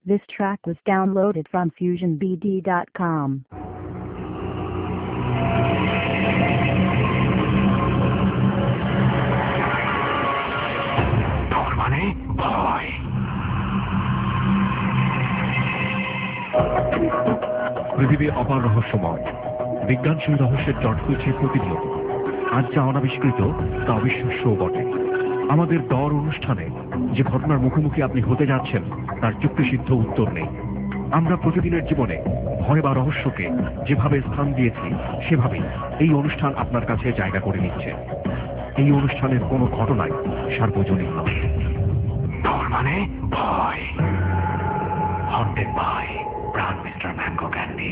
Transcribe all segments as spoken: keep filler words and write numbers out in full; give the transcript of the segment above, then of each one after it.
This track was downloaded from fusion b d dot com. মানে ভয়। পৃথিবী অপার রহস্যময়, বিজ্ঞান সেই রহস্যের জট খুলছে প্রতিনিয়ত। আজ যা অনাবিষ্কৃত তা অবিশ্বাস্যও বটে। আমাদের ডর অনুষ্ঠানে যে ঘটনার মুখোমুখি আপনি হতে যাচ্ছেন তার যুক্তিসিদ্ধ উত্তর নেই। আমরা প্রতিদিনের জীবনে ভয় বা রহস্যকে যেভাবে স্থান দিয়েছি সেভাবেই এই অনুষ্ঠান আপনার কাছে জায়গা করে নিচ্ছে। এই অনুষ্ঠানের কোনো ঘটনাই সার্বজনীন নয়। ডর মানে ভয়। Haunted by Pran Mister Mango Candy.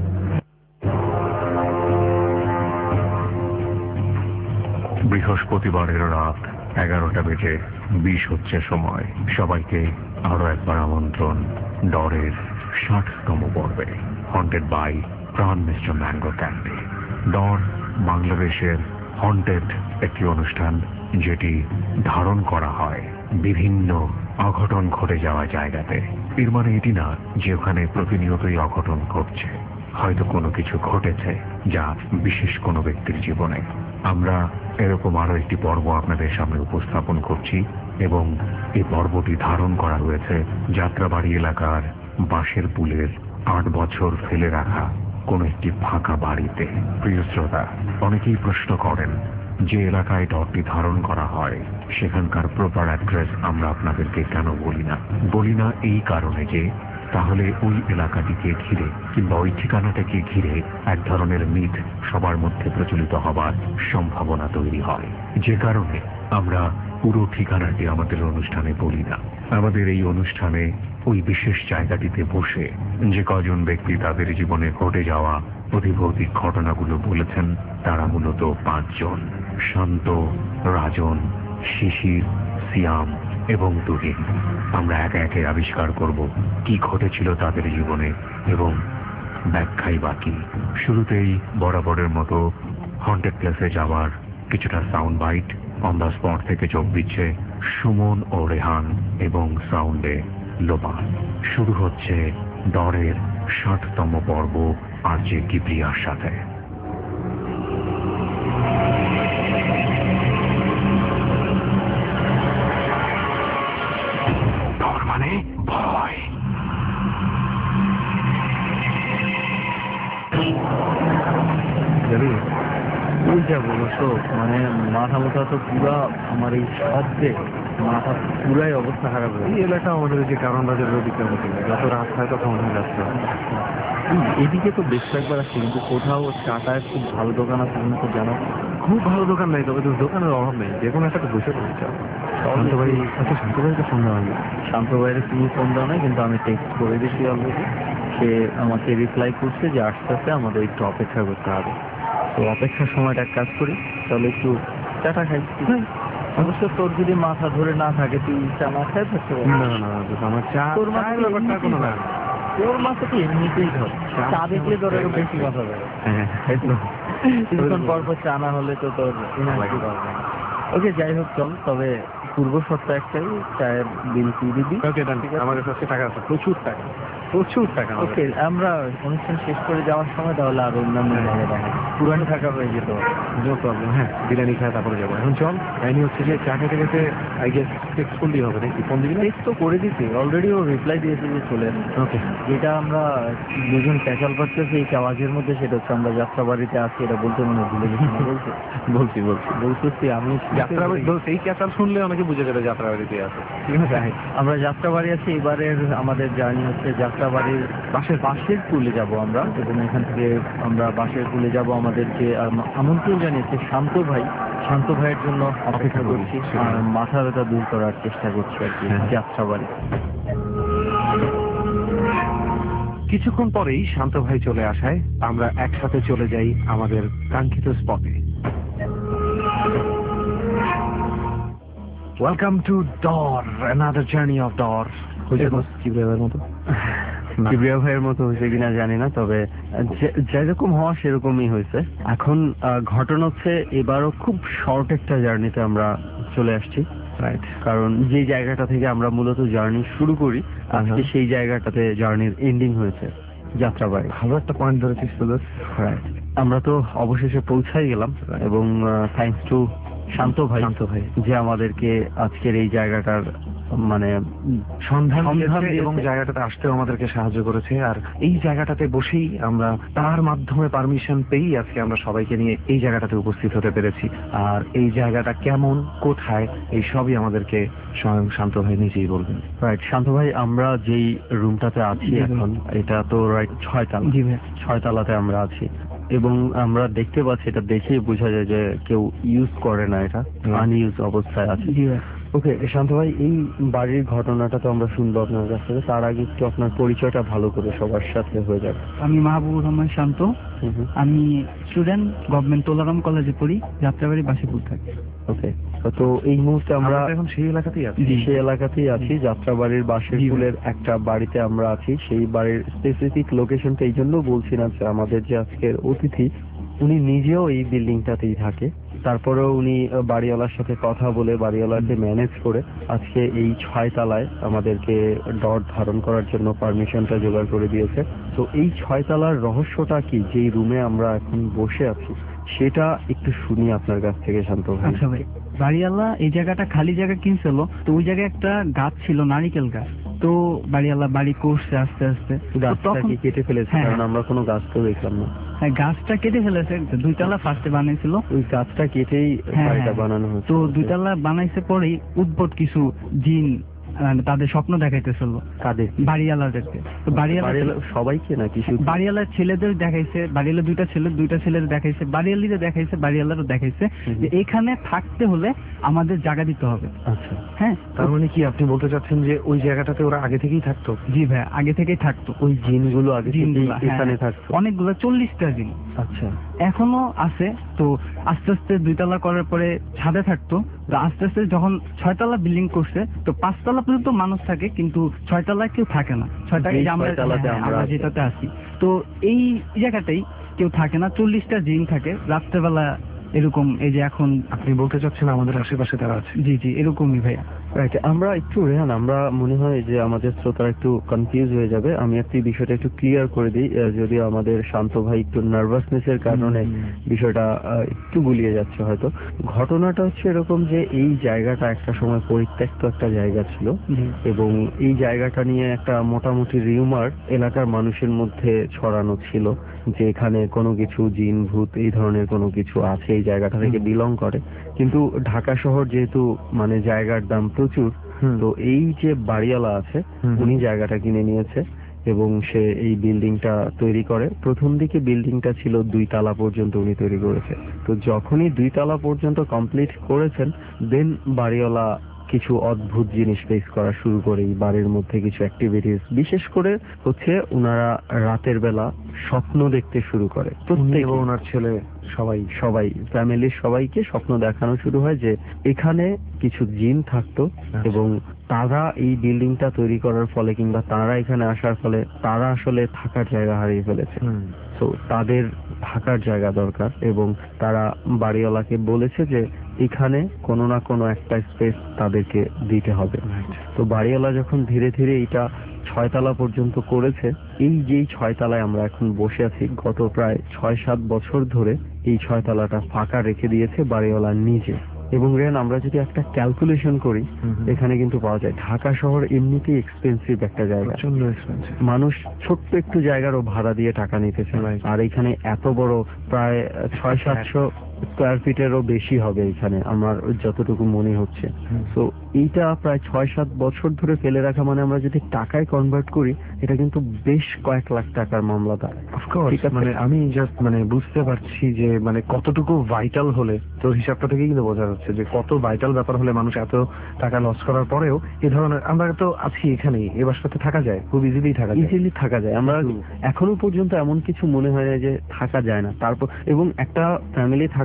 বৃহস্পতিবারের রাত এগারোটা বেজে বিশ হচ্ছে সময়। সবাইকে আরো একবার আমন্ত্রণ ডরের ষাটতম পর্বে haunted by Pran Mister Mango Candy. Dar বাংলাদেশের হন্টেড একটি অনুষ্ঠান যেটি ধারণ করা হয় বিভিন্ন অঘটন ঘটে যাওয়া জায়গাতে। এর মানে এটি না যে ওখানে প্রতিনিয়তই অঘটন ঘটছে, হয়তো কোনো কিছু ঘটেছে যা বিশেষ কোনো ব্যক্তির জীবনে। আমরা এরকম আরো একটি পর্ব আপনাদের সামনে উপস্থাপন করছি এবং এই পর্বটি ধারণ করা হয়েছে যাত্রাবাড়ি এলাকার বাঁশের পুলের আট বছর ফেলে রাখা কোন একটি ফাঁকা বাড়িতে। প্রিয় শ্রোতা, অনেকেই প্রশ্ন করেন যে এলাকায় ডরটি ধারণ করা হয় সেখানকার প্রপার অ্যাড্রেস আমরা আপনাদেরকে কেন বলি না। বলি না এই কারণে যে তাহলে ওই এলাকাটিকে ঘিরে কিংবা ওই ঠিকানাটাকে ঘিরে এক ধরনের মিথ সবার মধ্যে প্রচলিত হবার সম্ভাবনা তৈরি হয়, যে কারণে আমরা পুরো ঠিকানাটি আমাদের অনুষ্ঠানে বলি না। আমাদের এই অনুষ্ঠানে ওই বিশেষ জায়গাটিতে বসে যে কজন ব্যক্তি তাদের জীবনে ঘটে যাওয়া অতিভৌতিক ঘটনাগুলো বলেছেন তারা মূলত পাঁচজন: শান্ত, রাজন, শিশির, সিয়াম এবং তুহিন। আমরা একে একে আবিষ্কার করব কি ঘটেছিল তাদের জীবনে এবং ব্যাখ্যাই বাকি। শুরুতেই বরাবরের মতো হন্টেড প্লেসে যাওয়ার কিছুটা sound bite on the spot থেকে চোখ দিচ্ছে সুমন ও রেহান এবং সাউন্ডে লোপা। শুরু হচ্ছে ডরের ষাটতম পর্ব আর যে কিপ্রিয়ার সাথে। ডর মানে ভয়। ওই যা বলছো মানে মাথা মোটা তো পুরা আমার এই শব্দে মাথা পুরাই অবস্থা খারাপ হয়ে। এই এলাকা আমাদের যে কারণ বাজারের অধিকার হতে গেলে যত রাত হয় তখন হয়ে যাচ্ছে। এদিকে তো বেশ কয়েকবার আসছে কিন্তু কোথাও চাটায় খুব ভালো দোকান আছে তুমি তো জানো। খুব ভালো দোকান নেই, তবে তো দোকানের অভাব নেই, যে কোনো একটা তো বসে পড়েছে। শান্ত ভাই, আচ্ছা শান্ত ভাইকে ফোন দেওয়া হয়নি। শান্ত ভাইয়ের তুমি ফোন দেওয়া নাই, কিন্তু আমি টেক্সট করে দিচ্ছি অলরেডি। সে আমাকে রিপ্লাই করছে যে আসতে আসতে আমাদের একটু অপেক্ষা করতে হবে। তো অপেক্ষার সময়টা এক কাজ করি, তাহলে একটু চাটা খাই। অবশ্য তোর যদি মাথা ধরে না থাকে তুই চা না খাই থাকতে পারবি। না না না, আমার চা তোর মাথার ব্যাপারটা কোনো না, তোর মাথা তো এমনিতেই ধর, চা দেখলে তোর আরো বেশি কথা ধরে। হ্যাঁ কিছুক্ষণ পর পর চা না হলে তো তোর এনার্জি পারবে। ওকে, যাই হোক চল, তবে পূর্ব শর্ত একটাই, চায়ের বিল তুই দিবি। ওকে ডান, আমার কাছে টাকা আছে, প্রচুর টাকা, প্রচুর টাকা। ওকে, আমরা অনুষ্ঠান শেষ করে যাওয়ার সময় তাহলে আর অন্যান্য জায়গায় দেখা পুরানো থাকা হয়ে যেত। No problem. হ্যাঁ, বিরিয়ানি খায় তারপরে যাবো। এখন চল, কাহিনী হচ্ছে যে চা খেতে খেতে আই গেস টেক্সট করলেই হবে নাকি? ফোন দিবি না? টেক্সট তো করে দিচ্ছি অলরেডি, ও রিপ্লাই দিয়েছে যে চলে আসে। ওকে, যেটা আমরা দুজন প্যাচাল পাচ্ছি এই আওয়াজের মধ্যে, সেটা হচ্ছে আমরা যাত্রাবাড়িতে আছি, এটা বলতে মনে ভুলে গেছি। বলছে বলছি বলছি বলতেছি আমি যাত্রাবাড়ি, সেই ক্যাচাল শুনলে অনেকে বুঝে যাবে যাত্রাবাড়িতে আছে। ঠিক আছে, আমরা যাত্রাবাড়ি আছি। এবারের আমাদের জার্নি হচ্ছে যাত্রাবাড়ির পাশের পাশের পুলে যাব আমরা, এবং এখান থেকে আমরা বাঁশের পুলে যাব। আমাদের যে আমন্ত্রণ জানিয়েছে শান্ত ভাই, শান্ত ভাইয়ের জন্য অপেক্ষা করছি আর মাথা ব্যথা দূর করার চেষ্টা করছি আর কি যাত্রাবাড়ি। কিছুক্ষণ পরেই শান্ত ভাই চলে আসায় আমরা একসাথে চলে যাই আমাদের কাঙ্ক্ষিত স্পটে। Welcome to Dar, another journey of Dar. চিবরের মতো কিবরিয়া ভাইয়ের মতো হয়েছে কিনা জানি না, তবে যে- যেরকম হওয়া সেরকমই হয়েছে। এখন আহ, ঘটনা হচ্ছে এবারও খুব শর্ট একটা জার্নিতে আমরা চলে আসছি, রাইট? কারণ যে জায়গাটা থেকে আমরা মূলত জার্নি শুরু করি আজকে সেই জায়গাটাতে জার্নির এন্ডিং হয়েছে, যাত্রাবাড়ি। ভালো একটা পয়েন্ট ধরেছিস সুদর্শ, রাইট? আমরা তো অবশেষে পৌঁছাই গেলাম এবং থ্যাঙ্কস টু শান্ত ভাই শান্ত ভাই যে আমাদেরকে আজকের এই জায়গাটার মানে সন্ধান দিয়েছে এবং জায়গাটাতে আসতেও আমাদেরকে সাহায্য করেছে। আর এই জায়গাটাতে বসেই আমরা তার মাধ্যমে পারমিশন পেয়েই আজকে আমরা সবাইকে নিয়ে এই জায়গাটাতে উপস্থিত হতে পেরেছি। আর এই জায়গাটা কেমন, কোথায়, এই সবই আমাদেরকে স্বয়ং শান্ত ভাই নিজেই বলবেন। রাইট, শান্ত ভাই, আমরা যেই রুমটাতে আছি এখন, এটা তো রাইট ছয়তলা। জি ভাই, ছয়তলাতে আমরা আছি এবং আমরা দেখতে পাচ্ছি, এটা দেখেই বোঝা যায় যে কেউ ইউজ করে না, এটা আনইউজ অবস্থায় আছে। জি ভাই। ওকে শান্ত ভাই, এই বাড়ির ঘটনাটা তো আমরা শুনবো আপনার কাছ থেকে, তার আগে একটু আপনার পরিচয়টা ভালো করে সবার সাথে হয়ে যাবে। আমি মাহবুবুর রহমান শান্ত, আমি স্টুডেন্ট, গভর্নমেন্ট তোলারাম কলেজে পড়ি, যাত্রাবাড়ি বাসিপুর থাকি। ওকে, তো এই মুহূর্তে আমরা এখন সেই এলাকাতেই আছি। সেই এলাকাতেই আছি, যাত্রাবাড়ির বাসের ফুলের একটা বাড়িতে আমরা আছি। সেই বাড়ির স্পেসিফিক লোকেশনটা এই জন্য বলছি না যে আমাদের যে আজকের অতিথি উনি নিজেও এই বিল্ডিংটাতেই থাকে, তারপরেও উনি বাড়িওয়ালার সাথে কথা বলে বাড়িওয়ালাকে ম্যানেজ করে আজকে এই ছয় তলায় আমাদেরকে ডট ধারণ করার জন্য পারমিশনটা জোগাড় করে দিয়েছে। তো এই ছয় তলার রহস্যটা কি, যেই রুমে আমরা এখন বসে আছি, সেটা একটু শুনি আপনার কাছ থেকে শান্ত ভাই। আচ্ছা ভাই, বাড়িওয়ালা এই জায়গাটা খালি জায়গা কিনছিল, তো ওই জায়গায় একটা গাছ ছিল, নারিকেল গাছ। তো বাড়িওয়ালা বাড়ি করছে আস্তে আস্তে, গাছটা কি কেটে ফেলেছে? কারণ আমরা কোনো গাছ তো দেখলাম না। হ্যাঁ, গাছটা কেটে ফেলেছে, দুইতলা ফার্স্টে বানাইছিল, ওই গাছটা কেটেই বাড়িটা বানানো হয়েছে। তো দুইতলা বানাইছে, পরেই উদ্ভট কিছু জিন তাদের স্বপ্ন দেখাইতেছিল। কাদের? বাড়িওয়ালাদেরকে। তো বাড়িওয়ালা সবাইকে নাকি? বাড়িওয়ালার ছেলেদের দেখাইছে, বাড়িওয়ালা দুইটা ছেলে দুইটা ছেলেদের দেখাইছে, বাড়িওয়ালিরা দেখাইছে, বাড়িওয়ালারও দেখাইছে যে এখানে থাকতে হলে আমাদের জায়গা দিতে হবে। আচ্ছা, হ্যাঁ, তার মানে কি আপনি বলতে চাচ্ছেন যে ওই জায়গাটাতে ওরা আগে থেকেই থাকতো? জি ভাই, আগে থেকেই থাকতো। ওই জিনগুলো আগে থেকেই এখানে থাকতো? অনেকগুলো, চল্লিশটা জিন। আচ্ছা, এখনো আছে। তো আস্তে আস্তে দুইতলা করার পরে ছাদে থাকতো, তো আস্তে আস্তে যখন ছয়তলা বিল্ডিং করছে, তো পাঁচতলা পর্যন্ত মানুষ থাকে, কিন্তু ছয়তলায় কেউ থাকে না। ছয়তলা আমরা যেটাতে আছি, তো এই জায়গাটাই কেউ থাকে না, চল্লিশটা জিন থাকে রাত্রেবেলা এরকম। এই যে এখন আপনি বলতে চাচ্ছেন আমাদের আশেপাশে তারা আছে? জি জি, এরকমই ভাইয়া। রাইট, আমরা একটু রেহান, আমরা মনে হয় যে আমাদের শ্রোতারা একটু কনফিউজ হয়ে যাবে, আমি একটি বিষয়টা একটু ক্লিয়ার করে দিই। যদিও আমাদের শান্ত ভাই একটু নার্ভাসনেসের কারণে বিষয়টা একটু গুলিয়ে যাচ্ছে হয়তো। ঘটনাটা হচ্ছে এরকম যে এই জায়গাটা একটা সময় পরিত্যক্ত একটা জায়গা ছিল এবং এই জায়গাটা নিয়ে একটা মোটামুটি রিউমার এলাকার মানুষের মধ্যে ছড়ানো ছিল যে এখানে কোনো কিছু জিন ভূত এই ধরনের কোনো কিছু আছে, এই জায়গাটা থেকে বিলং করে। কিন্তু ঢাকা শহর যেহেতু মানে জায়গার দাম প্রচুর, তো এই যে বাড়িওয়ালা আছে উনি জায়গাটা কিনে নিয়েছে এবং সে এই বিল্ডিংটা তৈরি করে। প্রথম দিকে বিল্ডিংটা ছিল দুই তালা পর্যন্ত উনি তৈরি করেছে। তো যখনই দুই তালা পর্যন্ত কমপ্লিট করেছেন, দেন বাড়িওয়ালা কিছু অদ্ভুত জিনিস ফেস করা শুরু করে এই বাড়ির মধ্যে কিছু অ্যাক্টিভিটিস, বিশেষ করে হচ্ছে ওনারা রাতের বেলা স্বপ্ন দেখতে শুরু করে। প্রত্যেক ওনার ছেলে সবাই সবাই ফ্যামিলির সবাইকে স্বপ্ন দেখানো শুরু হয় যে এখানে কিছু জিন থাকতো এবং তারা এই বিল্ডিংটা তৈরি করার ফলে কিংবা তারা এখানে আসার ফলে তারা আসলে থাকার জায়গা হারিয়ে ফেলেছে। তো তাদের থাকার জায়গা দরকার এবং তারা বাড়িওয়ালাকে বলেছে যে এখানে কোনো না কোনো একটা স্পেস তাদেরকে দিতে হবে। তো বাড়িওয়ালা যখন ধীরে ধীরে এটা ছয়তলা পর্যন্ত করেছে, এই যেই ছয়তলায় আমরা এখন বসে আছি, গত প্রায় ছয় সাত বছর ধরে এই ছয়তলাটা ফাঁকা রেখে দিয়েছে বাড়িওয়ালা নিজে। এবং রেন, আমরা যদি একটা ক্যালকুলেশন করি, এখানে কিন্তু পাওয়া যায় ঢাকা শহর এমনিতেই এক্সপেন্সিভ একটা জায়গা, মানুষ ছোট্ট একটু জায়গারও ভাড়া দিয়ে টাকা নিতেছে, আর এখানে এত বড় প্রায় ছয় সাতশো স্কোয়ার ফিটেরও বেশি হবে এখানে আমার যতটুকু মনে হচ্ছে। তো এইটা প্রায় ছয় সাত বছর ধরে ফেলে রাখা মানে আমরা যদি টাকায় কনভার্ট করি, এটা কিন্তু বেশ কয়েক লাখ টাকার মামলা দাঁড়ায়। মানে আমি জাস্ট মানে বুঝতে পারছি যে মানে কতটুকু ভাইটাল হলে, তোর হিসাবটা থেকে কিন্তু বোঝা যাচ্ছে যে কত ভাইটাল ব্যাপার হলে মানুষ এত টাকা লস করার পরেও এই ধরনের, আমরা তো আছি এখানেই, এ বাসাতে থাকা যায়, খুব ইজিলি থাকা যায় ইজিলি থাকা যায় আমরা এখনো পর্যন্ত এমন কিছু মনে হয় না যে থাকা যায় না। তারপর এবং একটা ফ্যামিলি থাকা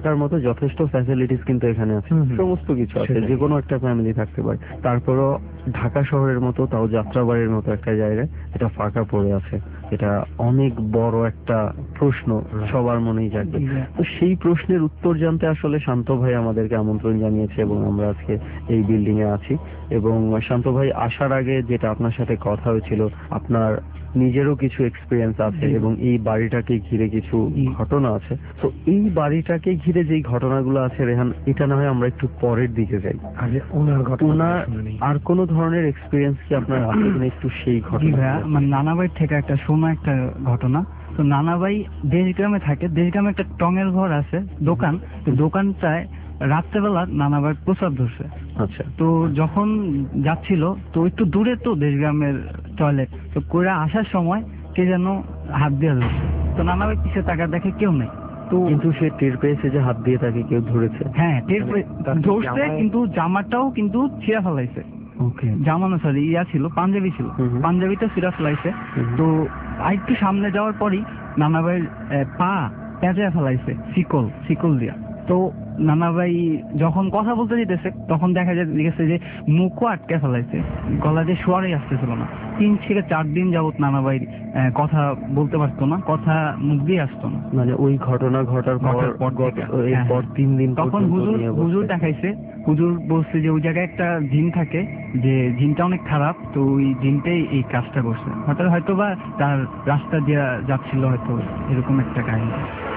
থাকার মতো যথেষ্ট ফ্যাসিলিটিস কিন্তু এখানে আছে, সমস্ত কিছু আছে, যে কোনো একটা ফ্যামিলি থাকতে পারে। তারপরও ঢাকা শহরের মতো, তাও যাত্রাবাড়ির মতো একটা জায়গায় এটা ফাঁকা পড়ে আছে, এটা অনেক বড় একটা প্রশ্ন সবার মনেই জাগবে। তো সেই প্রশ্নের উত্তর জানতে আসলে শান্ত ভাই আমাদেরকে আমন্ত্রণ জানিয়েছে এবং আমরা আজকে এই বিল্ডিং এ আছি। এবং শান্ত ভাই আসার আগে যেটা আপনার সাথে কথা হয়েছিল, আপনার নিজেরও কিছু এক্সপিরিয়েন্স আছে এবং এই বাড়িটাকে ঘিরে কিছু ঘটনা আছে। তো এই বাড়িটাকে ঘিরে যেই ঘটনাগুলো আছে রেহান, এটা না হয় আমরা একটু পরের দিকে যাই। ওনার আর কোন ধরনের এক্সপিরিয়েন্স কি আপনার আছে কিনা একটু সেই ঘটনা? মানে নানাবাই থেকে একটা শোনা একটা ঘটনা। তো নানাবাই দেশগ্রামে থাকে, দেশগ্রামে একটা টঙের ঘর আছে, দোকান, তো দোকানটায় রাত্রেবেলা নানাবাই প্রসাদ ধরছে। আচ্ছা। তো যখন যাচ্ছিল তো একটু দূরে তো দেশগ্রামের টয়লেট, তো কইরা আসার সময় কে যেন হাত দিয়ে ধরছে। তো নানাবাই পিছিয়ে তাকা দেখে কেউ নেই। তো কিন্তু সে টের পেয়েছে যে হাত দিয়ে তাকে কেউ ধরেছে। হ্যাঁ টের ধরছে, কিন্তু জামাটাও কিন্তু ছিঁড়া ফেলাইছে। ওকে। জামানো সরি ইয়া ছিল, পাঞ্জাবি ছিল, পাঞ্জাবিটা ছিঁড়া ফেলাইছে। তো আরেকটু সামনে যাওয়ার পরই নানাবাইয়ের পা পেঁচা ফেলাইছে শিকল শিকল দিয়া। তো নানাভাই যখন কথা বলতে যেতেছে তখন দেখা গেছে যে মুখও আটকে ফেলাইছে, গলা দিয়ে সোয়ারই আসতেছিল না। তিন থেকে চার দিন যাবত নানাভাই কথা বলতে পারতো না, কথা মুখ দিয়ে আসতো না। মানে ওই ঘটনা ঘটার পর তিন দিন তখন হুজুর হুজুর দেখাইছে। হুজুর বলছে যে ওই জায়গায় একটা জিন থাকে, যে জিনটা অনেক খারাপ, তো ওই জিনটাই এই কাজটা করছে। হয়তো হয়তো বা তার রাস্তা দিয়ে যাচ্ছিল, হয়তো এরকম একটা কাহিনী।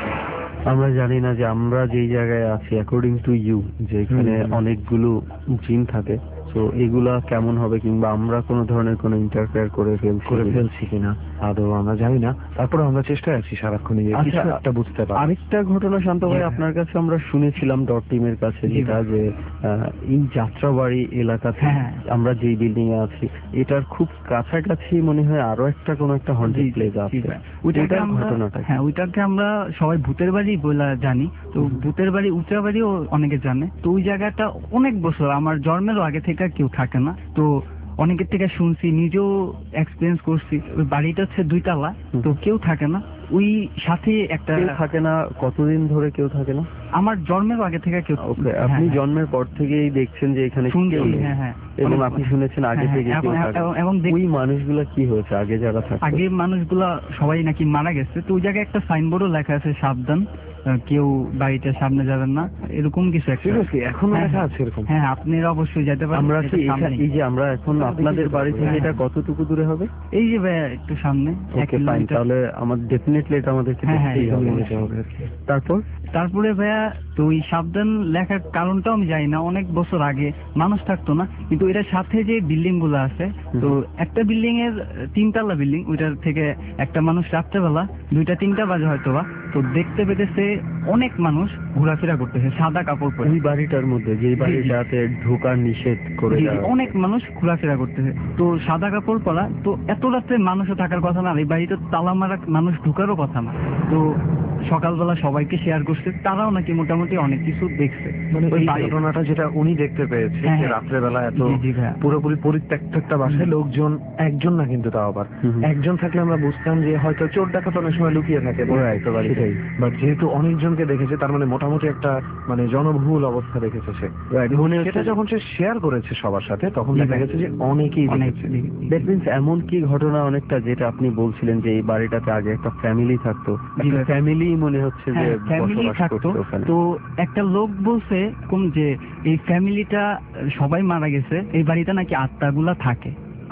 আমরা জানি না যে আমরা যেই জায়গায় আছি অ্যাকর্ডিং টু ইউ, যে এখানে অনেকগুলো জিন থাকে, তো এগুলা কেমন হবে, কিংবা আমরা কোন ধরনের কোন ইন্টারফেয়ার করে করে ফেলছি কিনা আদৌ আমরা জানি না। তারপরে আমরা চেষ্টায় আছি সারাক্ষণ একটা বুঝতে পারি। আরেকটা ঘটনা শান্ত ভাই আপনার কাছে আমরা শুনেছিলাম ডট টিমের কাছে, যেটা যে এই যাত্রাবাড়ি এলাকাতে আমরা যেই বিল্ডিং এ আছি এটার খুব কাছাকাছি মনে হয় আরো একটা কোন একটা হন্টেড প্লেস আছে। ওইটার ঘটনাটা হ্যাঁ ওইটাকে আমরা সবাই ভূতের বাড়ি বলে জানি। তো ভূতের বাড়ি উচা বাড়িও অনেকে জানে। তো ওই জায়গাটা অনেক বছর আমার জন্মেরও আগে থেকে কেউ থাকে না। তো অনেকের থেকে শুনছি, নিজেও এক্সপিরিয়েন্স করছি। ওই বাড়িটা হচ্ছে দুইতলা, তো কেউ থাকে না। ওই সাথে একটা থাকে না। কতদিন ধরে কেউ থাকে না? আমার জন্মের আগে থেকে কেউ। আপনি জন্মের পর থেকেই দেখছেন যে এখানে কেউ নেই, এবং আপনি শুনেছেন আগে থেকে কেউ থাকে। এবং ওই মানুষগুলা কি হয়েছে আগে যারা থাকে? আগে মানুষগুলা সবাই নাকি মারা গেছে। তো ওই জায়গায় একটা সাইনবোর্ডও লেখা আছে, সাবধান, কেউ বাড়িটার সামনে যাবেন না, এরকম কিছু একটা। এখনো লেখা আছে এরকম? হ্যাঁ, আপনারা অবশ্যই যেতে পারেন। আমরা কি এই যে আমরা এখন আপনাদের বাড়ি থেকে এটা কতটুকু দূরে হবে? এই যে একটু সামনে এক কিলোমিটার। তাহলে আমাদের ডেফিনেটলি এটা আমাদেরকে দেখতেই হবে। তারপর তারপরে ভাইয়া, তো ওই সাবধান লেখার কারণটাও আমি জানি না। অনেক বছর আগে মানুষ থাকতো না, কিন্তু এটার সাথে যে বিল্ডিং গুলো আছে, তো একটা বিল্ডিং এর তিনতলা বিল্ডিং, ওইটার থেকে একটা মানুষ রাত্রেবেলা দুইটা তিনটা বাজে হয়তো বা, তো দেখতে পেতেছে অনেক মানুষ ঘোরাফেরা করতেছে সাদা কাপড় পরে। ওই বাড়িটার মধ্যে, যে বাড়িটাতে ঢোকার নিষেধ করে, অনেক মানুষ ঘোরাফেরা করতেছে। তো সাদা কাপড় পরা, তো এত রাত্রে মানুষও থাকার কথা না, এই বাড়িতে তালা মারা, মানুষ ঢোকারও কথা না। তো সকালবেলা সবাইকে শেয়ার করছে, তারাও নাকি মোটামুটি অনেক কিছু দেখছে। মানে ওই ঘটনাটা যেটা উনি দেখতে পেয়েছে, যে রাত্রেবেলা এত পুরোপুরি পরিত্যক্ত একটা বাসায় লোকজন, একজন না কিন্তু, তাও আবার একজন থাকলে আমরা বুঝতাম যে হয়তো চোর ডাকাত অনেক সময় লুকিয়ে থাকে, বাট যেহেতু অনেকজনকে দেখেছে, তার মানে মোটামুটি একটা মানে জনবহুল অবস্থা দেখেছে সে। সেটা যখন সে শেয়ার করেছে সবার সাথে, তখন দেখা গেছে যে অনেকেই দেখেছে। দ্যাট মিনস এমন কি ঘটনা অনেকটা, যেটা আপনি বলছিলেন যে এই বাড়িটাতে আগে একটা ফ্যামিলি থাকতো, ফ্যামিলি মনে হচ্ছে যে ফ্যামিলি থাকতো। তো একটা লোক বলছে কোন যে এই ফ্যামিলিটা সবাই মারা গেছে, এই বাড়িতে নাকি আত্মাগুলা থাকে।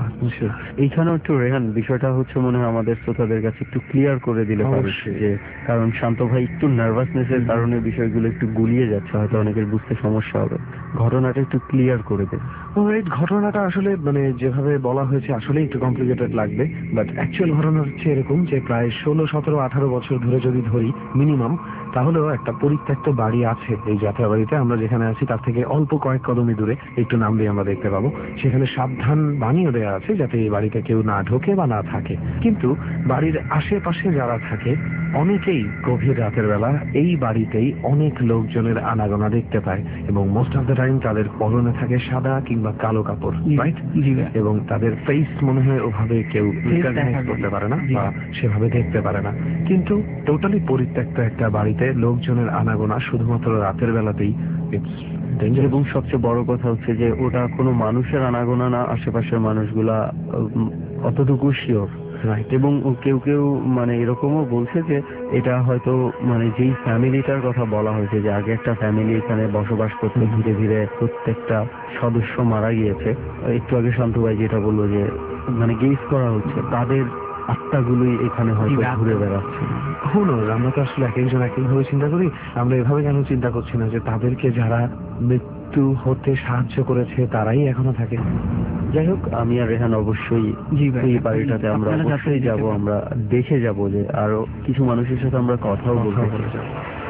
এইখানেও একটু রেহান বিষয়টা হচ্ছে মনে হয় আমাদের শ্রোতাদের কাছে একটু ক্লিয়ার করে দিলে পারে, যে কারণ শান্ত ভাই একটু নার্ভাসনেস এর কারণে বিষয়গুলো একটু গুলিয়ে যাচ্ছে, হয়তো অনেকের বুঝতে সমস্যা হবে। ঘটনাটা একটু ক্লিয়ার করে দেন। এই ঘটনাটা আসলে মানে যেভাবে বলা হয়েছে আসলে একটু কমপ্লিকেটেড লাগবে, বাট অ্যাকচুয়াল ঘটনা হচ্ছে এরকম যে প্রায় ষোলো সতেরো আঠারো বছর ধরে যদি ধরি মিনিমাম, তাহলেও একটা পরিত্যক্ত বাড়ি আছে এই যাত্রাবাড়িতে। আমরা যেখানে আছি তার থেকে অল্প কয়েক কদমি দূরে একটু নাম দিয়ে আমরা দেখতে পাবো, সেখানে সাবধান বানিয়ে দেওয়া আছে যাতে এই বাড়িতে কেউ না ঢোকে বা না থাকে। কিন্তু বাড়ির আশেপাশে যারা থাকে অনেকেই গভীর রাতের বেলা এই বাড়িতেই অনেক লোকজনের আনাগোনা দেখতে পায়, এবং মোস্ট অফ দ্য টাইম তাদের পরনে থাকে সাদা কিংবা কালো কাপড়, রাইট? এবং তাদের ফেস মনে হয় ওভাবে কেউ রিকগনাইজ করতে পারে না বা সেভাবে দেখতে পারে না। কিন্তু টোটালি পরিত্যক্ত একটা বাড়িতে জায়গাতে লোকজনের আনাগোনা শুধুমাত্র রাতের বেলাতেই ইটস ডেঞ্জারাস। এবং সবচেয়ে বড় কথা হচ্ছে যে ওটা কোনো মানুষের আনাগোনা না, আশেপাশের মানুষগুলা উম, অতটুকু শিওর। রাইট। এবং কেউ কেউ মানে এরকমও বলছে যে এটা হয়তো মানে যেই ফ্যামিলিটার কথা বলা হয়েছে যে আগে একটা ফ্যামিলি এখানে বসবাস করতে, ধীরে ধীরে প্রত্যেকটা সদস্য মারা গিয়েছে। একটু আগে শান্তু ভাই যেটা বললো যে মানে গেস করা হচ্ছে তাদের আত্মাগুলোই এখানে হয়তো ঘুরে বেড়াচ্ছে। হলো আমরা তো আসলে এক একজন এক একভাবে চিন্তা করি, আমরা এভাবে কেন চিন্তা করছি না যে তাদেরকে যারা মৃত্যু হতে সাহায্য করেছে তারাই এখনো থাকে। যাই হোক, আমি আর রেহান অবশ্যই জি ভাই, এই বাড়িটাতে আমরা আপনারা যাতে অবশ্যই যাব, দেখতে আমরা দেখে যাব যে আরো কিছু মানুষের সাথে আমরা কথাও বলতে চাই।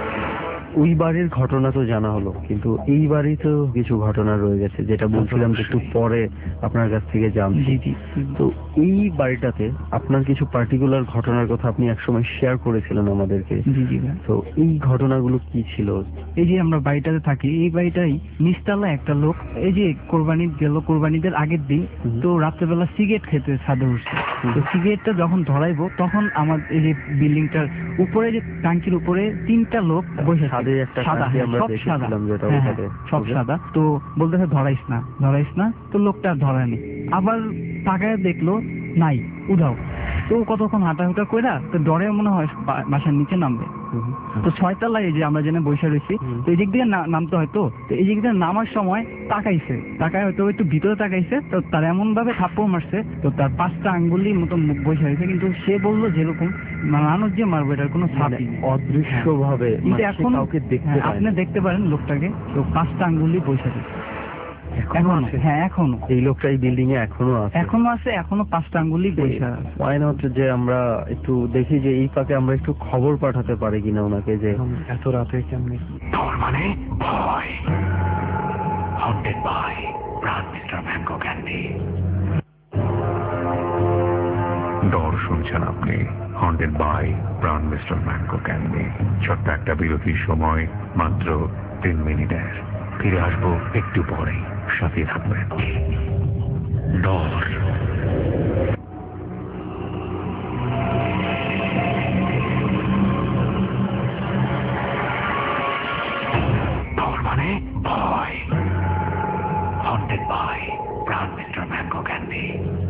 ওই বাড়ির ঘটনা তো জানা হলো, কিন্তু এই বাড়িতেও কিছু ঘটনা রয়ে গেছে যেটা বলছিলাম যে একটু পরে আপনার কাছ থেকে জানছি। তো এই বাড়িটাতে আপনার কিছু পার্টিকুলার ঘটনার কথা আপনি একসময় শেয়ার করেছিলেন আমাদেরকে। জি জি ভাই। তো এই ঘটনাগুলো কি ছিল? এই যে আমরা বাড়িটাতে থাকি, এই বাড়িটাই নিচতলা একটা লোক এই যে কোরবানি গেল, কোরবানিদের আগের দিন তো রাত্রেবেলা সিগারেট খেতে ছাদে উঠছে। তো সিগারেটটা যখন ধরাইবো তখন আমার এই যে বিল্ডিংটার উপরে যে টাঙ্কির উপরে তিনটা লোক বসে ছাদে একটা সাদা, টাঙ্কি আমরা সব সাদা, দেখেছিলাম যেটা হ্যাঁ, ওটাতে। সব সাদা। তো বলতেছে ধরাইস না ধরাইস না, তো লোকটা আর ধরায়নি। আবার তাকায় দেখলো নাই, উধাও। তো কতক্ষণ হাঁটাহুটা কইরা তো ডরে মনে হয় বা- বাসার নিচে নামবে। তো ছয়তলায় এই যে আমরা যেন বসে রয়েছি, তো এই দিক দিয়ে না- নামতে হয়, তো তো এই দিক দিয়ে নামার সময় তাকাইছে, তাকায় হয়তো একটু ভিতরে তাকাইছে, তো তার এমন ভাবে থাপ্পড় মারছে, তো তার পাঁচটা আঙ্গুলির মতো মুখ বসে হয়েছে। কিন্তু সে বললো যেরকম মানুষ যে মারবো এটার কোনো ছাপই নেই। অদৃশ্য ভাবে কিন্তু এখন কাউকে দেখতে হ্যাঁ, পায় আপনি না। দেখতে পারেন লোকটাকে, তো পাঁচটা আঙ্গুলি বসে আছে এখনো। হ্যাঁ এখনো এই লোকটা এই বিল্ডিং এ এখনো আছে। এখনো আছে, এখনো পাঁচটা আঙ্গুলি বসে আছে। ওয়াই নট যে আমরা একটু দেখি যে এই ফাঁকে আমরা একটু খবর পাঠাতে পারি কিনা ওনাকে যে এত রাতে কেমনি? ডর মানে ভয়। Haunted by Pran Mister Mango Candy. Dar শুনছেন আপনি, haunted by Pran Mister Mango Candy. ছোট্ট একটা বিরতির সময়, মাত্র তিন মিনিটের। ফিরে আসবো একটু পরেই, সাথে থাকবেন। ডর। ডর মানে ভয়। Haunted by Pran Mister Mango Candy.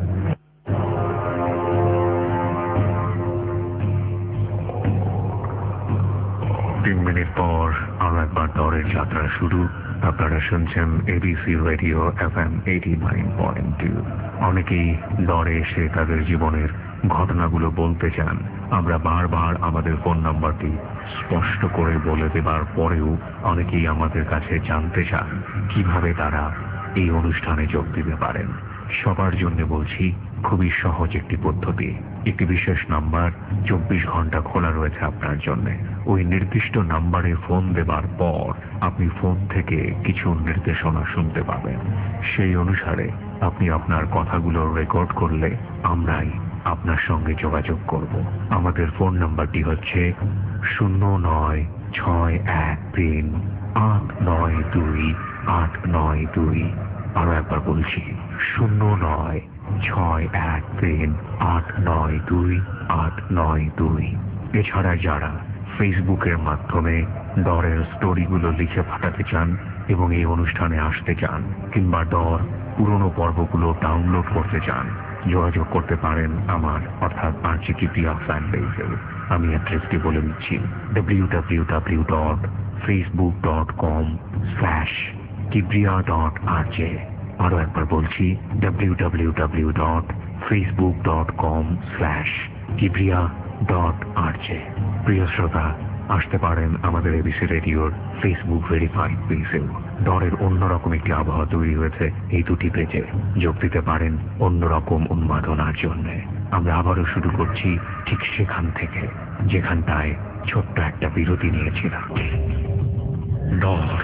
তিন মিনিট পর আরো একবার ডরের যাত্রা শুরু। আপনারা শুনছেন ABC radio F M eighty nine point two. অনেকেই ডরে এসে তাদের জীবনের ঘটনাগুলো বলতে চান। আমরা বারবার আমাদের ফোন নাম্বারটি স্পষ্ট করে বলে দেবার পরেও অনেকেই আমাদের কাছে জানতে চান কিভাবে তারা এই অনুষ্ঠানে যোগ দিতে পারেন। সবার জন্য বলছি, খুবই সহজ একটি পদ্ধতি। একটি বিশেষ নাম্বার চব্বিশ ঘন্টা খোলা রয়েছে আপনার জন্য। ওই নির্দিষ্ট নাম্বারে ফোন দেবার পর আপনি ফোন থেকে কিছু নির্দেশনা শুনতে পাবেন। সেই অনুসারে আপনি আপনার কথাগুলো রেকর্ড করলে আমরাই আপনার সঙ্গে যোগাযোগ করব। আমাদের ফোন নাম্বারটি হচ্ছে শূন্য নয় ছয় এক তিন আট নয় দুই আট নয় দুই। আরো একবার বলছি, শূন্য নয় ছয় এক তিন আট নয় দুই আট নয় দুই। এছাড়া যারা ফেসবুকের মাধ্যমে ডরের স্টোরিগুলো লিখে পাঠাতে চান এবং এই অনুষ্ঠানে আসতে চান, কিংবা ডর পুরনো পর্বগুলো ডাউনলোড করতে চান, যোগাযোগ করতে পারেন আমার অর্থাৎ আরজি কিবরিয়া ফ্যান পেজে। আমি অ্যাড্রেসটি বলে দিচ্ছি, W W W dot Facebook dot com slash Kibria dot R J. আরো একবার বলছি, W W W dot Facebook dot com slash Kibria dot R J. প্রিয় শ্রোতা, আসতে পারেন আমাদের এবিসি রেডিওর ফেসবুক ভেরিফাইড পেজেও। ডরের অন্যরকম একটি আবহাওয়া তৈরি হয়েছে এই দুটি পেজে। যোগ দিতে পারেন অন্যরকম উন্মাদনার জন্য। আমরা আবারও শুরু করছি ঠিক সেখান থেকে যেখানটায় ছোট্ট একটা বিরতি নিয়েছিলাম। ডর।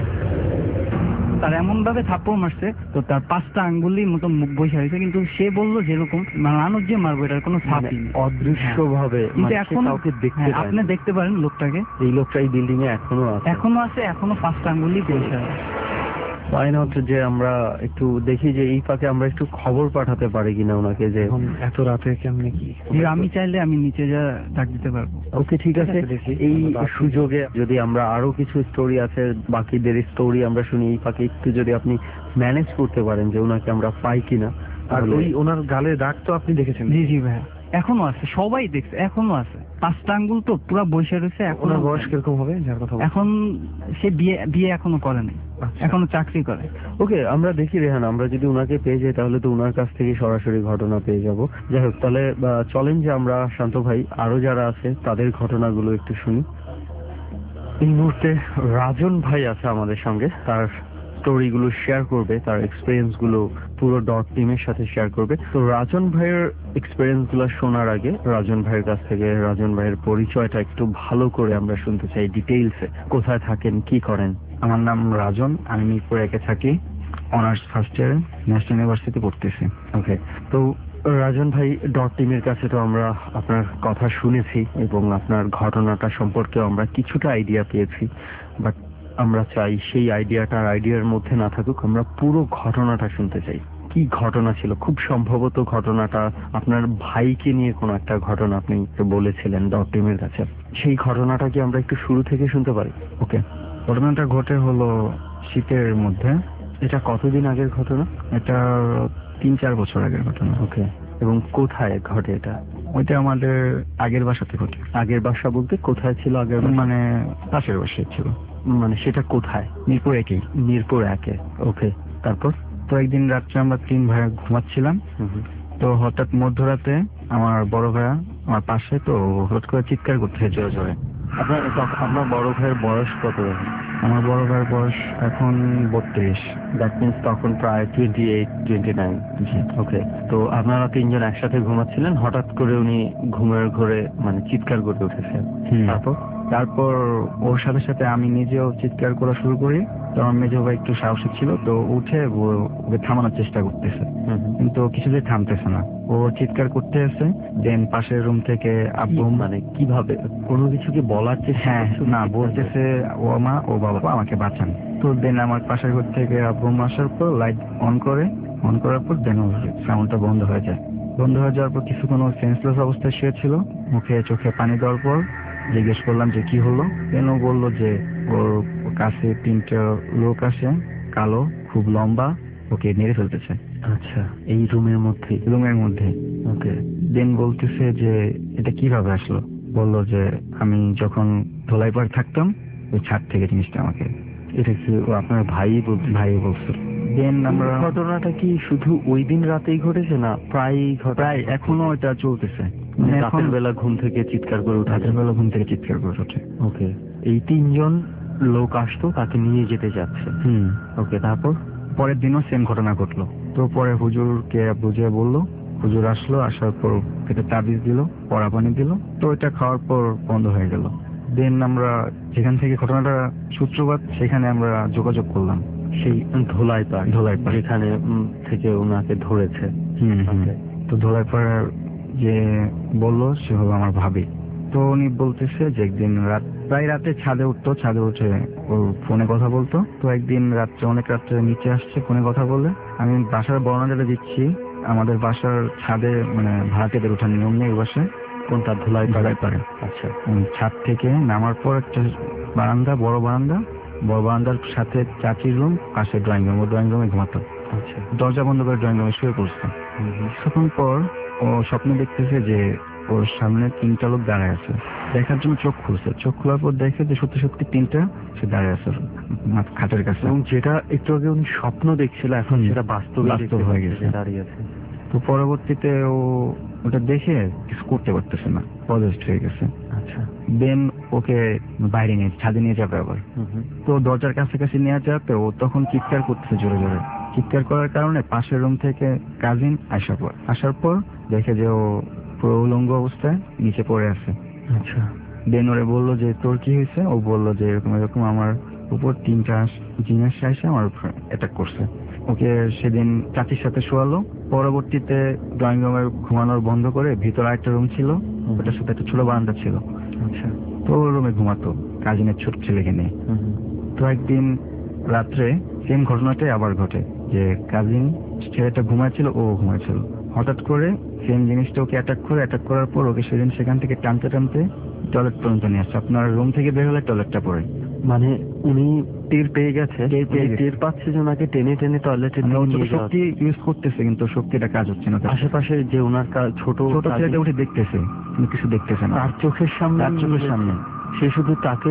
তার এমন ভাবে থাপ্পড় মারছে, তো তার পাঁচটা আঙ্গুলির মতো মুখ বসে হয়েছে। কিন্তু সে বললো যেরকম মানুষ যে মারবো এটার কোনো ছাপই নেই। অদৃশ্য ভাবে কিন্তু এখন কাউকে দেখতে হ্যাঁ, পায় আপনি না। দেখতে পারেন লোকটাকে, এই লোকটা এই বিল্ডিং এ এখনো আছে। এখনো আছে, এখনো পাঁচটা আঙ্গুলি বসে আছে। ওয়াই নট যে আমরা একটু দেখি যে এই ফাঁকে আমরা একটু খবর পাঠাতে পারি কিনা ওনাকে যে এখন এত রাতে কেমনে কি জি, আমি চাইলে আমি নিচে যা ডাক দিতে পারবো। ওকে ঠিক আছে। দেখি। এই আমরা সুযোগে যদি আমরা আরো কিছু স্টোরি আছে বাকিদের স্টোরি আমরা শুনি, এই ফাঁকে একটু যদি আপনি ম্যানেজ করতে পারেন যে ওনাকে আমরা পাই কিনা। আর তাহলে- ওই ওনার গালে দাগ তো আপনি দেখেছেন? জি জি ভাইয়া, এখনো আছে, সবাই দেখছে, এখনো আছে। পাঁচটা আঙ্গুল তো পুরা বসে রয়েছে। এখন ওনার বয়স কিরকম হবে যার কথা বলছেন? এখন সে বিয়ে বিয়ে এখনো করে নাই, আচ্ছা। এখনো চাকরি করে। ওকে, আমরা দেখি রেহান, আমরা যদি ওনাকে পেয়ে যাই তাহলে তো ওনার কাছ থেকে সরাসরি ঘটনা পেয়ে যাব। যাই হোক, তাহলে আহ, চলেন যে আমরা শান্ত ভাই আরো যারা আছে তাদের ঘটনাগুলো একটু শুনি। এই মুহূর্তে রাজন ভাই আছে আমাদের সঙ্গে, তার স্টোরিগুলো শেয়ার করবে, তার এক্সপিরিয়েন্স গুলো পুরো ডট টিমের সাথে শেয়ার করবে। তো রাজন ভাইয়ের এক্সপিরিয়েন্স গুলো শোনার আগে রাজন ভাইয়ের কাছ থেকে রাজন ভাইয়ের পরিচয়টা একটু ভালো করে আমরা শুনতে চাই ডিটেইলসে। কোথায় থাকেন, কি করেন? আমার নাম রাজন, আমি মিরপুর একে থাকি, অনার্স ফার্স্ট ইয়ারে ন্যাশনাল ইউনিভার্সিটি পড়তেছি। ওকে, তো রাজন ভাই, ডট টিমের কাছে তো আমরা আপনার কথা শুনেছি এবং আপনার ঘটনাটা সম্পর্কে আমরা কিছুটা আইডিয়া পেয়েছি, বাট আমরা চাই সেই আইডিয়াটা আইডিয়ার মধ্যে না থাকুক, আমরা পুরো ঘটনাটা শুনতে চাই। কি ঘটনা ছিল? খুব সম্ভবত ঘটনাটা আপনার ভাইকে নিয়ে কোনো একটা ঘটনা আপনি বলেছিলেন ডট টিমের কাছে, সেই ঘটনাটা কি আমরা একটু শুরু থেকে শুনতে পারি? ওকে, ঘটনাটা ঘটে হলো শীতের মধ্যে। এটা কতদিন আগের ঘটনা? এটা তিন চার বছর আগের ঘটনা। ওকে, এবং কোথায় ঘটে এটা? ওইটা আমাদের আগের বাসাতে ঘটে। আগের বাসা বলতে কোথায় ছিল আগের বাসা? মানে পাশের বাসায় ছিল। মানে সেটা কোথায়? মিরপুর একেই। মিরপুর একে। ওকে, তারপর? তো একদিন রাত্রে আমরা তিন ভাই ঘুমাচ্ছিলাম, তো হঠাৎ মধ্যরাতে আমার বড় ভাইয়া আমার পাশে, তো হঠাৎ করে চিৎকার করতেছে জোরে জোরে। আপনার তখন আপনার বড় ভাইয়ের বয়স কত? আমার বড় ভাইয়ের বয়স এখন বত্রিশ। দ্যাট মিনস তখন প্রায় twenty eight twenty nine. Okay, তো আপনারা তিনজন একসাথে ঘুমাচ্ছিলেন, হঠাৎ করে উনি ঘুমের ঘরে মানে চিৎকার করে উঠেছেন। তারপর? তারপর ওর সাথে সাথে আমি নিজেও চিৎকার করা শুরু করি। তো আমার মেজো ভাই একটু সাহসী ছিল, তো উঠে ও- ওকে থামানোর চেষ্টা করতেছে, কিন্তু কিছুতেই থামতেছে না। ও চিৎকার করতে আছে, দেন পাশের রুম থেকে আব্বু, মানে কিভাবে কোনো কিছু কি বলার চেষ্টা? হ্যাঁ না, বলতেছে ও মা ও বাবা আমাকে বাঁচান। তো দেন আমার পাশের ঘর থেকে আব্বু আসার পর লাইট অন করে, অন করার পর দেন সাউন্ডটা বন্ধ হয়ে যায়। বন্ধ হয়ে যাওয়ার পর কিছুক্ষণ ও সেন্সলেস অবস্থায় শুয়েছিল। মুখে চোখে পানি দেওয়ার পর জিজ্ঞেস করলাম যে কি হলো। দেন ও বললো যে ওর কাছে তিনটা লোক আসে, কালো, খুব লম্বা, ওকে মেরে ফেলতেছে। আচ্ছা, এই রুমের মধ্যে? রুমের মধ্যে। ওকে, দেন বলতেছে যে এটা কিভাবে আসলো। বললো যে আমি যখন ধোলাইপাড় থাকতাম ওই ছাদ থেকে জিনিসটা আমাকে। এটা কি ও আপনার ভাই বলছে? ভাই বলছে। দেন আমরা, ঘটনাটা কি শুধু ওই দিন রাতেই ঘটেছে না প্রায় প্রায় এখনো এটা চলতেছে। মানে এখন রাতের বেলা ঘুম থেকে চিৎকার করে উঠে? রাতের বেলা ঘুম থেকে চিৎকার করে ওঠে। ওকে, এই তিনজন লোক আসতো, তাকে নিয়ে যেতে যাচ্ছে। হুম ওকে, তারপর? পরের দিনও সেম ঘটনা ঘটলো। তো পরে হুজুরকে বুঝিয়ে বললো, হুজুর আসলো, আসার পর পেটে তাবিজ দিল, পড়া পানি দিল, তো এটা খাওয়ার পর বন্ধ হয়ে গেল। দেন আমরা যেখান থেকে ঘটনাটা সূত্রপাত সেখানে আমরা যোগাযোগ করলাম, সেই ধোলাইপাড়? ধোলাইপাড় যেখানে উম, থেকে ওনাকে ধরেছে। হুম হুম। Okay. তো ধোলাইপাড় যে বললো সে হলো আমার ভাবি। তো উনি বলতেছে যে একদিন রাত প্রায় রাতে ছাদে উঠতো, ছাদে উঠে ওর ফোনে কথা বলতো। তো একদিন রাত্রে অনেক রাত্রে নিচে আসছে ফোনে কথা বলে। আমি বাসার বর্ণনাটা দিচ্ছি। আমাদের বাসার ছাদে মানে ভাড়াটিয়াদের ওঠার নিয়ম নেই বাসায়। কোনটা? ধোলাইপাড়ায় পারে? আচ্ছা, উম, ছাদ থেকে নামার পর একটা বারান্দা, বড় বারান্দা, বড় বারান্দার সাথে চাচির রুম, পাশে ড্রয়িং রুম। ও ড্রয়িং রুমে ঘুমাতো। আচ্ছা। দরজা বন্ধ করে ড্রয়িং রুমে শুয়ে পড়ছে। কিছুক্ষণ পর ও স্বপ্নে দেখতেছে যে ওর সামনে তিনটা লোক দাঁড়ায় আছে। দেখার জন্য চোখ খুলছে, চোখ খোলার পর দেখে যে সত্যি সত্যি তিনটা সে দাঁড়ায় আছে খাটের কাছে। এবং যেটা একটু আগে উনি স্বপ্ন দেখছিল এখন হুম, সেটা বাস্তবে বাস্তব হয়ে গেছে। দাঁড়িয়ে আছে। তো পরবর্তীতে ও ওটা দেখে কিছু করতে পারতেছে না, পজেস্ট হয়ে গেছে। আচ্ছা, দেন ওকে বাইরে নিয়ে ছাদে নিয়ে যাবে আবার। তো দরজার কাছাকাছি নিয়ে যাতে ও তখন চিৎকার করতেছে জোরে জোরে। চিৎকার করার কারণে পাশের রুম থেকে কাজিন আসার পর আসার পর দেখে যে ও পুরো উলঙ্গ অবস্থায় নিচে পড়ে আছে। আচ্ছা। দেন ওরে বললো যে তোর কি হয়েছে। ও বললো যে এরকম এরকম আমার উপর তিনটা জিনিস এসে আমার উপর অ্যাটাক করছে। ওকে সেদিন চাচির সাথে শোয়ালো। পরবর্তীতে ড্রয়িং রুমের ঘুমানোর বন্ধ করে ভিতরে একটা রুম ছিল, ওটার সাথে একটা ছোট বারান্দা ছিল। আচ্ছা। তো ওই রুমে ঘুমাতো কাজিনের ছোট ছেলেকে নিয়ে। তো একদিন রাত্রে সেম ঘটনাটাই আবার ঘটে, যে কাজিন ছেলেটা ঘুমাচ্ছিল, ও ঘুমাচ্ছিল, হঠাৎ করে সেম জিনিসটা ওকে অ্যাটাক করে, অ্যাটাক করার পর ওকে সেদিন সেখান থেকে টানতে টানতে টয়লেট পর্যন্ত নিয়ে আসছে। আপনার রুম থেকে বের হলে টয়লেটটা পড়ে, মানে উনি টের পেয়ে গেছে, টের পেয়ে গেছে। টের পাচ্ছে যে ওনাকে টেনে টেনে টয়লেটে শক্তি ইউজ করতেছে কিন্তু শক্তিটা কাজ হচ্ছে না। আশেপাশে যে ওনার ছোট ছোট ছেলেটা উঠে দেখতেছে কিন্তু কিছু দেখতেছে না, তার চোখের সামনে, তার চোখের সামনে সে শুধু তাকে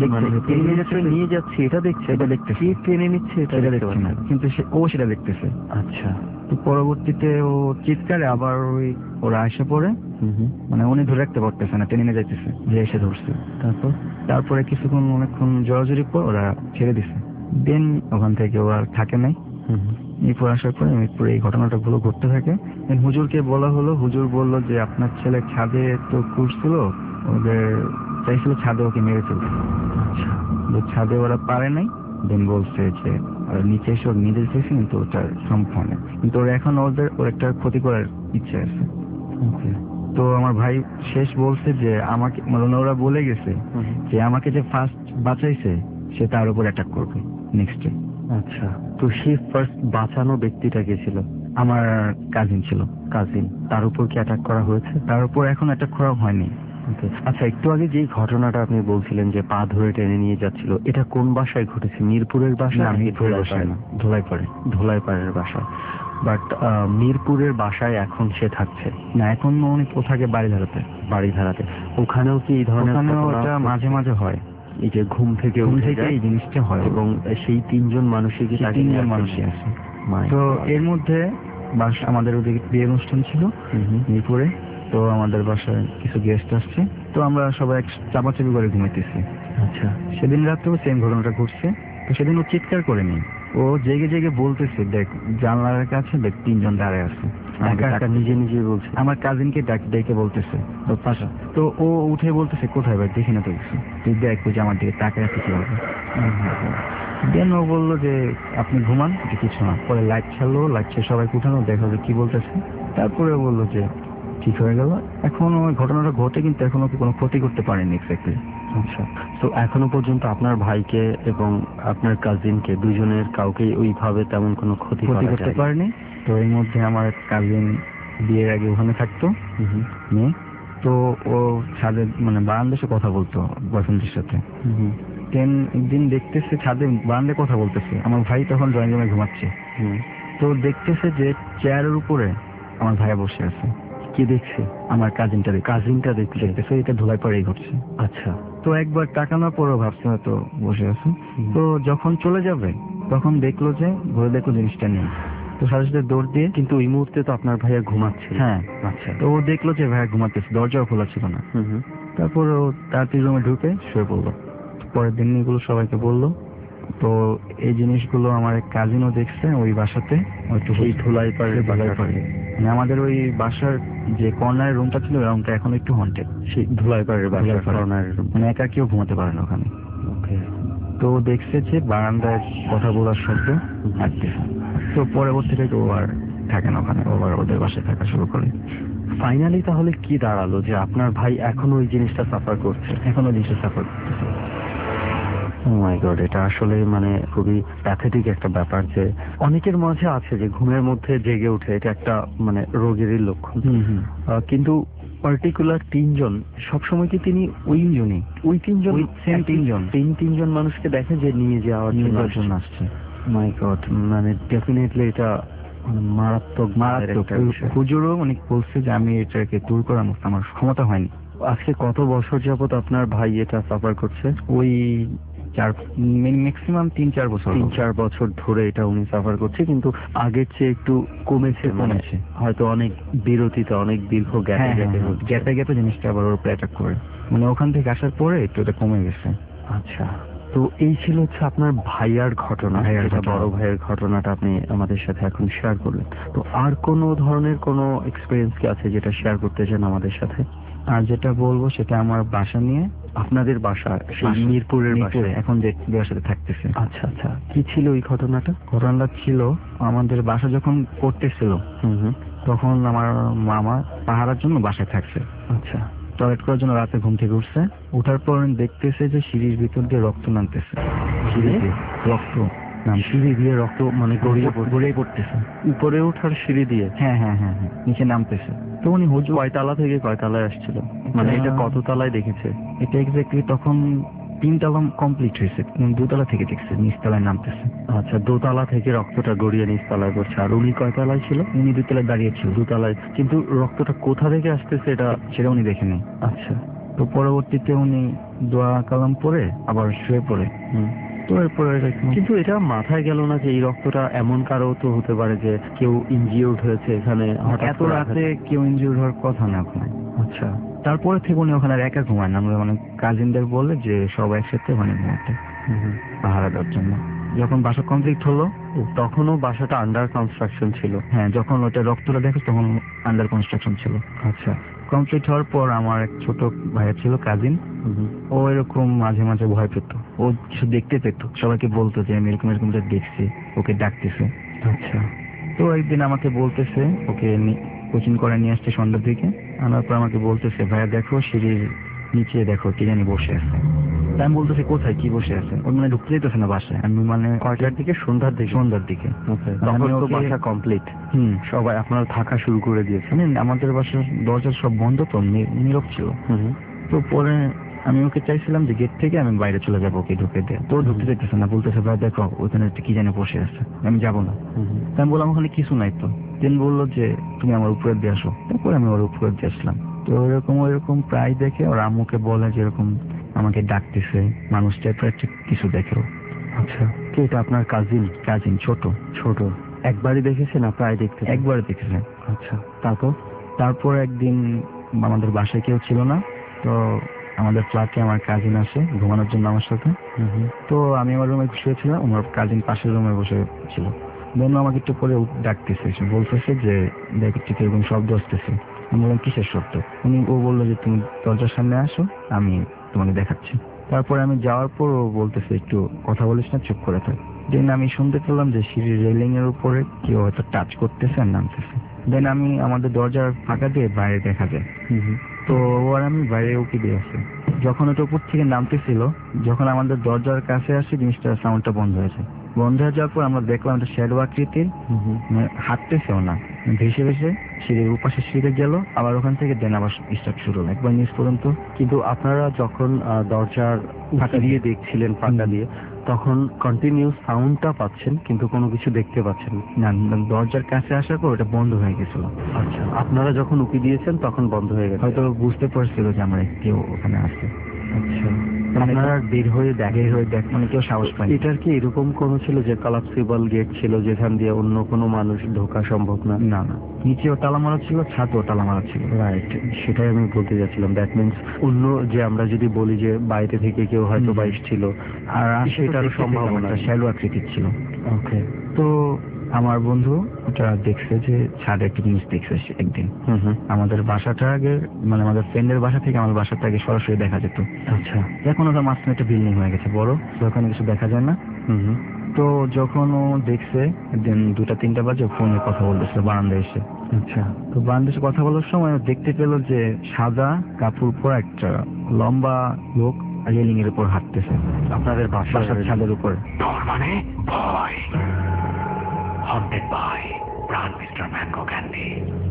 নিয়ে যাচ্ছে, এটা দেখছে, এটা দেখতেছে, টেনে নিচ্ছে, এটা দেখছে না, কিন্তু ও সেটা দেখতেছে। আচ্ছা, তো পরবর্তীতে ও চিৎকারে আবার ওই ওরা এসে পড়ে, মানে উনি ধরে রাখতে পারতেছে না, টেনে নিয়ে যাইতেছে, যে এসে ধরছে। তারপর তারপরে কিছুক্ষণ অনেকক্ষণ জোরাজুরি পর ওরা ছেড়ে দিছে। দেন ওখান থেকে ও আর থাকে নাই। মিরপুর আসার পরে মিরপুরে এই ঘটনাটা গুলো ঘটতে থাকে। হুজুরকে বলা হলো, হুজুর বলল যে আপনার ছেলে ছাদে তো করছিল, ওদের চাইছিল ছাদে ওকে মেরে ফেলতে। আচ্ছা, ছাদে ওরা পারে নাই, দেন বলছে যে নিচে এসে ওর নিতে চেয়েছে কিন্তু ওটা সম্ভব হয় না, কিন্তু ওরা এখন ওদের ওর একটা ক্ষতি করার ইচ্ছে আছে। তো আমার ভাই শেষ বলছে যে আমাকে, মানে ওরা বলে গেছে যে আমাকে যে ফার্স্ট বাঁচাইছে সে তার উপর অ্যাটাক করবে নেক্সট ডে। আচ্ছা, তো সে ফার্স্ট বাঁচানো ব্যক্তিটা কে ছিল? আমার কাজিন ছিল। কাজিন, তার উপর কি অ্যাটাক করা হয়েছে? তার উপর এখন অ্যাটাক করা হয়নি। আচ্ছা, একটু আগে যে ঘটনাটা আপনি বলছিলেন যে পা ধরে টেনে নিয়ে যাচ্ছিল, এটা কোন বাসায় ঘটেছে? মিরপুরের বাসায়? মিরপুরের বাসায় না, ধোলাইপাড়ে। ধোলাইপাড়ের বাসায়। বাট মিরপুরের বাসায় এখন সে থাকছে না, এখন অনেক ও থাকে বাড়ি ধারাতে। বাড়ি ধারাতে ওখানেও কি এই ধরনের? ওটা মাঝে মাঝে হয়, এই যে ঘুম থেকে ঘুম থেকে এই জিনিসটা হয়, এবং সেই তিনজন মানুষই কি তিনজন মানুষই আছে। তো এর মধ্যে আমাদের ওদিকে বিয়ে অনুষ্ঠান ছিল মিরপুরে, তো আমাদের বাসায় কিছু গেস্ট আসছে, তো আমরা সবাই চাপাচাপি করে ঘুমাইতেছি। আচ্ছা, সেদিন রাত্রেও সেম ঘটনাটা ঘটছে। তো সেদিন ও চিৎকার করেনি, ও জেগে জেগে বলতেছে দেখ জানলার কাছে দেখ তিনজন দাঁড়ায় আছে, নিজে নিজে বলছে। আমার কাজিনকে ডেকে বলতেছে। তো ও উঠে বলতেছে কোথায় ভাই, দেখি না তো কিছু, তুই দেখ যে আমার দিকে তাকায় আছে কি হবে। দেন ও বললো যে আপনি ঘুমান, যে কিছু না। পরে লাইট ছাড়লো, লাইট ছেড়ে সবাইকে উঠানো, দেখা যে কি বলতেছে। তারপরে বললো যে ঠিক হয়ে গেল। এখন ওই ঘটনাটা ঘটে কিন্তু এখনো কোনো ক্ষতি করতে পারেনি এক্স্যাক্টলি। আচ্ছা, তো এখনো পর্যন্ত আপনার ভাইকে এবং আপনার কাজিনকে দুজনের কাউকে ওইভাবে তেমন কোনো ক্ষতি করতে পারেনি। তো এর মধ্যে আমার কাজিন বিয়ের আগে ওখানে থাকতো মেয়ে, তো ও ছাদে মানে বারান্দায় কথা বলতো বয়ফ্রেন্ডের সাথে। দেন একদিন দেখতেছে ছাদে বারান্দায় কথা বলতেছে, আমার ভাই তখন ড্রয়িং রুমে ঘুমাচ্ছে। তো দেখতেছে যে চেয়ারের উপরে আমার ভাইয়া বসে আছে। কি দেখছে? আমার কাজিনটা কাজিনটা দেখছে দেখতেছে এটা ধোলাই পরেই ঘটছে। আচ্ছা, তো একবার তাকানোর পরও ভাবছে হয়তো বসে আছে। তো যখন চলে যাবে তখন দেখলো যে ঘুরে দেখলো জিনিসটা নেই, তো সাথে সাথে দৌড় দিয়ে, কিন্তু ওই মুহূর্তে তো আপনার ভাইয়া ঘুমাচ্ছে। হ্যাঁ, আচ্ছা, তো ও দেখলো যে ভাইয়া ঘুমাতেছে, দরজাও খোলা ছিল না। তারপর ও তাড়াতাড়ি রুমে ঢুকে শুয়ে পড়লো। পরের দিন এগুলো সবাইকে বললো। তো এই জিনিসগুলো আমার এক কাজিনও দেখছে ওই বাসাতে, ওই ধোলাইপাড়ের ধোলাইপাড়ে। মানে আমাদের ওই বাসার যে কর্নারের রুমটা ছিল ওই রুমটা এখন একটু হন্টেড, সেই ধোলাইপাড়ের বাসার কর্নারের রুম, মানে একা কেউ ঘুমাতে পারে না ওখানে। তো দেখছে যে বারান্দায় কথা বলার শব্দ আসতেছে। তো পরবর্তী থেকে ও আর থাকে না ওখানে, ও আর ওদের বাসায় থাকা শুরু করে। ফাইনালি তাহলে কি দাঁড়ালো যে আপনার ভাই এখনো ওই জিনিসটা সাফার করছে? এখনো জিনিসটা সাফার করতেছে। ও মাই গড, এটা আসলে মানে খুবই প্যাথেটিক একটা ব্যাপার যে অনেকের মাঝে আছে যে ঘুমের মধ্যে জেগে ওঠে, এটা একটা মানে রোগেরই লক্ষণ। কিন্তু পার্টিকুলার তিনজন সবসময় কি তিনি ওই জনই ওই তিনজন তিনজন তিন তিনজন মানুষকে দেখে যে নিয়ে যাওয়ার জন্য আসছে? মাই গড, মানে ডেফিনেটলি এটা মারাত্মক মারাত্মক। হুজুরও অনেক বলছে যে আমি এটাকে দূর করার মতো আমার ক্ষমতা হয়নি। আজকে কত বছর যাবত আপনার ভাই এটা সাফার করছে? ওই চার ম্যাক্সিমাম তিন চার বছর তিন চার বছর ধরে এটা উনি সাফার করছে, কিন্তু আগের চেয়ে একটু কমেছে কমেছে হয়তো অনেক বিরতিতে, অনেক দীর্ঘ গ্যাপে গ্যাপে গ্যাপে গ্যাপে জিনিসটা আবার ওর অ্যাটাক করে, মানে ওখান থেকে আসার পরে একটু এটা কমে গেছে। আচ্ছা, তো এই ছিল হচ্ছে আপনার ভাইয়ার ঘটনা, যেটা বড় ভাইয়ের ঘটনাটা আপনি আমাদের সাথে এখন শেয়ার করলেন। তো আর কোনো ধরনের কোনো এক্সপিরিয়েন্স কি আছে যেটা শেয়ার করতে চান আমাদের সাথে? আর যেটা বলবো সেটা আমার বাসা নিয়ে। আপনাদের বাসা সেই মিরপুরের বাসায় এখন যে বাসাতে থাকতেছে। আচ্ছা আচ্ছা, কি ছিল ওই ঘটনাটা? ঘটনাটা ছিল আমাদের বাসা যখন করতেছিল তখন আমার মামা পাহারার জন্য বাসায় থাকছে। আচ্ছা, টয়লেট করার জন্য রাতে ঘুম থেকে উঠছে, উঠার পর দেখতেছে যে সিঁড়ির ভিতর দিয়ে রক্ত নামতেছে, সিঁড়িতে রক্ত সিঁড়ি দিয়ে রক্ত মানে গড়িয়ে পড়ছে। গড়িয়ে পড়তেছে উপরে ওঠার সিঁড়ি দিয়ে? হ্যাঁ হ্যাঁ হ্যাঁ হ্যাঁ নিচে নামতেছে। তো উনি হুজুর কয়তলা থেকে কয়তলায় আসছিল, মানে এটা কত তলায় দেখেছে? এটা এক্স্যাক্টলি তখন তিনতলা কমপ্লিট হয়েছে, দুতলা থেকে দেখছে নিচতলায় নামতেছে। আচ্ছা, দোতলা থেকে রক্তটা গড়িয়ে নিচতলায় পড়ছে। আর উনি কয়তলায় ছিল? উনি দুতলায় দাঁড়িয়েছিল। দুতলায়, কিন্তু রক্তটা কোথা থেকে আসতেছে এটা সেটা উনি দেখেনি। আচ্ছা। তো পরবর্তীতে উনি দোয়া কালাম পরে আবার শুয়ে পড়ে। হুম। তো এরপরে কিন্তু এটা মাথায় গেল না যে এই রক্তটা এমন কারো তো হতে পারে যে কেউ ইনজিওর্ড হয়েছে এখানে হঠাৎ এত করে রাতে কেউ ইনজিওর্ড হওয়ার কথা না ওখানে। আচ্ছা। তারপরে থেকে উনি ওখানে আর একা ঘুমায় না, আমরা মানে কাজিনদের বলে যে সব একসাথে ওখানে ঘুমাতে পাহারা দেওয়ার জন্য। যখন বাসা কমপ্লিট হলো তখনও বাসাটা আন্ডার কনস্ট্রাকশন ছিল? হ্যাঁ, যখন ওটা রক্তটা দেখে তখন আন্ডার কনস্ট্রাকশন ছিল। আচ্ছা। কমপ্লিট হওয়ার পর আমার এক ছোট ভাইয়া ছিল কাজিন, ও এরকম মাঝে মাঝে ভয় পেত, ও কিছু দেখতে পেত, সবাইকে বলতো যে আমি এরকম এরকম দেখছি, ওকে ডাকতেছে। আচ্ছা। তো একদিন আমাকে বলতেছে, ওকে কোচিং করে নিয়ে আসছে সন্ধ্যার দিকে, আনার পর আমাকে বলতেছে ভাইয়া দেখো সিঁড়ির নিচে দেখো কি জানি বসে আছে। আমি বলতেছি কোথায়, কি বসে আছে? ওর মানে ঢুকতে যেতেছে না বাসায়। আমি মানে কয়টার দিকে? সন্ধ্যার দিকে? সন্ধ্যার দিকে। তখন তো বাসা কমপ্লিট, হুম সবাই আপনারা থাকা শুরু করে দিয়েছে? মানে আমাদের বাসার দরজা সব বন্ধ, তো নীরব ছিল। তো পরে আমি ওকে চাইছিলাম যে গেট থেকে আমি বাইরে চলে যাবো, ওকে ঢুকে দেয়। তো ঢুকতে যেতেছে না, বলতেছে ভাই দেখো ওখানে কি জানি বসে আছে, আমি যাবো না। আমি বললাম ওখানে কিছু নাই তো। দেন বললো যে তুমি আমার উপরে দিয়ে আসো। তারপরে আমি ওর উপরে দিয়ে আসলাম। তো ওইরকম ওইরকম প্রায় দেখে ওর আম্মুকে বলে যে এরকম আমাকে ডাকতেছে, মানুষ টাইপের কিছু দেখেও। আচ্ছা। কে এটা? আপনার কাজিন? কাজিন, ছোট ছোট। একবারই দেখেছে না প্রায় দেখতে? একবারই দেখেছে। আচ্ছা। তারপর? তারপর একদিন আমাদের বাসায় কেউ ছিল না, তো আমাদের ফ্ল্যাটে আমার কাজিন আসে ঘুমানোর জন্য আমার সাথে। তো আমি আমার রুমে শুয়েছিলাম, আমার কাজিন পাশের রুমে বসে ছিল। দেন আমাকে একটু পরে ডাকতেছে, বলতেছে যে দেখ ঠিক এরকম শব্দ আসতেছে। আমি বললাম কিসের শব্দ? উনি ও বললো যে তুমি দরজার সামনে আসো, আমি তোমাকে দেখাচ্ছি। তারপরে আমি যাওয়ার পর ও বলতেছে একটু কথা বলিস না, চুপ করে থাক। দেন আমি শুনতে পেলাম যে সিঁড়ির রেলিং এর উপরে কেউ হয়তো টাচ করতেছে আর নামতেছে। দেন আমি আমাদের দরজার ফাঁকা দিয়ে বাইরে দেখা যায়। তো ও আর আমি বাইরে উকি দিয়ে আসি। যখন ওটা উপর থেকে নামতেছিল, যখন আমাদের দরজার কাছে আসি জিনিসটা সাউন্ডটা বন্ধ হয়েছে। বন্ধ হয়ে যাওয়ার পর আমরা দেখলাম একটা শ্যাডো আকৃতির, হাঁটতেছেও না, ভেসে ভেসে সিঁড়ির উপাশে সিঁড়ে গেল, আবার ওখান থেকে দেন আবার স্টার্ট শুরু হলো একবার নিচ পর্যন্ত। কিন্তু আপনারা যখন দরজার ফাঁকা দিয়ে দেখছিলেন, ফাঁকা দিয়ে, তখন কন্টিনিউ সাউন্ডটা পাচ্ছেন কিন্তু কোনো কিছু দেখতে পাচ্ছেন না? দরজার কাছে আসার পর ওটা বন্ধ হয়ে গেছিল। আচ্ছা। আপনারা যখন উকি দিয়েছেন তখন বন্ধ হয়ে গেছে? হয়তো বুঝতে পারছিল যে আমরা কেউ ওখানে আসছে। আচ্ছা। আপনারা বের হয়ে দেখে হয়ে দেখ মানে কেউ সাহস পায়। এটার কি এরকম কোনো ছিল যে কলাপসিবল গেট ছিল যেখান দিয়ে অন্য কোনো মানুষ ঢোকা সম্ভব না? না না, নিচেও তালা মারা ছিল, ছাদেও তালা মারা ছিল। রাইট, সেটাই আমি বলতে যাচ্ছিলাম। দ্যাট মিনস অন্য যে আমরা যদি বলি যে বাইরে থেকে কেউ হয়তো বাইশ ছিল, আর সেটারও সম্ভাবনা শ্যালো আকৃতির ছিল। ওকে। তো আমার বন্ধু ওটা দেখছে যে ছাদে একটা জিনিস দেখছে একদিন। আমাদের বাসাটা আগে মানে আমাদের ফ্রেন্ডের বাসা থেকে আমার বাসাটা আগে সরাসরি দেখা যেত। আচ্ছা। এখন ওটা মাঝখানে একটা বিল্ডিং হয়ে গেছে বড়, ওখানে কিছু দেখা যায় না। তো যখন ও দেখছে দিন দুটা তিনটা বাজে, ফোনে কথা বলতেছিল বারান্দায় এসে। আচ্ছা। তো বারান্দায় এসে কথা বলার সময় দেখতে পেল যে সাদা কাপড় পরা একটা লম্বা লোক রেলিং এর উপর হাঁটতেছে আপনাদের বাসার ছাদের উপরে। তার মানে ভয়। Haunted by Pran Mister Mango Candy.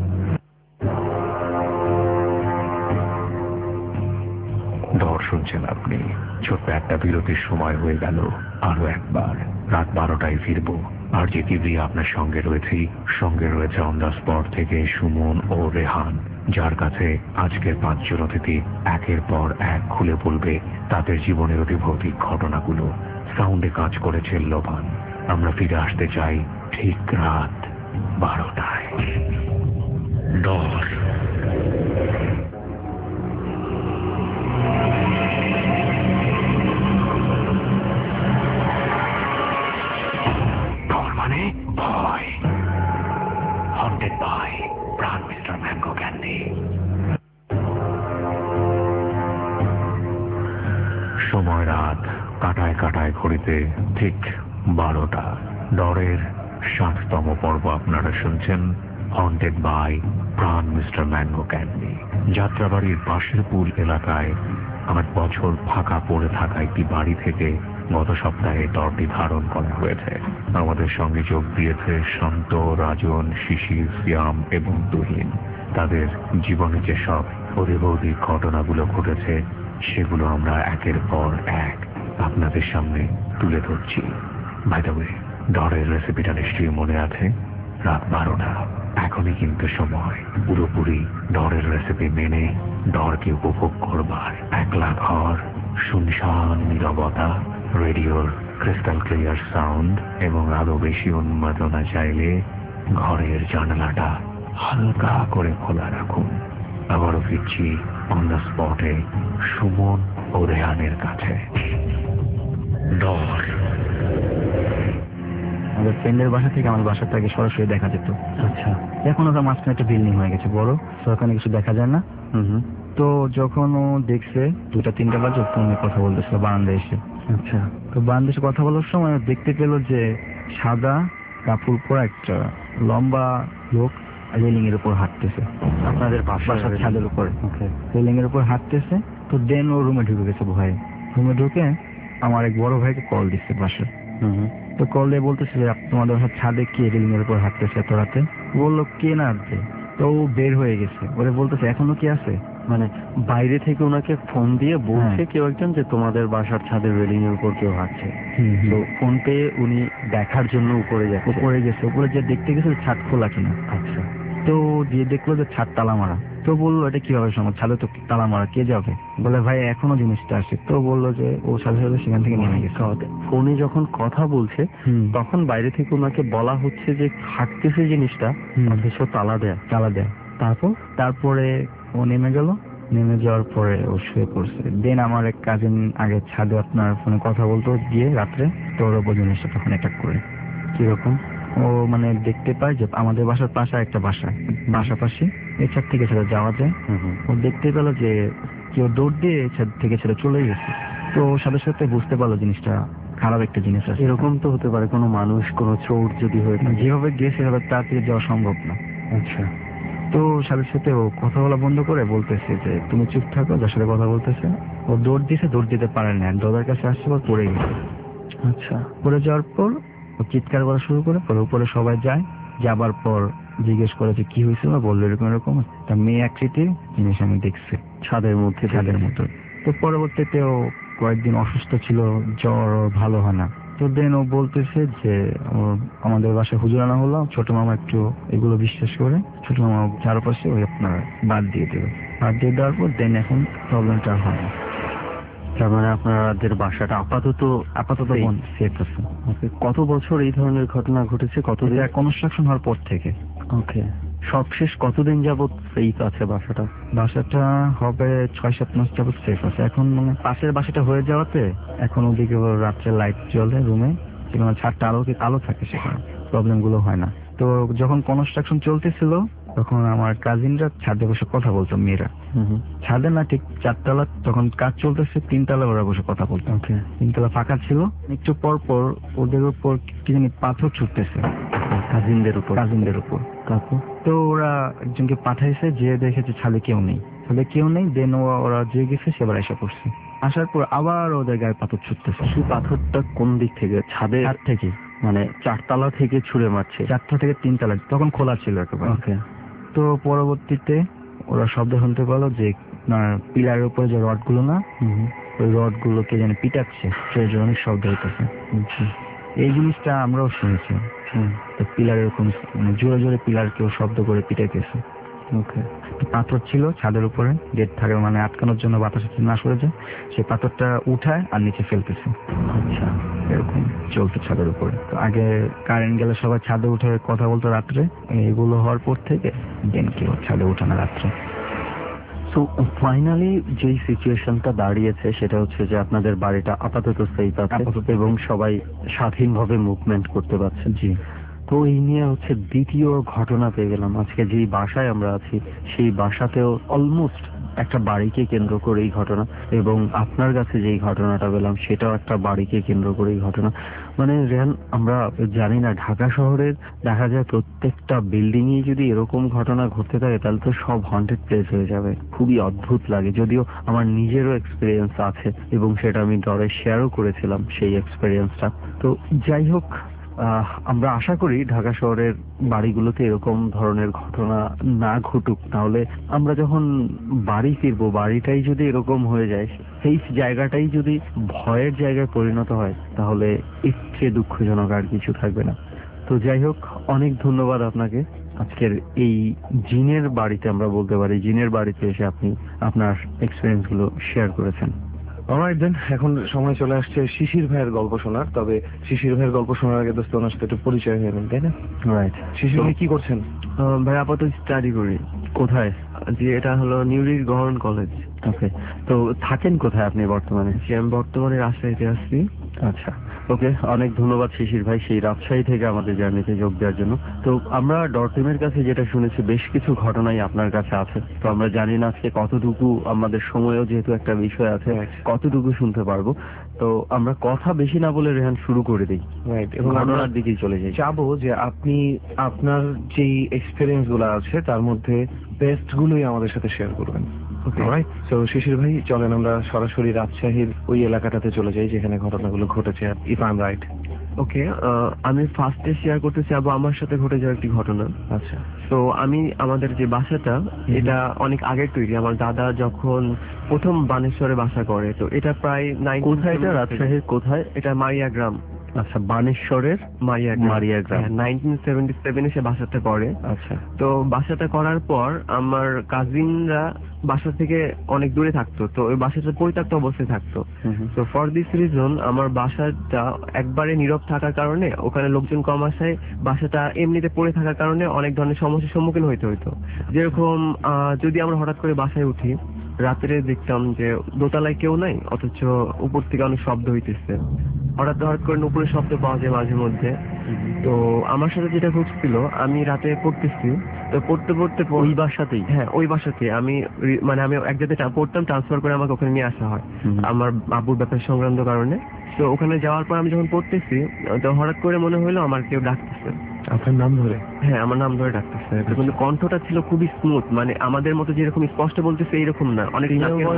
Dar শুনছেন আপনি। ছোট্ট একটা বিরতির সময় হয়ে গেল। আরো একবার রাত বারোটায় ফিরবো। আর যে টিভি আপনার সঙ্গে রয়েছি, সঙ্গে রয়েছে অন দ্য স্পট থেকে সুমন ও রেহান, যার কাছে আজকের পাঁচজন অতিথি একের পর এক খুলে বলবে তাদের জীবনের অতি ভৌতিক ঘটনাগুলো। সাউন্ডে কাজ করেছে লোভান। আমরা ফিরে আসতে চাই ঠিক রাত বারোটায়। ডর। ডর মানে ভয়। Haunted by Pran Mister Mango Candy. সময় রাত কাটায় কাটায় ঘড়িতে ঠিক বারোটা। ডরের ষাটতম পর্ব আপনারা শুনছেন। Haunted by Pran Mister Mango Candy. যাত্রাবাড়ির পাশের পুল এলাকায় আট বছর ফাঁকা পড়ে থাকা একটি বাড়ি থেকে গত সপ্তাহে দরটি ধারণ করা হয়েছে। আমাদের সঙ্গে যোগ দিয়েছে শান্ত, রাজন, শিশির, সিয়াম এবং তুহিন। তাদের জীবনে যেসব অধিভৌতিক ঘটনাগুলো ঘটেছে সেগুলো আমরা একের পর এক আপনাদের সামনে তুলে ধরছি। বাই দ্য ওয়ে, ডরের রেসিপিটা নিশ্চয়ই মনে আছে। রাত বারোটা, এখনই কিন্তু সময় পুরোপুরি ডরের রেসিপি মেনে ডরকে উপভোগ করবার। একলা ঘর, শুনশান নীরবতা, রেডিওর ক্রিস্টাল ক্লিয়ার সাউন্ড এবং আরো বেশি উন্মাদনা চাইলে ঘরের জানালাটা হালকা করে খোলা রাখুন। আবারও ফিরছি অন দ্য স্পটে সুমন ও রেহানের কাছে। ডর। আমাদের ফ্রেন্ডের বাসা থেকে আমার বাসাটাকে সরাসরি দেখা যেত। আচ্ছা, এখন ওটা মাঝখানে একটা বিল্ডিং হয়ে গেছে বড়, তো ওখানে কিছু দেখা যায় না। হুম তো যখন ও দেখছে দুটা তিনটা বাজে, ফোনে কথা বলতেছিল বারান্দায় এসে। আচ্ছা, তো বারান্দায় এসে কথা বলার সময় দেখতে পেল যে সাদা কাপড় পরা একটা লম্বা লোক রেলিং এর উপর হাঁটতেছে, আপনাদের বাসার ছাদের উপরে রেলিং এর উপর হাঁটতেছে। তো দেন ও রুমে ঢুকে গেছে ভয়ে। রুমে ঢুকে আমার এক বড় ভাইকে কল দিচ্ছে বাসায়। তো কল দিয়ে বলতেছে যে তোমাদের বাসার ছাদে কে রেলিং এর উপর হাঁটতেছে এত রাতে? বললো কে না আসবে। তো ও বের হয়ে গেছে, ওরে বলতেছে এখনো কি আছে, মানে বাইরে থেকে ওনাকে ফোন দিয়ে বলছে কেউ একজন যে তোমাদের বাসার ছাদের রেলিং এর উপর কেউ হাঁটছে। তো ফোন পেয়ে উনি দেখার জন্য উপরে যাচ্ছে। উপরে গেছে, উপরে যে দেখতে গেছে ছাদ খোলা কিনা। আচ্ছা, তো যে দেখলো যে ছাদ তালা মারা। তো বললো এটা কিভাবে সম্ভব, ছাদে তো তালা মারা, কে যাবে? বলে ভাই এখনো জিনিসটা আসে। তো বললো যে ও সাথে সাথে সেখান থেকে নেমে গেছে। ফোনে যখন কথা বলছে তখন বাইরে থেকে ওনাকে বলা হচ্ছে যে হাঁটতেছে জিনিসটা, অথচ তালা দেয়া তালা দেয়া। তারপর তারপরে ও নেমে গেল। নেমে যাওয়ার পরে ও শুয়ে পড়ছে। দেন আমার এক কাজিন আগে ছাদে আপনার ফোনে কথা বলতো গিয়ে রাত্রে, তো ওর ওপর জিনিসটা তখন অ্যাটাক করে। কিরকম? ও মানে দেখতে পায় যে আমাদের বাসার পাশে একটা বাসা, পাশাপাশি এই ছাদ থেকে ছেড়ে যাওয়া যায়। ও দেখতে পেলো যে কেউ দৌড় দিয়ে এই ছাদ থেকে ছেড়ে চলে গেছে। তো সাথে সাথে বুঝতে পারলো জিনিসটা খারাপ একটা জিনিস আছে। এরকম তো হতে পারে কোনো মানুষ, কোনো চোর যদি হয়ে থাকে, যেভাবে গেছে সেভাবে তাড়াতাড়ি যাওয়া সম্ভব না। আচ্ছা, তো সাথে সাথে ও কথা বলা বন্ধ করে বলতেছে যে তুমি চুপ থাকো, যার সাথে কথা বলতেছে। ও দৌড় দিয়েছে, দৌড় দিতে পারে না, দরজার কাছে আসছে পর পড়ে গেছে। আচ্ছা, পড়ে যাওয়ার পর ও চিৎকার করা শুরু করে। পরে উপরে সবাই যায়, যাবার পর জিজ্ঞেস করে যে কি হয়েছিল, বললো এরকম এরকম একটা মেয়ে আকৃতির জিনিস আমি দেখছি ছাদের মধ্যে, ছাদের মতো। তো পরবর্তীতে ও কয়েকদিন অসুস্থ ছিল, জ্বর ওর ভালো হয় না। তো দেন ও বলতেছে যে আমাদের বাসায় হুজুর আনা হলো, ছোট মামা একটু এগুলো বিশ্বাস করে ছোট মামা চারপাশে ওই আপনার বাদ দিয়ে দেবে। বাদ দিয়ে দেওয়ার পর দেন এখন প্রবলেমটা হয় না। তার মানে আপনাদের বাসাটা আপাতত আপাতত সেফ আছে। কত বছর এই ধরনের ঘটনা ঘটেছে? কতদিন? কনস্ট্রাকশন হওয়ার পর থেকে। ওকে, সবশেষ কতদিন যাবত সেফ আছে বাসাটা? বাসাটা হবে ছয় সাত মাস যাবত সেফ আছে। এখন মানে পাশের বাসাটা হয়ে যাওয়াতে এখন ওদিকে রাত্রে লাইট জ্বলে রুমে, সেখানে ছাদটা আলো আলো থাকে, সেখানে প্রবলেম গুলো হয় না। তো যখন কনস্ট্রাকশন চলতেছিল তখন আমার কাজিনরা ছাদে বসে কথা বলতো, মেয়েরা ছাদে না ঠিক চারতলা, তখন কাজ চলতেছে তিনতলা ওরা বসে কথা বলতো। তিনতলা ফাঁকা ছিল। একটু পর পর ওদের উপর কি জানি পাথর ছুটতেছে, কাজিনদের উপর কাজিনদের উপর তারপর তো ওরা একজনকে পাঠাইছে, যে দেখেছে ছাদে কেউ নেই, ছাদে কেউ নেই। দেন ওরা যে গেছে সেবার এসে পড়ছে। আসার পর আবার ওদের গায়ে পাথর ছুটতেছে। সেই পাথরটা কোন দিক থেকে? ছাদের ছাদ থেকে, মানে চারতলা থেকে ছুঁড়ে মারছে? চারতলা থেকে তিনতলা, তখন খোলা ছিল একেবারে। ওকে, তো পরবর্তীতে ওরা শব্দ শুনতে পেলো যে পিলারের উপরে যে রড গুলো না, ওই রড গুলোকে যেন পিটাচ্ছে, সেই জন্য অনেক শব্দ হইতেছে। এই জিনিসটা আমরাও শুনেছি। পিলার এরকম মানে জোরে জোরে পিলার কেউ শব্দ করে পিটাইতেছে। ওকে, পাথর ছিল ছাদের উপরে, গেট থাকে মানে আটকানোর জন্য বাতাস না সরে যায়, সেই পাথরটা উঠায় আর নিচে ফেলতেছে। আচ্ছা, এরকম চলতো ছাদের উপরে। তো আগে কারেন্ট গেলে সবাই ছাদে উঠে কথা বলতো রাত্রে, এগুলো হওয়ার পর থেকে দেন কেউ ছাদে উঠে না রাত্রে। তো ফাইনালি যেই সিচুয়েশনটা দাঁড়িয়েছে সেটা হচ্ছে যে আপনাদের বাড়িটা আপাতত সেফ আছে এবং সবাই স্বাধীনভাবে মুভমেন্ট করতে পারছে। জি। তো এই নিয়ে হচ্ছে দ্বিতীয় ঘটনা পেয়ে গেলাম আজকে। যেই বাসায় আমরা আছি সেই বাসাতেও অলমোস্ট একটা বাড়িকে কেন্দ্র করেই ঘটনা, এবং আপনার কাছে যেই ঘটনাটা পেলাম সেটাও একটা বাড়িকে কেন্দ্র করেই ঘটনা। মানে রেহান, আমরা জানি না ঢাকা শহরের দেখা যায় প্রত্যেকটা বিল্ডিংই যদি এরকম ঘটনা ঘটতে থাকে তাহলে তো সব হন্টেড প্লেস হয়ে যাবে। খুবই অদ্ভুত লাগে, যদিও আমার নিজেরও এক্সপিরিয়েন্স আছে এবং সেটা আমি ডরে শেয়ারও করেছিলাম সেই এক্সপিরিয়েন্সটা। তো যাই হোক, আহ আমরা আশা করি ঢাকা শহরের বাড়িগুলোতে এরকম ধরনের ঘটনা না ঘটুক। তাহলে আমরা যখন বাড়ি ফিরবো, বাড়িটাই যদি এরকম হয়ে যায়, সেই জায়গাটাই যদি ভয়ের জায়গায় পরিণত হয়, তাহলে এর চেয়ে দুঃখজনক আর কিছু থাকবে না। তো যাই হোক, অনেক ধন্যবাদ আপনাকে আজকের এই জিনের বাড়িতে, আমরা বলতে পারি জিনের বাড়িতে এসে আপনি আপনার এক্সপিরিয়েন্স গুলো শেয়ার করেছেন। অলরাইট দেন, এখন সময় চলে আসছে শিশির ভাইয়ের গল্প শোনার। তবে শিশির ভাইয়ের গল্প শোনার আগে দোস্ত ওনার সাথে একটু পরিচয় হয়ে নেন, তাই না? রাইট। শিশির ভাই কি করছেন? ভাই আপাতত স্টাডি করি। কোথায়? যে এটা হলো নিউলির গভর্নমেন্ট কলেজ। ওকে। তো থাকেন কোথায় আপনি বর্তমানে? আমি বর্তমানে রাজশাহীতে আছি। আচ্ছা, ওকে। অনেক ধন্যবাদ শিশির ভাই সেই রাজশাহী থেকে আমাদের জার্নিতে যোগ দেওয়ার জন্য। তো আমরা ডরটিমের কাছে যেটা শুনেছি, বেশ কিছু ঘটনাই আপনার কাছে আছে। তো আমরা জানি না আজকে কতটুকু, আমাদের সময়ও যেহেতু একটা বিষয় আছে, কতটুকু শুনতে পারবো। তো আমরা কথা বেশি না বলে রেহান শুরু করে দিই। রাইট। এবং ঘটনার দিকেই চলে যাই। চাবো যে আপনি আপনার যেই এক্সপিরিয়েন্স গুলো আছে তার মধ্যে বেস্ট গুলোই আমাদের সাথে শেয়ার করবেন। অলরাইট। সো শিশির ভাই, চলেন আমরা সরাসরি রাজশাহীর ওই এলাকাটাতে চলে যাই যেখানে ঘটনাগুলো ঘটেছে, if I am right. Okay, আমি ফার্স্টে শেয়ার করতে চাইবো আমার সাথে ঘটে যাওয়া একটি ঘটনা। আচ্ছা। তো আমি, আমাদের যে বাসাটা, এটা অনেক আগের তৈরি। আমার দাদা যখন প্রথম বানেশ্বরে বাসা করে, তো এটা প্রায় নাইন। কোথায় এটা? রাজশাহীর কোথায়? এটা মারিয়া গ্রাম। আচ্ছা, বানেশ্বরের মারিয়া মারিয়া গ্রাম। নাইনটিন সেভেন্টি সেভেনে সে বাসাটা করে। আচ্ছা। তো বাসাটা করার পর আমার কাজিনরা বাসা থেকে অনেক দূরে থাকতো, তো ওই বাসাটা পরিত্যক্ত অবস্থায় থাকতো। তো ফর দিস রিজন আমার বাসাটা একবারে নীরব থাকার কারণে, ওখানে লোকজন কম আসায় বাসাটা এমনিতে পড়ে থাকার কারণে অনেক ধরনের সমস্যার সম্মুখীন হইতে হইতো। যেরকম যদি আমরা হঠাৎ করে বাসায় উঠি, রাত্রে দেখতাম যে দোতলায় কেউ নাই, অথচ উপর থেকে অনেক শব্দ হইতেছে। হঠাৎ হঠাৎ করে উপরে শব্দ পাওয়া যায় মাঝে মধ্যে। তো আমার সাথে যেটা ঘটছিল, আমি রাতে পড়তেছি, তো পড়তে পড়তে ওই বাসাতেই, হ্যাঁ ওই বাসাতে আমি, মানে আমি এক জায়গায় পড়তাম, ট্রান্সফার করে আমাকে ওখানে নিয়ে আসা হয় আমার আব্বুর ব্যাপার সংক্রান্ত কারণে। তো ওখানে যাওয়ার পর আমি যখন পড়তেছি, তো হঠাৎ করে মনে হলো আমার কেউ ডাকতেছে। আপনার নাম ধরে? হ্যাঁ, আমার নাম ধরে ডাকতেছে। কিন্তু কণ্ঠটা ছিল খুবই স্মুথ, মানে আমাদের মতো যেরকম স্পষ্ট বলতেছে এইরকম না, অনেক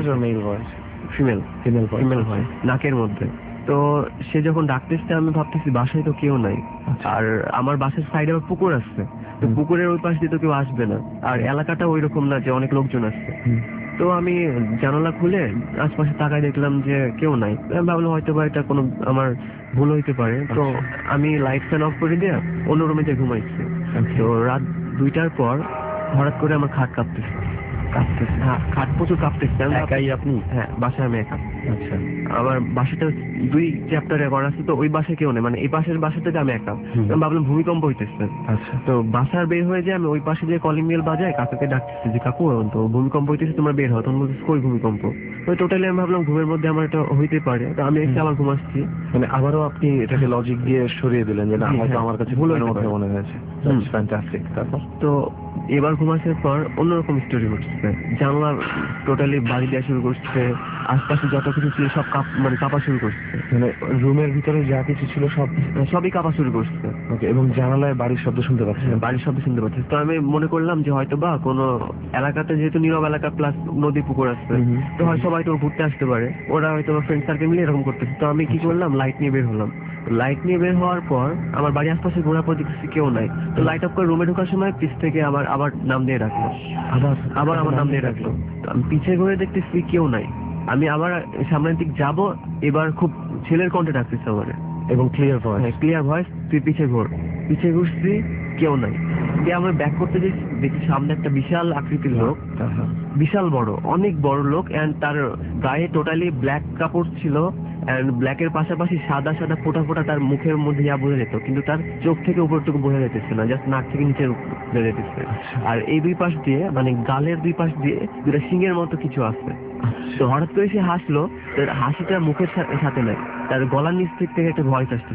ফিমেল ফিমেল ফিমেল হয় নাকের মধ্যে। তো সে যখন ডাকতেছে আমি ভাবতেছি বাসায় তো কেউ নাই, আর আমার বাসার সাইডে আমার পুকুর আসছে, তো পুকুরের ওই পাশ দিয়ে তো কেউ আসবে না, আর এলাকাটা ওই রকম না যে অনেক লোকজন আসছে। তো আমি জানালা খুলে আশপাশে তাকায় দেখলাম যে কেউ নাই। আমি ভাবলাম হয়তো বা এটা কোনো আমার ভুল হইতে পারে। তো আমি লাইট ফ্যান অফ করে দিয়ে অন্য রুমেতে ঘুমাইছি। তো রাত দুইটার পর হঠাৎ করে আমার খাট কাঁপতেছে কাঁপতেছে হ্যাঁ, খাট প্রচুর কাঁপতেছে। একাই আপনি? হ্যাঁ, বাসায় আমি একা। আচ্ছা। আমার বাসাটা দুই চ্যাপ্টারে করা আছে, তো ওই বাসায় কেউ নেই, মানে এই পাশের বাসাটাতে আমি একা। আমি ভাবলাম ভূমিকম্প হইতেছে। আচ্ছা। তো বাসার বের হয়ে যায়, আমি ওই পাশে যে কলিং বেল বাজায়, কাকুকে ডাকতেছি যে কাকু তো ভূমিকম্প হইতেছে, তোমরা বের হও। তখন বলতেছে কই ভূমিকম্প? তো টোটালি আমি ভাবলাম ঘুমের মধ্যে আমার এটা হইতে পারে, তো আমি এসে আবার ঘুমাচ্ছি। মানে আবারও আপনি এটাকে লজিক দিয়ে সরিয়ে দিলেন যে না, হয়তো আমার কাছে ভুল মধ্যে মনে হয়েছে। ফ্যান্টাস্টিক। তারপর তো এবার ঘুমানোর পর অন্যরকম স্টোরি হচ্ছে, জানলা টোটালি বাড়ি দেওয়া শুরু করছে, আশপাশে যত কিছু ছিল সব কাপ মানে কাঁপা শুরু করছে, মানে রুমের ভিতরে যা কিছু ছিল সব সবই কাঁপা শুরু করছে। ওকে। এবং জানালায় বাড়ির শব্দ শুনতে পাচ্ছি, বাড়ির শব্দ শুনতে পাচ্ছি। তো আমি মনে করলাম যে হয়তো বা কোনো এলাকাতে, যেহেতু নীরব এলাকা প্লাস নদী পুকুর আসছে, তো হয় সবাই তো ঘুরতে আসতে পারে, ওরা হয়তো ফ্রেন্ড সার্কেল মিলে এরকম করতেছে। তো আমি কি করলাম, লাইট নিয়ে বের হলাম। লাইট নিয়ে বের হওয়ার পর আমার বাড়ির আশপাশে ঘোরার পর দেখতেছি কেউ নাই। তো লাইট অফ করে রুমে ঢোকার সময় পিছ থেকে আবার আবার নাম দিয়ে রাখলো, আবার আবার আমার নাম দিয়ে রাখলো। আমি পিছিয়ে ঘুরে দেখতেছি কেউ নাই। আমি আবার সামনের দিক যাবো, এবার খুব ছেলের কণ্ঠে ডাকতেছে আমার, এবং ক্লিয়ার ভয়েস। হ্যাঁ, ক্লিয়ার ভয়েস, তুই পিছিয়ে ঘোর। পিছিয়ে ঘুরছি, কেউ নাই। দিয়ে আমার ব্যাক করতে যে দেখি সামনে একটা বিশাল আকৃতির লোক, বিশাল বড়, অনেক বড় লোক, এন্ড তার গায়ে টোটালি ব্ল্যাক কাপড় ছিল, এন্ড ব্ল্যাকের পাশাপাশি সাদা সাদা ফোটা ফোটা তার মুখের মধ্যে যা বোঝা যেত, কিন্তু তার চোখ থেকে উপরটুকু বোঝা যেতেছে না, জাস্ট নাক থেকে নিচে বোঝা যেতেছে। আর এই দুই পাশ দিয়ে, মানে গালের দুই পাশ দিয়ে দুটা সিংহের মতো কিছু আছে। তো হঠাৎ করে সে হাসলো, তার হাসিটা মুখের সাথে নাই, তার গলার নিচ থেকে একটা ভয়েস আসতেছে,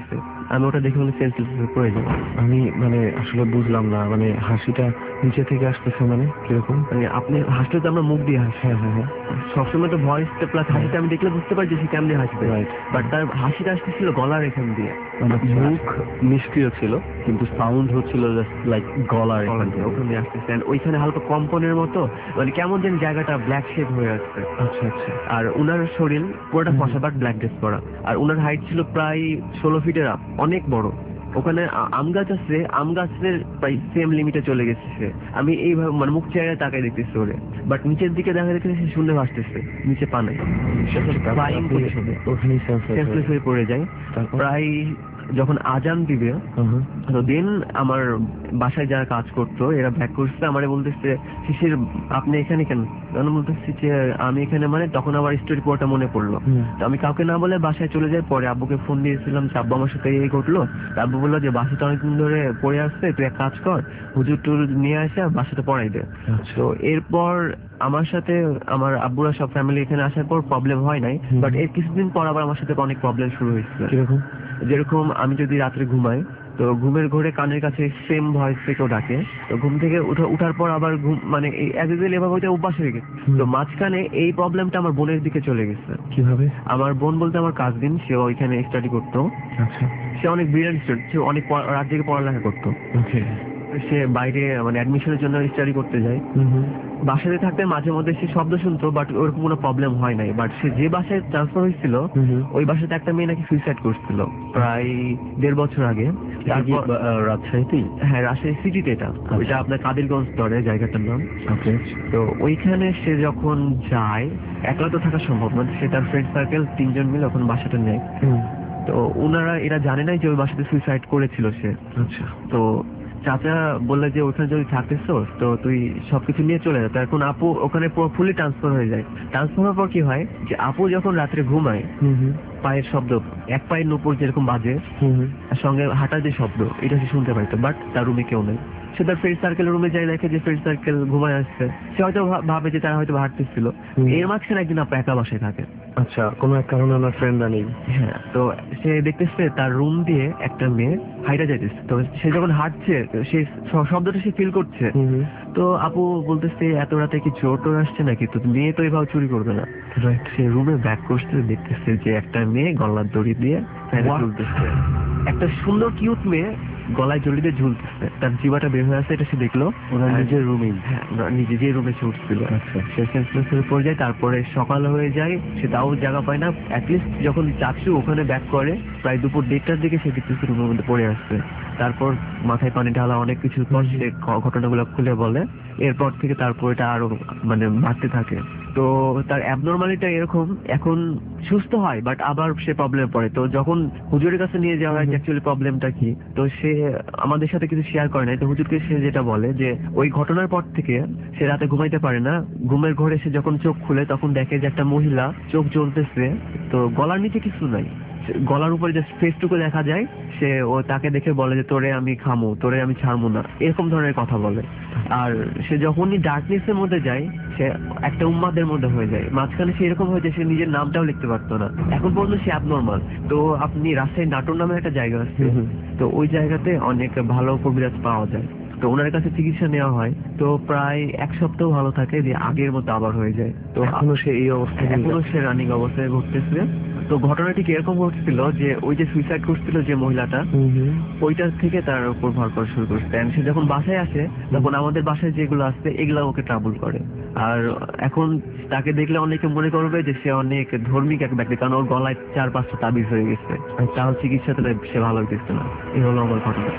আমি ওটা দেখে মানে সেন্সলেস হয়ে পড়ে যাবো। আমি মানে আসলে বুঝলাম না, মানে হাসিটা নিচে থেকে আসতেছে মানে কিরকম? মানে আপনি হাসলে তো আমরা মুখ দিয়ে হাসি, হ্যাঁ হ্যাঁ হ্যাঁ, সবসময় তো ভয়েস প্লাস হাসিটা আমি দেখলে বুঝতে পারি যে সে কেমনি হাসবে, Right. বাট তার হাসিটা আসতেছিল গলার এখান দিয়ে। মানে মুখ নিষ্ক্রিয় ছিল কিন্তু সাউন্ড হচ্ছিল লাইক গলার এখান দিয়ে, ওখান দিয়ে আসতেছে। And ওইখানে হালকা কম্পনের মতো, মানে কেমন যেন জায়গাটা ব্ল্যাক শেড হয়ে আসছে। আচ্ছা আচ্ছা। আর উনার শরীর পুরোটা ফসা বাট ব্ল্যাক ড্রেস পরা, আর উনার হাইট ছিল প্রায় ষোলো ফিটের আপ, অনেক বড়। ওখানে আ- আম গাছ আছে, আম গাছের প্রায় সেম লিমিটে চলে গেছে সে। আমি এইভাবে মানে মুখ চেহারা তাকাই দেখতেছি ওরে, বাট নিচের দিকে দেখা দেখতেছি সে শূন্য ভাসতেছে, নিচে পা নাই, ফ্লাইং পজিশনে ওখানেই সেন্সলেস হয়ে পড়ে যায়। তারপর? প্রায় যখন আজান দিবে, হুম, তো দেন আমার বাসায় যারা কাজ করতো এরা ব্যাক করছে, আমারে বলতেছে শিশির আপনি এখানে কেন? আমি বলতেছি যে আমি এখানে, মানে তখন আমার স্টোরি পুরোটা মনে পড়লো। হুম। তো আমি কাউকে না বলে বাসায় চলে যাই। পরে আব্বুকে ফোন দিয়েছিলাম যে আব্বু আমার সাথে এই ঘটলো। তা আব্বু বললো যে বাসাটা অনেকদিন ধরে পড়ে আসছে, তুই এক কাজ কর, হুজুর টুর নিয়ে আসে বাসাটা পড়াই দে। আচ্ছা। তো এরপর আমার সাথে আমার আব্বুরা সব ফ্যামিলি এখানে আসার পর প্রবলেম হয় নাই, হুম। বাট এর কিছুদিন পর আবার আমার সাথে অনেক প্রবলেম শুরু হয়েছিল। কিরকম? যেরকম আমি যদি রাত্রে ঘুমাই, তো ঘুমের ঘরে কানের কাছে সেম ভয়েস থেকেও ডাকে। তো ঘুম থেকে উঠা উঠার পর আবার ঘুম, মানে এই অ্যাজ এভাবে ওইটা অভ্যাস হয়ে গেছে। হুম। তো মাঝখানে এই প্রবলেমটা আমার বোনের দিকে চলে গেছে। কিভাবে? আমার বোন বলতে আমার কাজিন, সে ওইখানে স্টাডি করতো। আচ্ছা। সে অনেক ব্রিলিয়েন্ট স্টুডেন্ট, সে অনেক পড়া- রাত জেগে পড়ালেখা করতো। ওকে। সে বাইরে মানে অ্যাডমিশনের জন্য স্টাডি করতে যায়। হুম হুম। বাসাতে থাকতে মাঝে মধ্যে সে শব্দ শুনতো, বাট ওরকম কোনো প্রবলেম হয় নাই। বাট সে যে বাসায় ট্রান্সফার হয়েছিল, হুম হুম। ওই বাসাতে একটা মেয়ে নাকি সুইসাইড করছিল প্রায় দেড় বছর আগে। তারপর রাজশাহীতেই? হ্যাঁ, রাজশাহী সিটিতে, এটা ওইটা আপনার কাদিরগঞ্জ স্তরে জায়গাটার নাম। ওকে। তো ওইখানে সে যখন যায়, একলা তো থাকা সম্ভব না, সে তার ফ্রেন্ড সার্কেল তিনজন মিলে ওখানে বাসাটা নেয়। হুম। তো ওনারা এরা জানে নাই যে ওই বাসাতে সুইসাইড করেছিল সে। আচ্ছা। তো চাচা বললে যে ওখানে যদি থাকিস তো তুই সবকিছু নিয়ে চলে যা। তো এখন আপু ওখানে ফুলি ট্রান্সফার হয়ে যায়। ট্রান্সফার হওয়ার পর কি হয় যে আপু যখন রাত্রে ঘুমায়, হুম হুম। পায়ের শব্দ, এক পায়ের নুপুর যেরকম বাজে, হুম হুম। আর সঙ্গে হাঁটার যে শব্দ, এটা সে শুনতে পাইতো। বাট তার রুমে কেউ নেই। সে তার ফ্রেন্ড সার্কেল রুমে যায়, দেখে যে ফ্রেন্ড সার্কেল ঘুমায় আসছে। সে হয়তো ভা- ভাবে যে তারা হয়তো হাঁটতেছিল। হুম। এর মাঝখানে একদিন আপু একা বাসায় থাকে। আচ্ছা, কোনো এক কারণে আমার ফ্রেন্ডরা নেই। হ্যাঁ, তো সে দেখতেছে তার রুম দিয়ে একটা মেয়ে হাইটা যাইতেছে। তো সে যখন হাঁটছে, সে শ- শব্দটা সে ফিল করছে। হুম হুম। তো আপু বলতেছে এত রাতে কি চোর টোর আসছে নাকি, তো মেয়ে তো এভাবে চুরি করবে না। রাইট। সে রুমে ব্যাক করতে দেখতেছে যে একটা মেয়ে গলার দড়ি দিয়ে ফ্যানে What? ঝুলতেছে। একটা সুন্দর কিউট মেয়ে গলায় দড়ি দিয়ে ঝুলতেছে, তার জিবাটা বের হয়ে আছে, এটা সে দেখলো। ওনার আর- নিজের রুমেই? হ্যাঁ, ওনার নিজে যে রুমে সে উঠছিল। আচ্ছা। সে সেন্সলেস হয়ে পড়ে যায়। তারপরে সকাল হয়ে যায়, সে তাও জায়গা পায় না। অ্যাটলিস্ট যখন চাচু ওখানে ব্যাক করে, প্রায় দুপুর দেড়টার দিকে সে দেখতেছে রুমের মধ্যে পড়ে আসছে। তারপর মাথায় পানি ঢালা, অনেক কিছুর পর সে ঘ- ঘটনাগুলো খুলে বলে। এরপর থেকে তারপর এটা আরো মানে বাড়তে থাকে। তো তার অ্যাবনর্মালিটা এরকম, এখন সুস্থ হয় বাট আবার সে প্রবলেমে পড়ে। তো যখন হুজুরের কাছে নিয়ে যাওয়া হয় অ্যাকচুয়ালি প্রবলেমটা কি, তো সে আমাদের সাথে কিছু শেয়ার করে নাই। তো হুজুরকে সে যেটা বলে যে ওই ঘটনার পর থেকে সে রাতে ঘুমাইতে পারে না। ঘুমের ঘরে সে যখন চোখ খুলে তখন দেখে যে একটা মহিলা চোখ জ্বলতেছে, তো গলার নিচে কিছু নাই, সে- গলার উপরে যে ফেসটুকু দেখা যায়। সে ও তাকে দেখে বলে যে তোরে আমি খামু, তোরে আমি ছাড়মু না, এরকম ধরনের কথা বলে। আর সে যখনই ডার্কনেস এর মধ্যে যায়, সে একটা উম্মাদের মধ্যে হয়ে যায়। মাঝখানে সে এরকম হয়ে যায় সে নিজের নামটাও লিখতে পারতো না। এখন পর্যন্ত সে অ্যাবনর্মাল। তো আপনি রাজশাহী নাটোর নামে একটা জায়গা আছে, হুম হুম। তো ওই জায়গাতে অনেক ভালো কবিরাজ পাওয়া যায়। তো ওনার কাছে চিকিৎসা নেওয়া হয়। তো প্রায় এক সপ্তাহ ভালো থাকে, দিয়ে আগের মতো আবার হয়ে যায়। তো এখনো সে এই অবস্থায় এখনো সে রানিং অবস্থায় ঘটতেছে। তো ঘটনাটি কিরকম ঘটছিল যে ওই যে সুইসাইড করছিল যে মহিলাটা, হুম হুম। ওইটার থেকে তার উপর ভর করা শুরু করছে। And সে যখন বাসায় আসে তখন আমাদের বাসায় যেগুলো আছে এগুলা ওকে ট্রাবল করে। আর এখন তাকে দেখলে অনেকে মনে করবে যে সে অনেক ধর্মিক এক ব্যক্তি, কারণ ওর গলায় চার পাঁচটা তাবিজ হয়ে গেছে। তাহলে চিকিৎসাতে সে ভালো হইতেছে না। এই হলো আমার ঘটনা।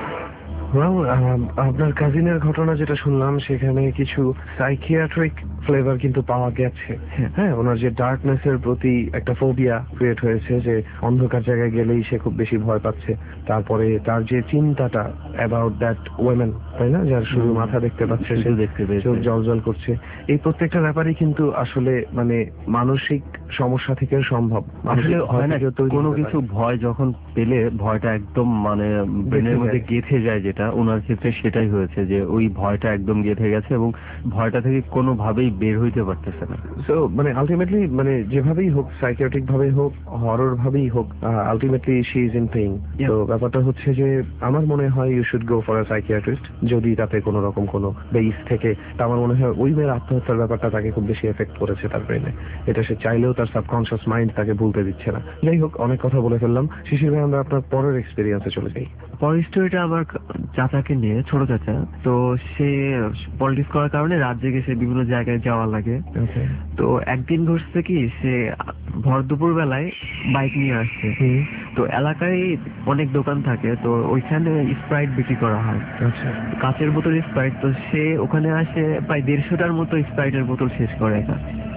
Well, um, আপনার কাজিনের ঘটনা যেটা শুনলাম সেখানে কিছু সাইকিয়াট্রিক ফ্লেভার কিন্তু পাওয়া গেছে। হ্যাঁ। হ্যাঁ, ওনার যে ডার্কনেস এর প্রতি একটা ফোবিয়া ক্রিয়েট হয়েছে, যে অন্ধকার জায়গায় গেলেই সে খুব বেশি ভয় পাচ্ছে। তারপরে তার যে চিন্তাটা অ্যাবাউট দ্যাট ওয়েমেন, তাই না, যার শুধু মাথা দেখতে পাচ্ছে, সে দেখতে পেয়েছে। চোখ জল জল করছে, এই প্রত্যেকটা ব্যাপারই কিন্তু আসলে মানে মানসিক সমস্যা থেকে সম্ভব। আসলে মানসিক ভয় হয় না, থেকেও তৈরি কোনো হতে কিছু পারে। ভয় যখন পেলে ভয়টা একদম মানে ব্রেনের গেঁথে মধ্যে যায়। গেঁথে যায়, যেটা যেটা ওনার ক্ষেত্রে সেটাই হয়েছে, যে ওই ভয়টা একদম গেঁথে গেছে এবং ভয়টা থেকে কোনোভাবেই বের হইতে পারতেছে না। সো মানে আলটিমেটলি মানে যেভাবেই হোক, সাইকিয়াট্রিক ভাবেই হোক, হরর ভাবেই হোক, ultimately she is in pain. তো ব্যাপারটা হচ্ছে যে আমার মনে হয় you should go for a psychiatrist যদি তাতে কোনো রকম কোনো বেস থেকে। তা আমার মনে হয় ওই মেয়ের আত্মহত্যার ব্যাপারটা তাকে খুব বেশি এফেক্ট করেছে তার ব্রেনে। এটা সে চাইলেও তার সাবকনশিয়াস মাইন্ড তাকে ভুলতে দিচ্ছে না। যাই হোক, অনেক কথা বলে ফেললাম। শিশির ভাই, আমরা আপনার পরের এক্সপিরিয়েন্সে চলে যাই। পরের স্টোরিটা আমার চাচাকে নিয়ে, ছোট চাচা। তো সে পলিটিক্স করার কারণে রাত জেগে সে বিভিন্ন জায়গায় যাওয়া লাগে। তো একদিন ঘটছে কি, সে ভর দুপুর বেলায় বাইক নিয়ে আসছে। তো এলাকায় অনেক দোকান থাকে, তো ওইখানে স্প্রাইট বিক্রি করা হয়, কাঁচের বোতল স্প্রাইট। তো সে ওখানে আসে প্রায় দেড়শোটার মতো স্প্রাইটের বোতল শেষ করে একা।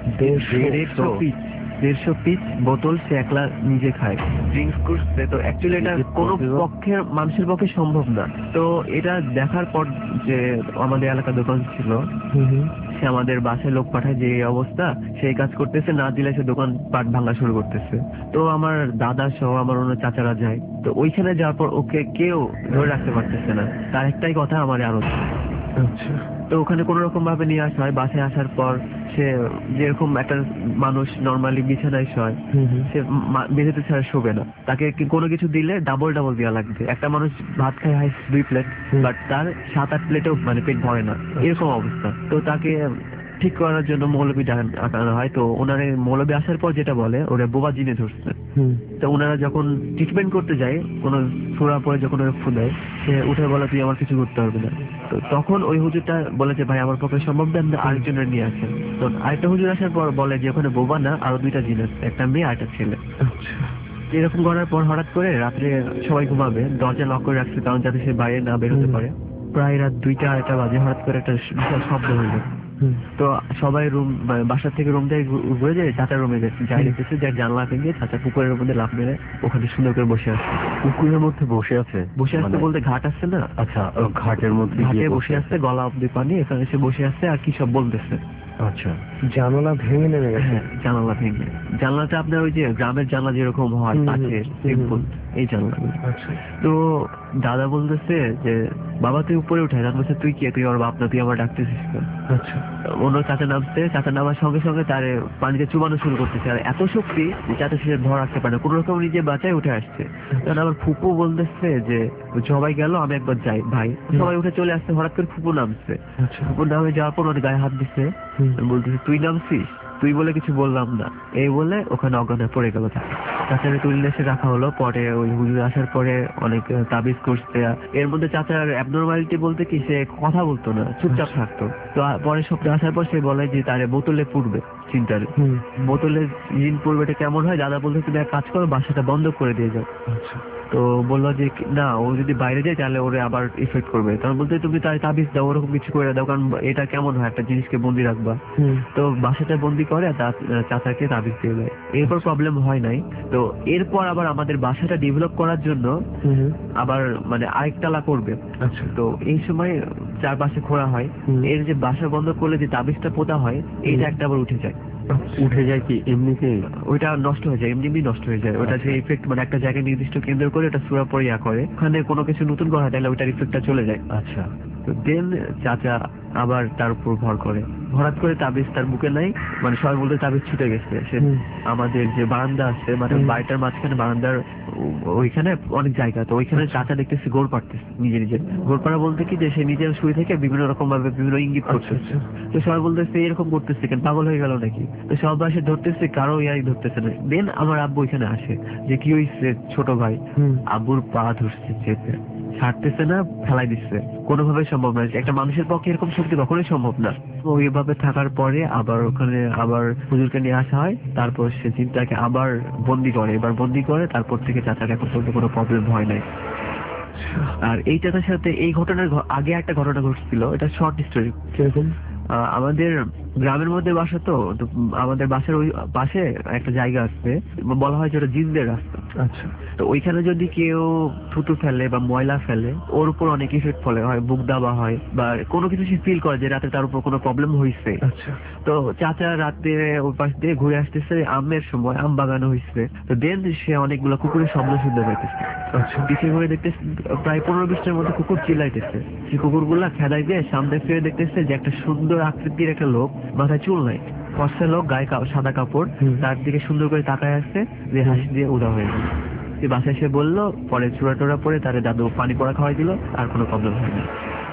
দেড়শো পিস দেড়শো পিস বোতল সে একলা নিজে খায়, ড্রিঙ্কস করছে। তো অ্যাকচুয়ালি এটা কোনো পক্ষের মানুষের পক্ষে সম্ভব না। তো এটা দেখার পর যে আমাদের এলাকার দোকান ছিল, সে আমাদের বাসায় লোক পাঠায় যে এই অবস্থা, সেই কাজ করতেছে, না দিলে সে দোকান পাট ভাঙা শুরু করতেছে। তো আমার দাদা সহ আমার অন্য চাচারা যায়। তো ওইখানে যাওয়ার পর ওকে কেউ ধরে রাখতে পারতেছে না, তার একটাই কথা, আমার আরো। আচ্ছা। তো ওখানে কোন রকম ভাবে নিয়ে আসা হয়। বাসায় আসার পর সে যেরকম একটা মানুষ নর্মালি বিছানায় শয়, সে মেঝেতে ছাড়া শোবে না। তাকে কোনো কিছু দিলে ডাবল ডাবল দেওয়া লাগবে। একটা মানুষ ভাত খায় হাই দুই প্লেট, বাট তার সাত আট প্লেটেও মানে পেট ভরে না, এরকম অবস্থা। তো তাকে ঠিক করার জন্য মৌলবী আনা হয়। তো ওনারা মৌলবী আসার পর যেটা বলে, ওরা বোবা জিনে ধরছে। তো ওনারা যখন ট্রিটমেন্ট করতে যায়, কোনো ছোড়া পরে যখন ওরা ফু দেয়, সে উঠে বলে তুই আমার কিছু করতে পারবি না। তো তখন ওই হুজুরটা বলে যে ভাই আমার পক্ষে সম্ভব না, আপনি আরেকজনের নিয়ে আসেন। তো আরেকটা হুজুর আসার পর বলে যে ওখানে বোবা না, আরো দুইটা জিন আছে, একটা মেয়ে আর একটা ছেলে। এরকম করার পর হঠাৎ করে রাত্রে সবাই ঘুমাবে, দরজা লক করে রাখছে, কারণ যাতে সে বাইরে না বের হতে পারে। প্রায় রাত দুইটা আড়াইটা বাজে হঠাৎ করে একটা বিশাল শব্দ হইল। তো সবাই রুম বাসার থেকে রুম থেকে ঘুরে যায়, চাচার রুমে গেছে, যাই দেখতেছে যে জানলা ভেঙে চাচা পুকুরের মধ্যে লাফ মেরে ওখানে সুন্দর করে বসে আছে। পুকুরের মধ্যে বসে আছে? বসে আসতে বলতে ঘাট আছে না, আচ্ছা, ঘাটের মধ্যে ঘাটে বসে আসছে, গলা অব্দি পানি, এখানে সে বসে আছে আর কি সব বলতেছে। আচ্ছা, জানালা ভেঙে নেমে গেছে? হ্যাঁ, জানালা ভেঙে। জানলাটা আপনার ওই যে গ্রামের জানলা যেরকম হয়, কাছে সিম্পল, এই জানলা। তো দাদা বলতেছে যে বাবা তুই উপরে উঠে। দাদা বলছে তুই কে, তুই আমার বাপ না, তুই আমার ডাকতেছিস? আচ্ছা। অন্য চাচা নামছে, চাচা নামার সঙ্গে সঙ্গে তার পানিতে চুবানো শুরু করতেছে, আর এত শক্তি যে চাচা সে ধর রাখতে পারে না, কোন রকম নিজে বাঁচায় উঠে আসছে। তখন আমার ফুপু বলতেছে যে সবাই গেল, আমি একবার যাই। ভাই সবাই উঠে চলে আসছে, হঠাৎ করে ফুপু নামছে। ফুপু নামে যাওয়ার পর ওর গায়ে হাত দিচ্ছে, বলতেছে তুই নামছিস? তুই বলে কিছু বললাম না, এই বলে ওখানে অজ্ঞানে পড়ে গেল। চাচারে তুলে এসে রাখা হলো। পরে ওই হুজুর আসার পরে অনেক তাবিজ করছে। এর মধ্যে চাচার অ্যাবনর্মালিটি বলতে কি, সে কথা বলতো না, চুপচাপ থাকতো। তো পরে স্বপ্নে আসার পর সে বলে যে তারে বোতলে পুড়বে, চিন্তার বোতলে জিন পুড়বে। এটা কেমন হয়? দাদা বলতে তুমি এক কাজ করো, বাসাটা বন্ধ করে দিয়ে যাও। তো বললো যে না, ও যদি বাইরে যায় তাহলে ওরে আবার ইফেক্ট করবে। তখন বলতে তুমি তাই তাবিজ দাও, ওরকম কিছু করে দাও, কারণ এটা কেমন হয়, একটা জিনিসকে বন্দি রাখবা। তো বাসাটা বন্দি করে চাচাকে তাবিজ দিয়ে দেয়। এরপর প্রবলেম হয় নাই। তো এরপর আবার আমাদের বাসাটা ডেভেলপ করার জন্য আবার মানে আরেকতলা করবে। তো এই সময় চারপাশে খোঁড়া হয়, এর যে বাসা বন্ধ করলে যে তাবিজটা পোতা হয়, এইটা একটা আবার উঠে যায়। উঠে যায় কি এমনিতে? ওইটা নষ্ট হয়ে যায়, এমনি এমনি নষ্ট হয়ে যায়। ওটা যে ইফেক্ট মানে একটা জায়গায় নির্দিষ্ট কেন্দ্র করে ওটা সুরা পরে ইয়া করে, ওখানে কোনো কিছু নতুন করা হয় তাহলে ওইটার ইফেক্টটা চলে যায়। আচ্ছা। তো দেন চাচা আবার তার উপর ভর করে, হঠাৎ করে তাবিজ তার বুকে নাই, মানে সবাই বলতে তাবিজ ছুটে গেছে। সে আমাদের যে বারান্দা আছে, মানে বাড়িটার মাঝখানে বারান্দার ওইখানে অনেক জায়গা, তো ওইখানে চাচা দেখতেছি গোড় পাড়তেছে নিজে নিজে। গোড় পাড়া বলতে কি, যে সে নিজের শুয়ে থেকে বিভিন্ন রকম ভাবে বিভিন্ন ইঙ্গিত করতেছে। তো সবাই বলতেছে এরকম করতেছে কেন, পাগল হয়ে গেল নাকি? তো সবাই এসে ধরতেছে, কারো ইয়াই ধরতেছে না। দেন আমার আব্বু ওইখানে আসে, যে কি হয়েছে ছোট ভাই? আব্বুর পা ধরছে চেপে, ছাড়তেছে না, ফেলাই দিচ্ছে, কোনোভাবে সম্ভব না। একটা মানুষের পক্ষে এরকম শক্তি কখনোই সম্ভব না। ওইভাবে থাকার পরে আবার ওখানে আবার হুজুরকে নিয়ে আসা হয়। তারপর সে চিন্তাকে আবার বন্দি করে, এবার বন্দি করে, তারপর থেকে চাচার এখন পর্যন্ত কোনো প্রবলেম হয় নাই। আর এই চাচার সাথে এই ঘটনার আগে একটা ঘটনা ঘটছিল, এটা শর্ট স্টোরি। কিরকম? আহ, আমাদের গ্রামের মধ্যে বাসা তো তো আমাদের বাসার ওই পাশে একটা জায়গা আছে, বলা হয় যে ওটা জিনদের রাস্তা। আচ্ছা তো ওইখানে যদি কেউ থুতু ফেলে বা ময়লা ফেলে, ওর উপর অনেক ইফেক্ট ফলে, হয় বুক দাবা হয় বা কোনো কিছু সে ফিল করে যে রাতে তার উপর কোনো প্রবলেম হয়েছে। আচ্ছা তো চাচা রাতে ওই পাশ দিয়ে ঘুরে আসতেছে, আমের সময় আম বাগানো হয়েছে, তো দেন সে অনেকগুলো কুকুরের শব্দ শুনতে পাইতেছে। আচ্ছা পিছিয়ে ঘুরে দেখতেছে প্রায় পনেরো বিশটার মধ্যে কুকুর চিল্লাইতেছে। সেই কুকুরগুলা খেদাই দিয়ে সামনে ফিরে দেখতেছে যে একটা সুন্দর আকৃতির একটা লোক, মাথায় চুল নাই, ফর্সা লোক, গায়ে কা- সাদা কাপড়, হুম। তার দিকে সুন্দর করে তাকায় আসছে, যে হাসি দিয়ে উদা হয়ে গেল। সে বাসায় এসে বললো, পরে চূড়া টোড়া পরে তার দাদু পানি পড়া খাওয়াই দিল, আর কোনো প্রবলেম হয়নি।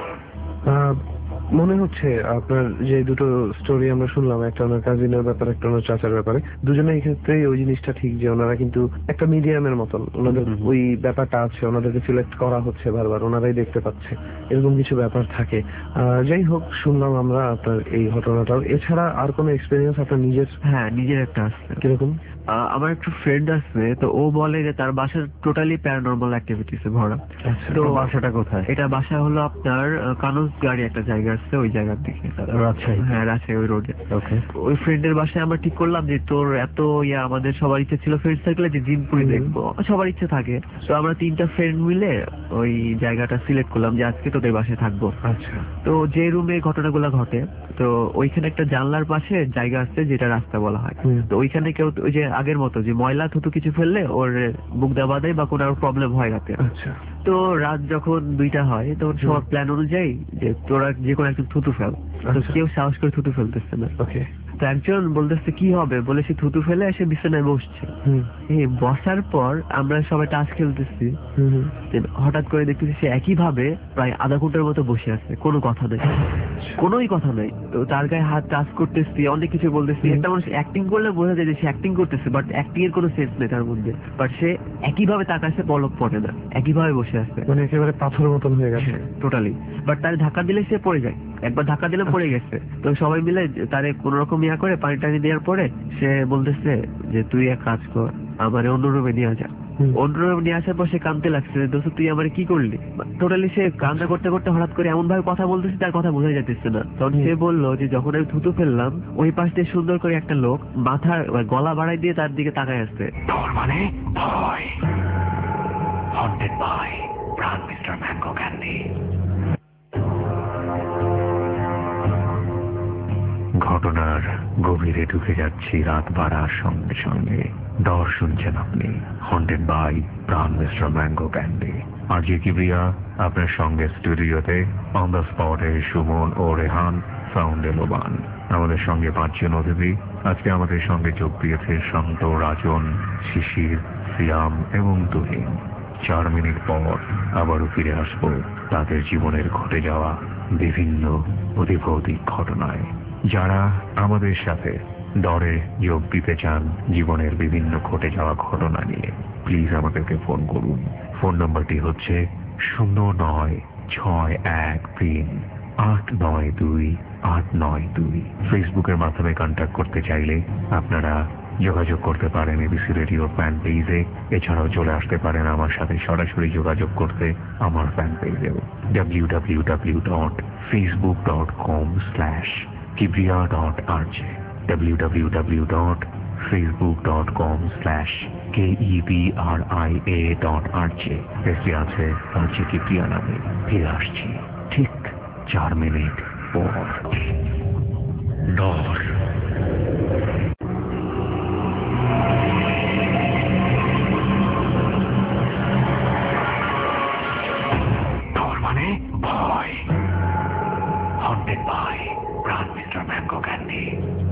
আহ, মনে হচ্ছে আপনার যে দুটো স্টোরি আমরা শুনলাম, একটা ওনার কাজিনের ব্যাপারে, একটা ওনার চাচার ব্যাপারে, দুজনের ক্ষেত্রেই ওই জিনিসটা ঠিক যে ওনারা কিন্তু একটা মিডিয়ামের মতন, ওনাদের হুম হুম। ওই ব্যাপারটা আছে, ওনাদেরকে সিলেক্ট করা হচ্ছে বারবার, ওনারাই দেখতে পাচ্ছে, এরকম কিছু ব্যাপার থাকে। আহ, যাই হোক, শুনলাম আমরা আপনার এই ঘটনাটাও। এছাড়া আর কোনো এক্সপিরিয়েন্স আপনার নিজের হ্যাঁ, নিজের একটা আছে। কিরকম? আহ, আমার একটা ফ্রেন্ড আছে, তো ও বলে যে তার বাসার টোটালি প্যারানর্মাল অ্যাক্টিভিটিস এ ভরা। আচ্ছা, তো বাসাটা কোথায়? এটা বাসা হলো আপনার কানুস গাড়ি একটা জায়গা আছে, ওই জায়গার দিকে, রাজশাহী? হ্যাঁ রাজশাহী ওই রোডে। ওকে। ওই ফ্রেন্ডের বাসায় আমরা ঠিক করলাম যে তোর এত ইয়া, আমাদের সবার ইচ্ছে ছিল ফ্রেন্ড সার্কেলে যে জিনপুরি হুম। দেখবো, সবার ইচ্ছে থাকে। তো আমরা তিনটা ফ্রেন্ড মিলে ওই জায়গাটা সিলেক্ট করলাম যে আজকে তোদের বাসায় থাকবো। আচ্ছা তো যে রুমে ঘটনাগুলো ঘটে, তো ওইখানে একটা জানলার পাশে জায়গা আছে যেটা রাস্তা বলা হয়। হুম। তো ওইখানে কেউ তো ওই যে আগের মতো যে ময়লা থুতু কিছু ফেললে ওর বুক দাবা দেয় বা কোনো প্রবলেম হয় রাতে। আচ্ছা তো রাত যখন দুইটা হয় তখন সবার প্ল্যান অনুযায়ী যে তোরা যে কোনো একজন থুতু ফেল। তো আচ্ছা। কেউ সাহস করে থুতু ফেলতেছে না। ওকে। তো একজন বলতেছে কি হবে বলে সে থুতু ফেলে এসে বিছানায় বসছে। হুম এই বসার পর আমরা সবাই টাচ খেলতেছি, হুম হুম। Then হঠাৎ করে দেখতেছি সে একই ভাবে প্রায় আধা ঘন্টার মতো বসে আছে, কোনো কথা নেই, কোনোই কথা নাই। তো তার গায়ে হাত টাচ করতেছি, অনেক কিছু বলতেছি। হুম। একটা মানুষ অ্যাক্টিং করলে বোঝা যায় যে সে অ্যাক্টিং করতেছে, বাট অ্যাক্টিং এর কোনো সেন্স নেই তার মধ্যে। বাট সে একই ভাবে তাকাচ্ছে, পলক পড়ে না, একই ভাবে বসে আছে মানে একেবারে পাথর মতন হয়ে গেছে। টোটালি। বাট তার ধাক্কা দিলে সে পড়ে যায়, একবার ধাক্কা দিলে পড়ে গেছে। তো সবাই মিলে তারে কোন রকম ইয়া করে পানি টানি দেওয়ার পরে সে বলতেছে যে তুই এক কাজ কর, আমার অন্য রুমে নিয়ে যা। হুম। অন্য রুমে নিয়ে আসার পর সে কাঁদতে লাগছে, দোস্ত তুই আমার কি করলি। টোটালি সে কান্না করতে করতে হঠাৎ করে এমন ভাবে কথা বলতেছে তার কথা বোঝা যাচ্ছে না। তখন হুম। সে বললো যে যখন আমি থুতু ফেললাম ওই পাশ দিয়ে সুন্দর করে একটা লোক মাথার গলা বাড়াই দিয়ে তার দিকে তাকায় আসছে। ডর মানে ভয়। Haunted by Pran Mister Mango Candy. ঘটনার গভীরে ঢুকে যাচ্ছি রাত বাড়ার সঙ্গে সঙ্গে। ডর শুনছেন আপনি, haunted by Pran Mister Mango Candy. আর যে কিবরিয়া আপনার সঙ্গে স্টুডিওতে অন দ্য স্পটে সুমন ও রেহান, সাউন্ডে লোবান। আমাদের সঙ্গে পাঁচজন অতিথি। আজকে আমাদের সঙ্গে যোগ দিয়েছে শান্ত, রাজন, শিশির, সিয়াম এবং তুহিন। চার মিনিট পর আবারও ফিরে আসবো তাদের জীবনের ঘটে যাওয়া বিভিন্ন অধিভৌতিক ঘটনায়। যারা আমাদের সাথে ডরে যোগ দিতে চান জীবনের বিভিন্ন ঘটে যাওয়া ঘটনা নিয়ে, প্লিজ আমাদেরকে ফোন করুন। ফোন নাম্বারটি হচ্ছে শূন্য নয় ছয় এক তিন আট নয় দুই আট নয় দুই। ফেসবুকের মাধ্যমে কন্ট্যাক্ট করতে চাইলে আপনারা যোগাযোগ করতে পারেন এবিসি রেডিও ফ্যান পেজে। এছাড়াও চলে আসতে পারেন আমার সাথে সরাসরি যোগাযোগ করতে আমার ফ্যান পেজেও W W W dot Facebook dot com slash Kibria dot RJ W W W dot Facebook dot com slash K E B R I A dot RJ. পেজটি আছে আরজে কিবরিয়া নামে। ফিরে আসছি ঠিক চার মিনিট পর। ডর। ডর মানে ভয়। Haunted by Pran Mister Mango Candy.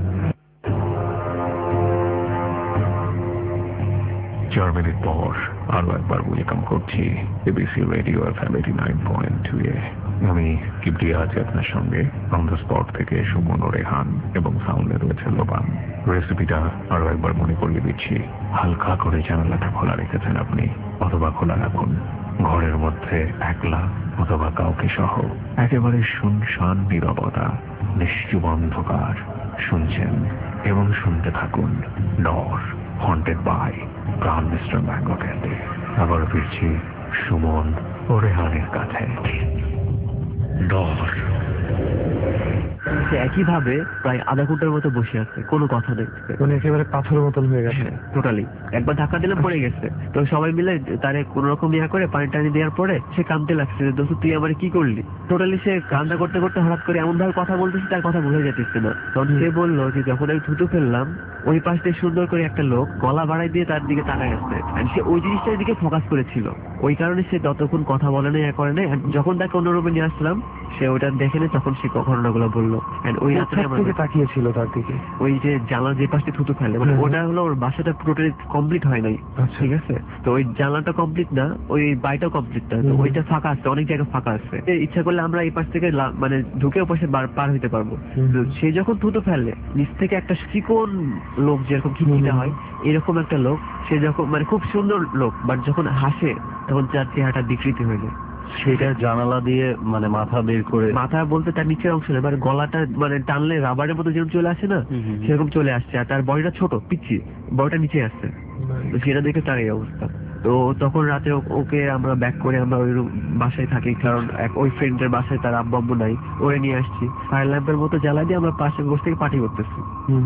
চার মিনিট পর আরো একবার ওয়েলকাম করছি ABC radio FM eighty nine point two এ। আমি কিবরিয়া আছি আপনার সঙ্গে অন দ্য স্পট থেকে সুমন ও রেহান এবং সাউন্ডে রয়েছে লোবান। রেসিপিটা আরো একবার মনে করিয়ে দিচ্ছি। হালকা করে জানালাটা খোলা রেখেছেন আপনি, অথবা খোলা রাখুন। ঘরের মধ্যে একলা অথবা কাউকে সহ একেবারে শুনশান নীরবতা, নিশ্চুপ অন্ধকার। শুনছেন এবং শুনতে থাকুন Dar, haunted by Pran Mister Mango Candy. আবার ফিরছি সুমন ও রেহানের কাছে। ডর। সে একইভাবে প্রায় আধা ঘন্টার মতো বসে আছে, কোনো কথা নেই, মানে একেবারে পাথরের মতন হয়ে গেছে। টোটালি একবার ধাক্কা দিলে পড়ে গেছে। তো সবাই মিলে তারে কোন রকম ইয়া করে পানি টানি দেওয়ার পরে সে কাঁদতে লাগছে, দোস্ত তুই আমার কি করলি। টোটালি সে কান্না করতে করতে হঠাৎ করে এমন ভাবে কথা বলতেছে তার কথা বোঝা যাচ্ছে না। তখন সে বললো যে যখন আমি থুতু ফেললাম ওই পাশ দিয়ে সুন্দর করে একটা লোক গলা বাড়াই দিয়ে তার দিকে তাকায় আসছে, সে ওই জিনিসটার দিকে ফোকাস করেছিল, ওই কারণে সে ততক্ষণ কথা বলে নাই, করে নাই। যখন তাকে অন্য রুমে নিয়ে আসলাম সে ওটা দেখে নেই, তখন সে ঘটনাগুলো বললো। ওই রাত্রে থেকে তাকিয়েছিল তার দিকে, ওই যে জানলা যে পাশে থুতু ফেলে, মানে ওটা হলো ওর বাসাটা পুরোটাই কমপ্লিট হয় নাই, ঠিক আছে। তো ওই জানলাটা কমপ্লিট না, ওই বাড়িটাও কমপ্লিট না, তো ওইটা ফাঁকা আছে, অনেক জায়গা ফাঁকা আছে। ইচ্ছা করলে আমরা এই পাশ থেকে মানে ঢুকে ওপাশে পার হইতে পারবো। সে যখন থুতু ফেলে নিচ থেকে একটা চিকন লোক যেরকম খিচিটা হয় এরকম একটা লোক, সে যখন মানে খুব সুন্দর লোক, বাট যখন হাসে তখন তার চেহারাটা বিকৃতি হয়ে যায়। সেটা জানালা দিয়ে মানে মাথা বের করে, মাথা বলতে তার নিচের অংশ নেই, মানে গলাটা মানে টানলে রাবারের মতো যেরকম চলে আসে না সেরকম চলে আসছে, আর তার বডিটা ছোট পিচ্ছি, বডিটা নিচে আসছে। তো সেটা দেখে তার এই অবস্থা। তো তখন রাতে ওকে আমরা ব্যাক করে আমরা ওই বাসায় থাকি, কারণ ওই ফ্রেন্ডের বাসায় তার আব্বু আম্মু নাই, ওরে নিয়ে আসছি। ফায়ার ল্যাম্পের মতো জ্বালা দিয়ে আমরা পাশে বসে থেকে পার্টি করতেছি।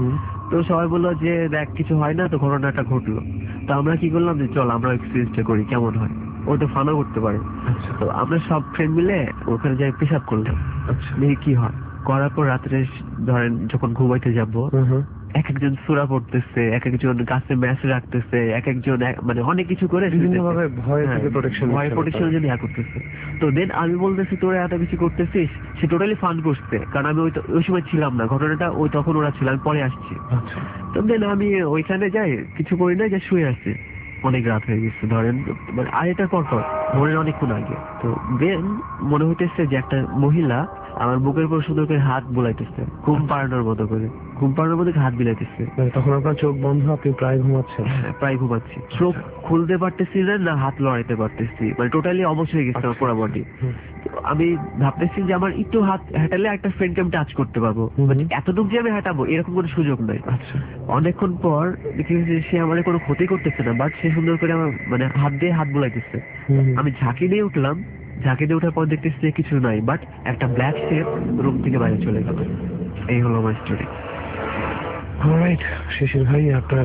তো সবাই বললো যে দেখ কিছু হয় না, তো ঘটনাটা ঘটলো। তো আমরা কি করলাম যে চল আমরা এক্সপিরিয়েন্সটা করি কেমন হয়, ও তো ফানও করতে পারে। তো আমরা সব ফ্রেন্ড মিলে ওখানে যাই পেশাব করলাম, দেখি কি হয়। করার পর রাত্রে ধরেন যখন ঘুমাইতে যাবো এক একজন সূরা পড়তেছে, এক একজন গাছে ম্যাচ রাখতেছে, এক একজন মানে অনেক কিছু করে ভয় প্রোটেকশনের জন্য ইয়া করতেছে। তো দেন আমি বলতেছি তোরা এত কিছু করতেছিস, সে টোটালি ফান করছে, কারণ আমি ওই সময় ছিলাম না, ঘটনাটা ওই তখন ওরা ছিল, আমি পরে আসছি। তো দেন আমি ওইখানে যাই, কিছু করি না, যে শুয়ে আসছি, অনেক রাত হয়ে গেছে ধরেন আড়াইটার পর পর, ভোরের অনেকক্ষণ আগে। তো দেন মনে হইতেছে যে একটা মহিলা আমার বুকের উপর সুন্দর করে হাত বুলাইতেছে, ঘুম পাড়ানোর মতো করে, ঘুম পাড়ানোর মতো হাত বিলাইতেছে। তখন আপনার চোখ বন্ধ, আপনি প্রায় ঘুমাচ্ছেন? প্রায় ঘুমাচ্ছি, চোখ খুলতে পারতেছি না, না হাত লড়াইতে পারতেছি, মানে টোটালি অবশ হয়ে গেছে আমার পুরো বডি। আমি ভাবতেছি যে আমার একটু হাত হাঁটালে একটা ফ্রেন্ডকে আমি টাচ করতে পারবো, এতটুকু যে আমি হাঁটাবো এরকম কোনো সুযোগ নাই। অনেকক্ষণ পর দেখি সে আমার কোনো ক্ষতি করতেছে না, বাট সে সুন্দর করে আমার মানে হাত দিয়ে হাত বুলাইতেছে। আমি ঝাঁকি দিয়ে উঠলাম, ঝাঁকি দিয়ে ওঠার পর দেখতেছি যে কিছু নাই, বাট একটা ব্ল্যাক শেপ রুম থেকে বাইরে চলে গেল। এই হলো আমার স্টোরি। অলরাইট শিশির ভাই, আপনার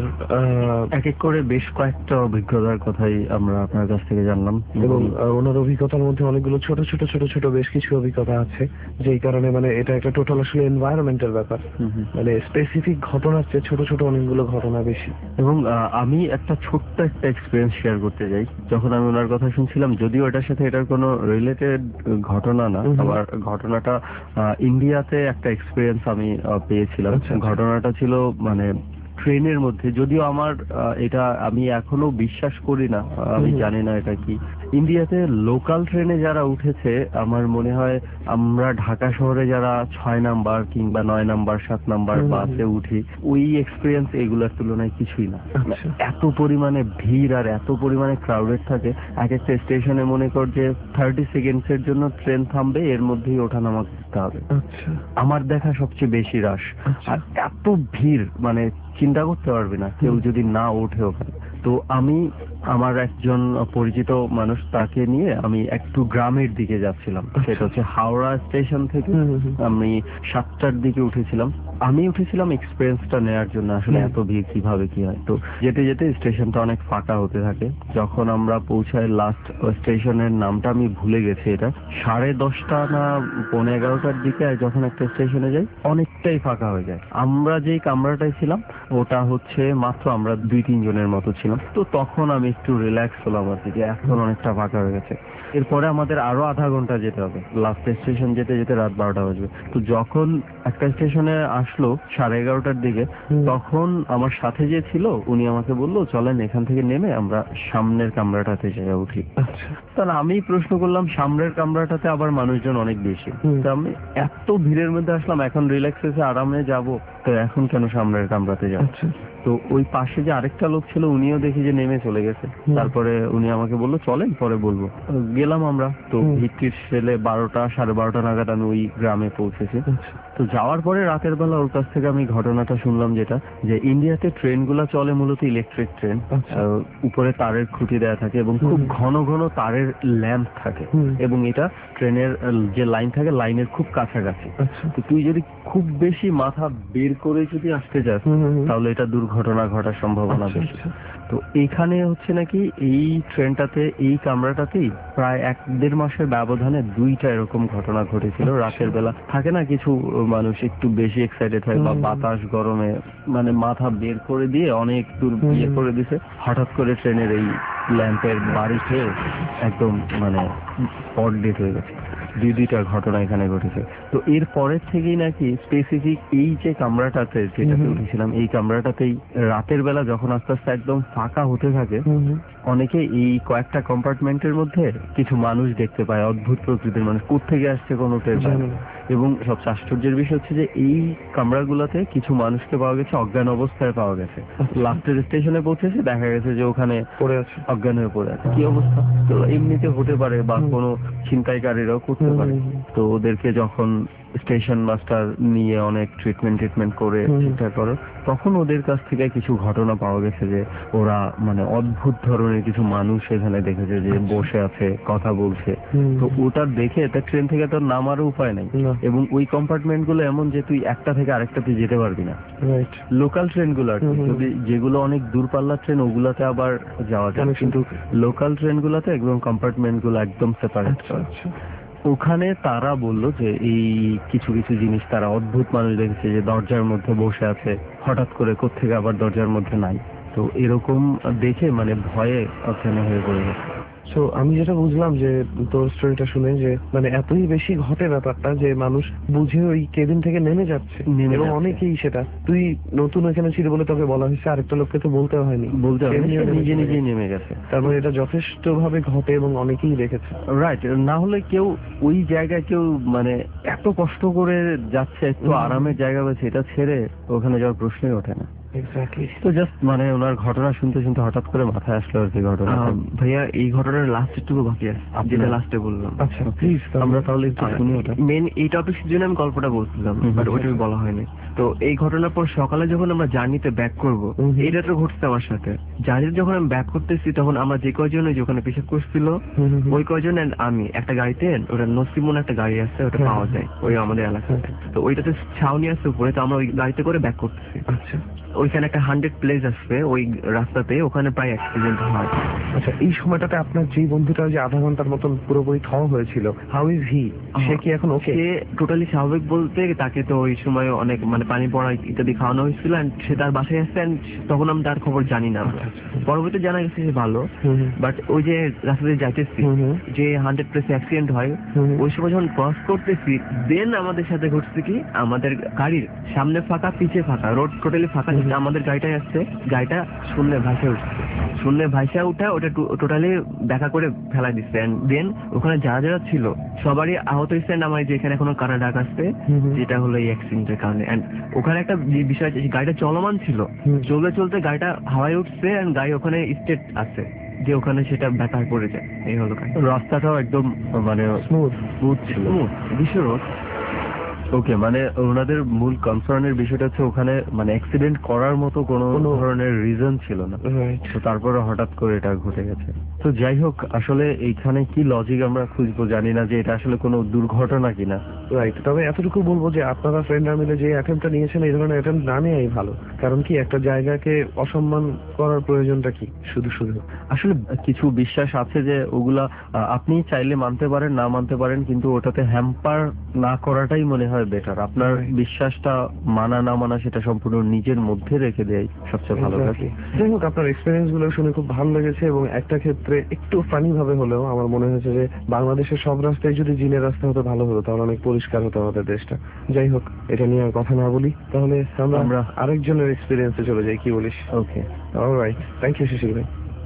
এক এক করে বেশ কয়েকটা অভিজ্ঞতার কথাই আমরা আপনার কাছ থেকে জানলাম, এবং ওনার অভিজ্ঞতার মধ্যে অনেকগুলো ছোট ছোট ছোট ছোট বেশ কিছু অভিজ্ঞতা আছে, যেই কারণে মানে এটা একটা টোটাল আসলে এনভায়রনমেন্টের ব্যাপার, মানে স্পেসিফিক ঘটনার চেয়ে ছোট ছোট অনেকগুলো ঘটনা বেশি। এবং আমি একটা ছোট্ট একটা এক্সপিরিয়েন্স শেয়ার করতে চাই। যখন আমি ওনার কথা শুনছিলাম, যদিও এটার সাথে এটার কোনো রিলেটেড ঘটনা না, আবার ঘটনাটা ইন্ডিয়াতে একটা এক্সপিরিয়েন্স আমি পেয়েছিলাম। ঘটনাটা ছিল মানে ট্রেনের মধ্যে, যদিও আমার এটা আমি এখনো বিশ্বাস করি না, আমি জানি না এটা কি। ইন্ডিয়াতে লোকাল ট্রেনে যারা উঠেছে, আমার মনে হয় আমরা ঢাকা শহরে যারা ছয় নাম্বার কিংবা নয় নাম্বার সাত নাম্বার বাসে উঠি, ওই এক্সপিরিয়েন্স এগুলোর তুলনায় কিছুই না। এত পরিমাণে ভিড় আর এত পরিমাণে ক্রাউডেড থাকে, এক একটা স্টেশনে মনে কর যে থার্টি সেকেন্ডস এর জন্য ট্রেন থামবে, এর মধ্যেই ওঠানামা করতে হবে। আমার দেখা সবচেয়ে বেশি রাশ, আর এত ভিড় মানে চিন্তা করতে পারবে না কেউ যদি না ওঠে ওখানে। তো আমি আমার একজন পরিচিত মানুষ, তাকে নিয়ে আমি একটু গ্রামের দিকে যাচ্ছিলাম, সেটা হচ্ছে হাওড়া স্টেশন থেকে আমি সাতটার দিকে উঠেছিলাম। আমি উঠেছিলাম এক্সপিরিয়েন্সটা নেওয়ার জন্য, আসলে এত ভিড় কিভাবে কি হয়। তো যেতে যেতে স্টেশনটা অনেক ফাঁকা হতে থাকে। যখন আমরা পৌঁছাই লাস্ট স্টেশনের নামটা আমি ভুলে গেছি, এটা সাড়ে দশটা না পৌনে এগারোটার দিকে যখন একটা স্টেশনে যাই, অনেকটাই ফাঁকা হয়ে যায়। আমরা যেই কামরাটায় ছিলাম ওটা হচ্ছে মাত্র আমরা দুই তিন জনের মতো ছিলাম। তো তখন আমি একটু রিল্যাক্স হলাম আর কি, যে এখন অনেকটা ফাঁকা হয়ে গেছে। এরপরে আমাদের আরো আধা ঘন্টা যেতে হবে, লাস্ট স্টেশন যেতে যেতে রাত বারোটা বাজবে। তো যখন একটা স্টেশনে আসলো সাড়ে এগারোটার দিকে, তখন আমার সাথে যে ছিল উনি আমাকে বললো চলেন এখান থেকে নেমে আমরা সামনের কামরাটাতে যাই উঠি। তাহলে আমি প্রশ্ন করলাম সামনের কামরাটাতে আবার মানুষজন অনেক বেশি, তো আমি এত ভিড়ের মধ্যে আসলাম, এখন রিল্যাক্স হয়েছে আরামে যাব, তো এখন কেন সামনের কামরাতে যাব? তো তো ওই পাশে যে আরেকটা লোক ছিল উনিও দেখি যে নেমে চলে গেছে। তারপরে উনি আমাকে বললো চলেন পরে বলবো। গেলাম আমরা, তো ভিত্তির সেলে বারোটা সাড়ে বারোটা নাগাদ আমি ওই গ্রামে পৌঁছেছি। তো যাওয়ার পরে রাতের বেলা ওর কাছ থেকে আমি ঘটনাটা শুনলাম যেটা, যে ইন্ডিয়াতে ট্রেন গুলা চলে মূলত ইলেকট্রিক ট্রেন, উপরে তারের খুঁটি দেওয়া থাকে এবং খুব ঘন ঘন তারের ল্যাম্প থাকে, এবং এটা ট্রেনের যে লাইন থাকে লাইনের খুব কাছাকাছি। তো তুই যদি খুব বেশি মাথা বের করে যদি আসতে যাস তাহলে এটা দুর্ঘটনা ঘটার সম্ভাবনা বেশি। তো এখানে হচ্ছে নাকি এই ট্রেনটাতে এই কামরাটাতেই প্রায় এক দেড় মাসের ব্যবধানে দুইটা এরকম ঘটনা ঘটেছিল। রাতের বেলা থাকে না কিছু মানুষ একটু বেশি এক্সাইটেড হয় বা বাতাস গরমে মানে মাথা বের করে দিয়ে অনেক দূর বিয়ে করে দিছে, হঠাৎ করে ট্রেনের এই ল্যাম্পের বাড়ি খেয়ে একদম মানে স্পট ডেট হয়ে গেছে। দুই দুইটা ঘটনা এখানে ঘটেছে। তো এর পরের থেকেই নাকি স্পেসিফিক এই যে কামরাটাতে যেটাতে উঠেছিলাম এই কামরাটাতেই রাতের বেলা যখন আস্তে আস্তে একদম ফাঁকা হতে থাকে অনেকে এই কয়েকটা কম্পার্টমেন্টের মধ্যে কিছু মানুষ দেখতে পায়, অদ্ভুত প্রকৃতির মানুষ, কোত্থেকে আসছে কোনো টের পায় না। এবং সবচেয়ে আশ্চর্যের বিষয় হচ্ছে যে এই কামরাগুলোতে কিছু মানুষকে পাওয়া গেছে অজ্ঞান অবস্থায় পাওয়া গেছে। লাস্টের স্টেশনে পৌঁছেছে দেখা গেছে যে ওখানে পড়ে আছে, অজ্ঞান হয়ে পড়ে আছে। কি অবস্থা? তো এমনিতে হতে পারে বা কোনো ছিনতাইকারীরাও করতে পারে। তো ওদেরকে যখন স্টেশন মাস্টার নিয়ে অনেক ট্রিটমেন্ট ট্রিটমেন্ট করে ঠিকঠাক করো তখন ওদের কাছ থেকে কিছু ঘটনা পাওয়া গেছে যে ওরা মানে অদ্ভুত ধরনের কিছু মানুষ এখানে দেখেছে যে বসে আছে কথা বলছে। তো ওটা দেখে তার ট্রেন থেকে তোর নামারও উপায় নাই, এবং ওই কম্পার্টমেন্ট গুলো এমন যে তুই একটা থেকে আরেকটাতে যেতে পারবি না। লোকাল ট্রেন গুলো আর কি, যদি যেগুলো অনেক দূরপাল্লার ট্রেন ওগুলাতে আবার যাওয়া যায়, কিন্তু লোকাল ট্রেন গুলাতে একদম কম্পার্টমেন্ট গুলো একদম সেপারেট। ওখানে তারা বললো যে এই কিছু কিছু জিনিস তারা অদ্ভুত মানুষ দেখেছে যে দরজার মধ্যে বসে আছে, হঠাৎ করে কোত্থেকে আবার দরজার মধ্যে নাই। তো এরকম দেখে মানে ভয়ে অজ্ঞান হয়ে পড়ে গেছে। সো আমি যেটা বুঝলাম যে তোর স্টোরিটা শুনে যে মানে এতই বেশি ঘটে ব্যাপারটা যে মানুষ বুঝে ওই কেবিন থেকে নেমে যাচ্ছে, এবং অনেকেই সেটা তুই নতুন এখানে ছিল বলে তোকে বলা হয়েছে, আরেকটা লোককে তো বলতে হয়নি, বলতে হয়নি, নিজে নিজেই নেমে গেছে। তারপরে এটা যথেষ্ট ভাবে ঘটে এবং অনেকেই দেখেছে। রাইট, না হলে কেউ ওই জায়গায় কেউ মানে এত কষ্ট করে যাচ্ছে একটু আরামের জায়গা পেয়েছে এটা ছেড়ে ওখানে যাওয়ার প্রশ্নই ওঠে না। তো জাস্ট মানে ওনার ঘটনা শুনতে শুনতে হঠাৎ করে মাথায় আসলো আর কি ঘটনা। ভাইয়া এই ঘটনার লাস্ট একটু বাকি আছে, যেটা লাস্টে বললাম। আচ্ছা প্লিজ আমরা তাহলে একটু শুনি ওটা। মেন এই টপিকের জন্য আমি গল্পটা বলছিলাম, বাট ওইটা বলা হয়নি। তো এই ঘটনার পর সকালে যখন আমরা জার্নিতে ব্যাক করবো, এইটা তো ঘটছে আমার সাথে। জার্নিতে যখন আমি ব্যাক করতেছি তখন আমরা যে কয়জন ওই যে ওখানে পেশাব করছিল ওই কয়জন and আমি একটা গাড়িতে, ওটা নসিমন একটা গাড়ি আছে, ওটা পাওয়া যায় ওই আমাদের এলাকাতে। তো ওইটাতে ছাউনি আছে উপরে, তো আমরা ওই গাড়িতে করে ব্যাক করতেছি। আচ্ছা, ওইখানে একটা হান্ড্রেড প্লেস আসবে ওই রাস্তাতে, ওখানে প্রায় অ্যাক্সিডেন্ট হয়। আচ্ছা, এই সময়টাতে আপনার যে বন্ধুটা যে আধা ঘন্টার মতন পুরোপুরি থ হয়েছিল, হাউ ইজ হি? সে কি এখন ওকে? সে টোটালি স্বাভাবিক বলতে, তাকে তো ওই সময় অনেক মানে পানি পড়া ইত্যাদি খাওয়ানো হয়েছিল, সে তার বাসায় আসছে, তখন আমি তার খবর জানি না। পরবর্তীতে জানা গেছে সে ভালো, বাট ওই যে রাস্তাতে যাইতেছি যে হান্ড্রেড প্লেস অ্যাক্সিডেন্ট হয়, ওই সময় যখন ক্রস করতেছি দেন আমাদের সাথে ঘটছে কি, আমাদের গাড়ির সামনে ফাঁকা পিছে ফাঁকা, রোড টোটালি ফাঁকা, আমাদের গাড়িটাই আসছে, গাড়িটা শূন্যে ভাসে উঠছে, শূন্যে ভাসা উঠা ওটা টোটালি দেখা করে ফেলা দিচ্ছে। দেন ওখানে যারা যারা ছিল সবারই আহত হয়েছে, আমার যে এখানে এখনো কানা ডাক আসছে, যেটা হলো এই অ্যাক্সিডেন্টের কারণে। এন্ড ওখানে একটা বিষয় আছে, গাড়িটা চলমান ছিল, চলতে চলতে গাড়িটা হাওয়ায় উঠছে, এন্ড গাড়ি ওখানে স্টেট আছে যে ওখানে সেটা ব্যথা পড়ে যায়। এই হলো রাস্তাটাও একদম মানে স্মুথ স্মুথ ছিল, বিশ্ব রোড। ওকে, মানে ওনাদের মূল কনসার্নের বিষয়টা হচ্ছে ওখানে মানে অ্যাক্সিডেন্ট করার মতো কোনো ধরনের রিজন ছিল না, তো তারপরে হঠাৎ করে এটা ঘটে গেছে। তো যাই হোক, আসলে এইখানে কি লজিক আমরা খুঁজবো জানি না যে এটা আসলে কোনো দুর্ঘটনা কিনা। রাইট, তবে এতটুকু বলবো যে আপনারা ফ্রেন্ডরা মিলে যে অ্যাটেম্পটা নিয়েছেন এই ধরনের অ্যাটেম্প না নেওয়াই ভালো, কারণ কি একটা জায়গাকে অসম্মান করার প্রয়োজনটা কি শুধু শুধু। আসলে কিছু বিশ্বাস আছে যে ওগুলা আপনি চাইলে মানতে পারেন না মানতে পারেন, কিন্তু ওটাতে হ্যাম্পার না করাটাই মনে হয় বেটার। আপনার বিশ্বাসটা মানা না মানা সেটা সম্পূর্ণ নিজের মধ্যে রেখে দেয় সবচেয়ে ভালো থাকে। যাই হোক, আপনার এক্সপিরিয়েন্স গুলো শুনে খুব ভালো লেগেছে, এবং একটা ক্ষেত্রে একটু ফানি ভাবে হলেও আমার মনে হয়েছে যে বাংলাদেশের সব রাস্তায় যদি জিনের রাস্তা হতো ভালো হতো, তাহলে অনেক পরিষ্কার হতো আমাদের দেশটা। যাই হোক, এটা নিয়ে আর কথা না বলি, তাহলে আমরা আরেকজনের এক্সপিরিয়েন্সে চলে যাই, কি বলিস? Okay, alright, thank you Shishir ভাই।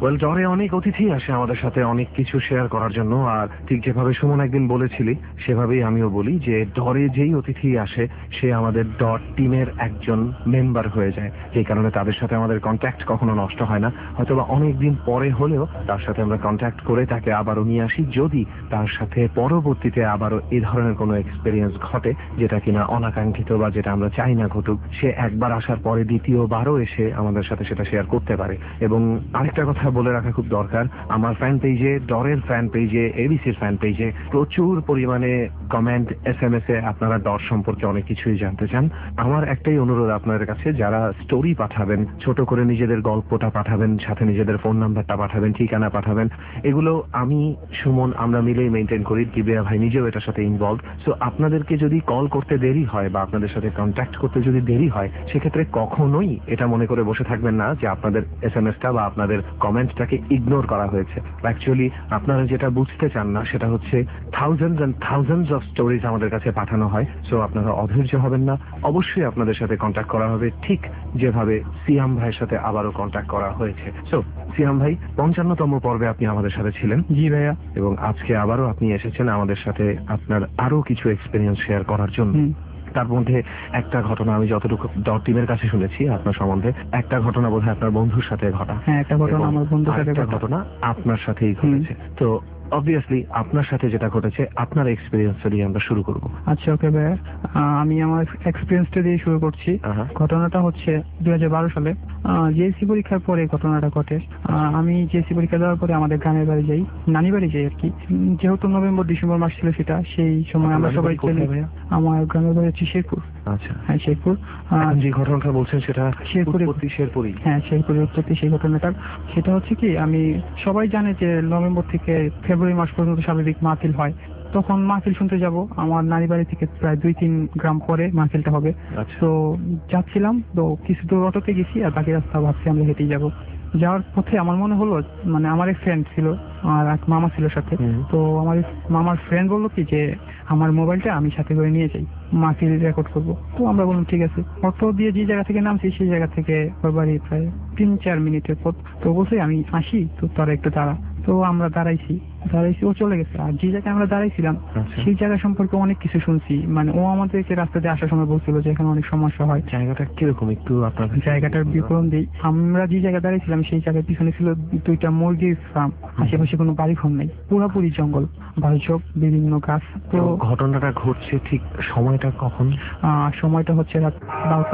ওয়েল, ডরে অনেক অতিথি আসে আমাদের সাথে অনেক কিছু শেয়ার করার জন্য, আর ঠিক যেভাবে সুমন একদিন বলেছিলি সেভাবেই আমিও বলি যে ডরে যেই অতিথি আসে সে আমাদের ডট টিমের একজন মেম্বার হয়ে যায়। এই কারণে তাদের সাথে আমাদের কন্ট্যাক্ট কখনো নষ্ট হয় না, হয়তোবা অনেকদিন পরে হলেও তার সাথে আমরা কন্ট্যাক্ট করে তাকে আবারও নিয়ে আসি, যদি তার সাথে পরবর্তীতে আবারও এই ধরনের কোনো এক্সপেরিয়েন্স ঘটে যেটা কিনা অনাকাঙ্ক্ষিত বা যেটা আমরা চাই না ঘটুক। সে একবার আসার পরে দ্বিতীয়বারও এসে আমাদের সাথে সেটা শেয়ার করতে পারে। এবং আরেকটা কথা বলে রাখা খুব দরকার, আমার ফ্যান পেজে, ডরের ফ্যান পেজে, এবিসির ফ্যান পেজে প্রচুর পরিমাণে কমেন্ট, এস এম এস এ আপনারা ডর সম্পর্কে অনেক কিছুই জানতে চান। আমার একটাই অনুরোধ আপনাদের কাছে, যারা স্টোরি পাঠাবেন, ছোট করে নিজেদের গল্পটা পাঠাবেন, সাথে নিজেদের ফোন নাম্বারটা পাঠাবেন, ঠিকানা পাঠাবেন, এগুলো আমি সুমন আমরা মিলেই মেনটেন করি। কিবরিয়া ভাই নিজেও এটার সাথে ইনভলভ। সো আপনাদেরকে যদি কল করতে দেরি হয় বা আপনাদের সাথে কন্ট্যাক্ট করতে যদি দেরি হয়, সেক্ষেত্রে কখনোই এটা মনে করে বসে থাকবেন না যে আপনাদের এস এম এসটা বা আপনাদের কমেন্টটাকে ইগনোর করা হয়েছে। অ্যাকচুয়ালি আপনারা যেটা বুঝতে চান না সেটা হচ্ছে thousands and thousands of stories আমাদের কাছে পাঠানো হয়। সো আপনারা অধৈর্য হবেন না, অবশ্যই আপনাদের সাথে কন্ট্যাক্ট করা হবে, ঠিক যেভাবে সিয়াম ভাইয়ের সাথে আবারও কন্ট্যাক্ট করা হয়েছে। সো সিয়াম ভাই, পঞ্চান্নতম পর্বে আপনি আমাদের সাথে ছিলেন। জি ভাইয়া। এবং আজকে আবারও আপনি এসেছেন আমাদের সাথে আপনার আরো কিছু এক্সপিরিয়েন্স শেয়ার করার জন্য। তার মধ্যে একটা ঘটনা আমি যতটুকু ডট টিমের কাছে শুনেছি আপনার সম্বন্ধে, একটা ঘটনা বোধহয় আপনার বন্ধুর সাথে ঘটা। হ্যাঁ, একটা ঘটনা আমার বন্ধুর সাথে ঘটা, ঘটনা আপনার সাথেই ঘটেছে। তো অবভিয়াসলি আপনার সাথে যেটা ঘটেছে আপনার এক্সপিরিয়েন্সটা দিয়ে আমরা শুরু করব। আচ্ছা, ওকে ভাইয়া, আমি আমার এক্সপিরিয়েন্সটা দিয়ে শুরু করছি। ঘটনাটা হচ্ছে দুই হাজার বারো সালে জিএসসি পরীক্ষার পরে ঘটনাটা ঘটে। আমি জিএসসি পরীক্ষা দেওয়ার পরে আমাদের গ্রামের বাড়ি যাই, নানি বাড়ি যাই আর কি। যেহেতু নভেম্বর ডিসেম্বর মাস ছিল সেটা, সেই সময় আমরা সবাই চলে। আমার গ্রামের বাড়ি হচ্ছে শেরপুর। আচ্ছা, হ্যাঁ শেরপুর। যে ঘটনাটা বলছেন সেটা শেরপুরে, শেরপুরি। হ্যাঁ শেরপুরের উৎপত্তি সেই ঘটনাটা। সেটা হচ্ছে কি, আমি সবাই জানে যে নভেম্বর থেকে ফেব্রুয়ারি মাস পর্যন্ত স্বাভাবিক মাহফিল হয়। তখন মাহফিল শুনতে যাব, আমার নানি বাড়ি থেকে প্রায় দুই তিন গ্রাম পরে মাহফিলটা হবে। তো যাচ্ছিলাম, তো কিছু দূর অটোতে গেছি আর বাকি রাস্তা ভাবছি আমরা হেঁটেই যাবো। যাওয়ার পথে আমার মনে হলো, মানে আমার এক ফ্রেন্ড ছিল আর এক মামা ছিল সাথে। তো আমার মামার ফ্রেন্ড বললো কি যে আমার মোবাইলটা আমি সাথে করে নিয়ে যাই, মাহফিল রেকর্ড করবো। তো আমরা বললাম ঠিক আছে। অটো দিয়ে যে জায়গা থেকে নামছি সেই জায়গা থেকে ওর বাড়ি প্রায় তিন চার মিনিটের পথ। তো বলছে আমি আসি, তো তারা একটু দাঁড়া। তো আমরা দাঁড়াইছি দাঁড়াইছি ও চলে গেছে। আর যে জায়গায় আমরা দাঁড়াইছিলাম সেই জায়গা সম্পর্কে অনেক কিছু শুনছি। মানে ও আমাদেরকে রাস্তা দিয়ে আসার সময় বলছিল যে এখানে অনেক সমস্যা হয়। জায়গাটা কিরকম একটু আপনার জায়গাটার বিবরণ দিই। আমরা যে জায়গায় দাঁড়িয়েছিলাম সেই জায়গার পিছনে ছিল দুইটা মুরগির ফার্ম, আশেপাশে কোনো বাড়ি ঘর নেই, পুরোপুরি জঙ্গল, বালচক, বিভিন্ন গাছ। তো ঘটনাটা ঘটছে ঠিক সময়টা কখন? সময়টা হচ্ছে রাত বারোটা।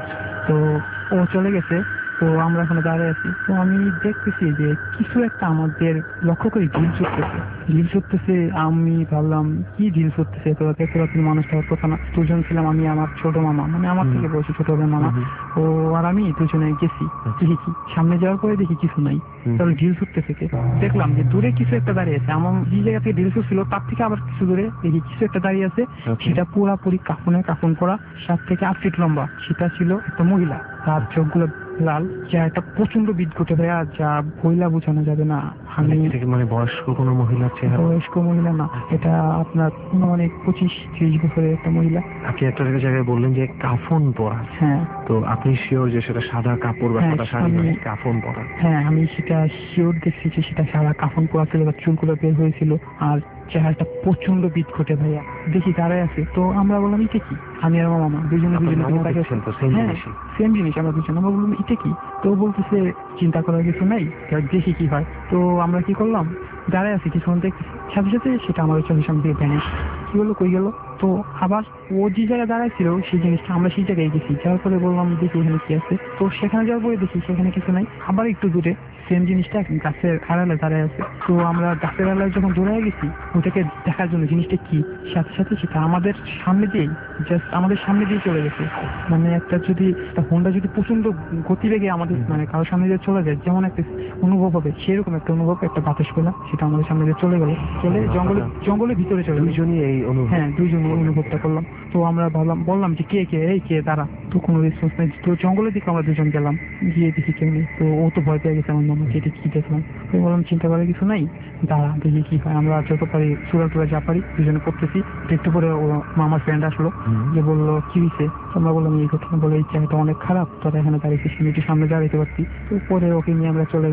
তো ও চলে গেছে, তো আমরা এখানে দাঁড়িয়ে আছি। তো আমি দেখতেছি যে কিছু একটা আমাদের লক্ষ্য করে ঢিল ছুটতেছে ঢিল ছুটতেছে আমি ভাবলাম কি ঢিল ছুটতেছে, তো এত রাত্রি মানুষটা কথা না। দুজন ছিলাম, আমি আমার ছোট মামা, মানে আমার থেকে বয়সী ছোট মামা, ও আর আমি দুজনে গেছি। দেখি কি, সামনে যাওয়ার পরে দেখি কিছু নাই, তাহলে ঢিল ছুটতে থেকে দেখলাম যে দূরে কিছু একটা দাঁড়িয়ে আছে। আমার যে জায়গা থেকে ঢিল ছুটছিল তার থেকে আবার কিছু দূরে দেখি কিছু একটা দাঁড়িয়ে আছে। সেটা পুরাপুরি কাফনে কাফন করা, সাত থেকে আট ফিট লম্বা। সেটা ছিল একটা মহিলা, তার চোখগুলো লাল, যা একটা প্রচন্ড বিদ্যুৎ ভাইয়া, যা বইলা বোঝানো যাবে না। আমি মানে বয়স্ক কোনো মহিলা? বয়স্ক মহিলা না, এটা আপনার অনেক পঁচিশ ত্রিশ বছরের একটা মহিলা। আপনি একটা জায়গায় বললেন যে কাফন পরা। হ্যাঁ, তো আপনি শিওর যে সেটা সাদা কাপড় বা সাদা শাড়ি নয়, কাফন পরা? হ্যাঁ, আমি সেটা শিওর দেখছি যে সেটা সাদা কাফন পরা ছিল, চুলগুলো বের হয়েছিল, আর চেহারাটা প্রচন্ড বিদ ঘটে ভাইয়া। দেখি দাঁড়ায় আছে। তো আমরা বললাম এটা কি, আমি আর আমার মামা দুজনে দুজনে সেম জিনিস। আমরা দুজন আমরা বললাম এটা কি। তো বলতেছে চিন্তা করার কিছু নাই, দেখি কি হয়। তো আমরা কি করলাম, দাঁড়ায় আছি কিছুক্ষণ দেখতেছি, সাথে সাথে সেটা আমাদের চোখের সামনে দিয়ে ভ্যানিশ। কি হলো, কই গেল? তো আবার ও যে জায়গায় দাঁড়ায় ছিল সেই জিনিসটা আমরা সেই জায়গায় গেছি, যাওয়ার পরে বললাম দেখি এখানে কি আছে। তো সেখানে যাওয়ার পরে দেখি সেখানে কিছু নাই। আবার একটু দূরে সেম জিনিসটা গাছের আড়ালে দাঁড়ায় আছে। তো আমরা গাছের আড়ালে যখন দৌড়ায় গেছি ওটাকে দেখার জন্য জিনিসটা কি, সাথে সাথে সেটা আমাদের সামনে দিয়েই জাস্ট আমাদের সামনে দিয়ে চলে গেছে। মানে একটা যদি একটা হোন্ডা যদি প্রচন্ড গতিবেগে আমাদের মানে কারোর সামনে দিয়ে চলে যায় যেমন একটা অনুভব হবে, সেরকম একটা অনুভব, একটা বাতাস পেলা, সেটা আমাদের সামনে দিয়ে চলে গেল, চলে জঙ্গলে জঙ্গলের ভিতরে চলে। দুইজনই এই অনুভব? হ্যাঁ, দুইজনই অনুভবটা করলাম। তো আমরা ভাবলাম, বললাম যে কে কে, এই কে দাঁড়া। তো কোনো রেসপন্স নেই। তো জঙ্গলের দিকে আমরা দুজন গেলাম, গিয়ে দেখি কেউ নেই। তো ও তো ভয় পেয়ে গেছে আমার মামা, যেটা কি দেখলাম। তো বললাম চিন্তা করার কিছু নাই, দাঁড়া দেখি কি হয়। আমরা যত পারি চূড়া টুড়া যা পারি দুজনে করতেছি। একটু পরে ও মামার ফ্রেন্ড আসলো, যে বললো কি হয়েছে। আমরা বললাম এই ঘটনা, বলে এই জায়গাটা অনেক খারাপ, তোরা এখানে দাঁড়িয়েছিস, আমি একটু সামনে দাঁড়াইতে পারছি। তো পরে ওকে নিয়ে আমরা চলে গেলাম।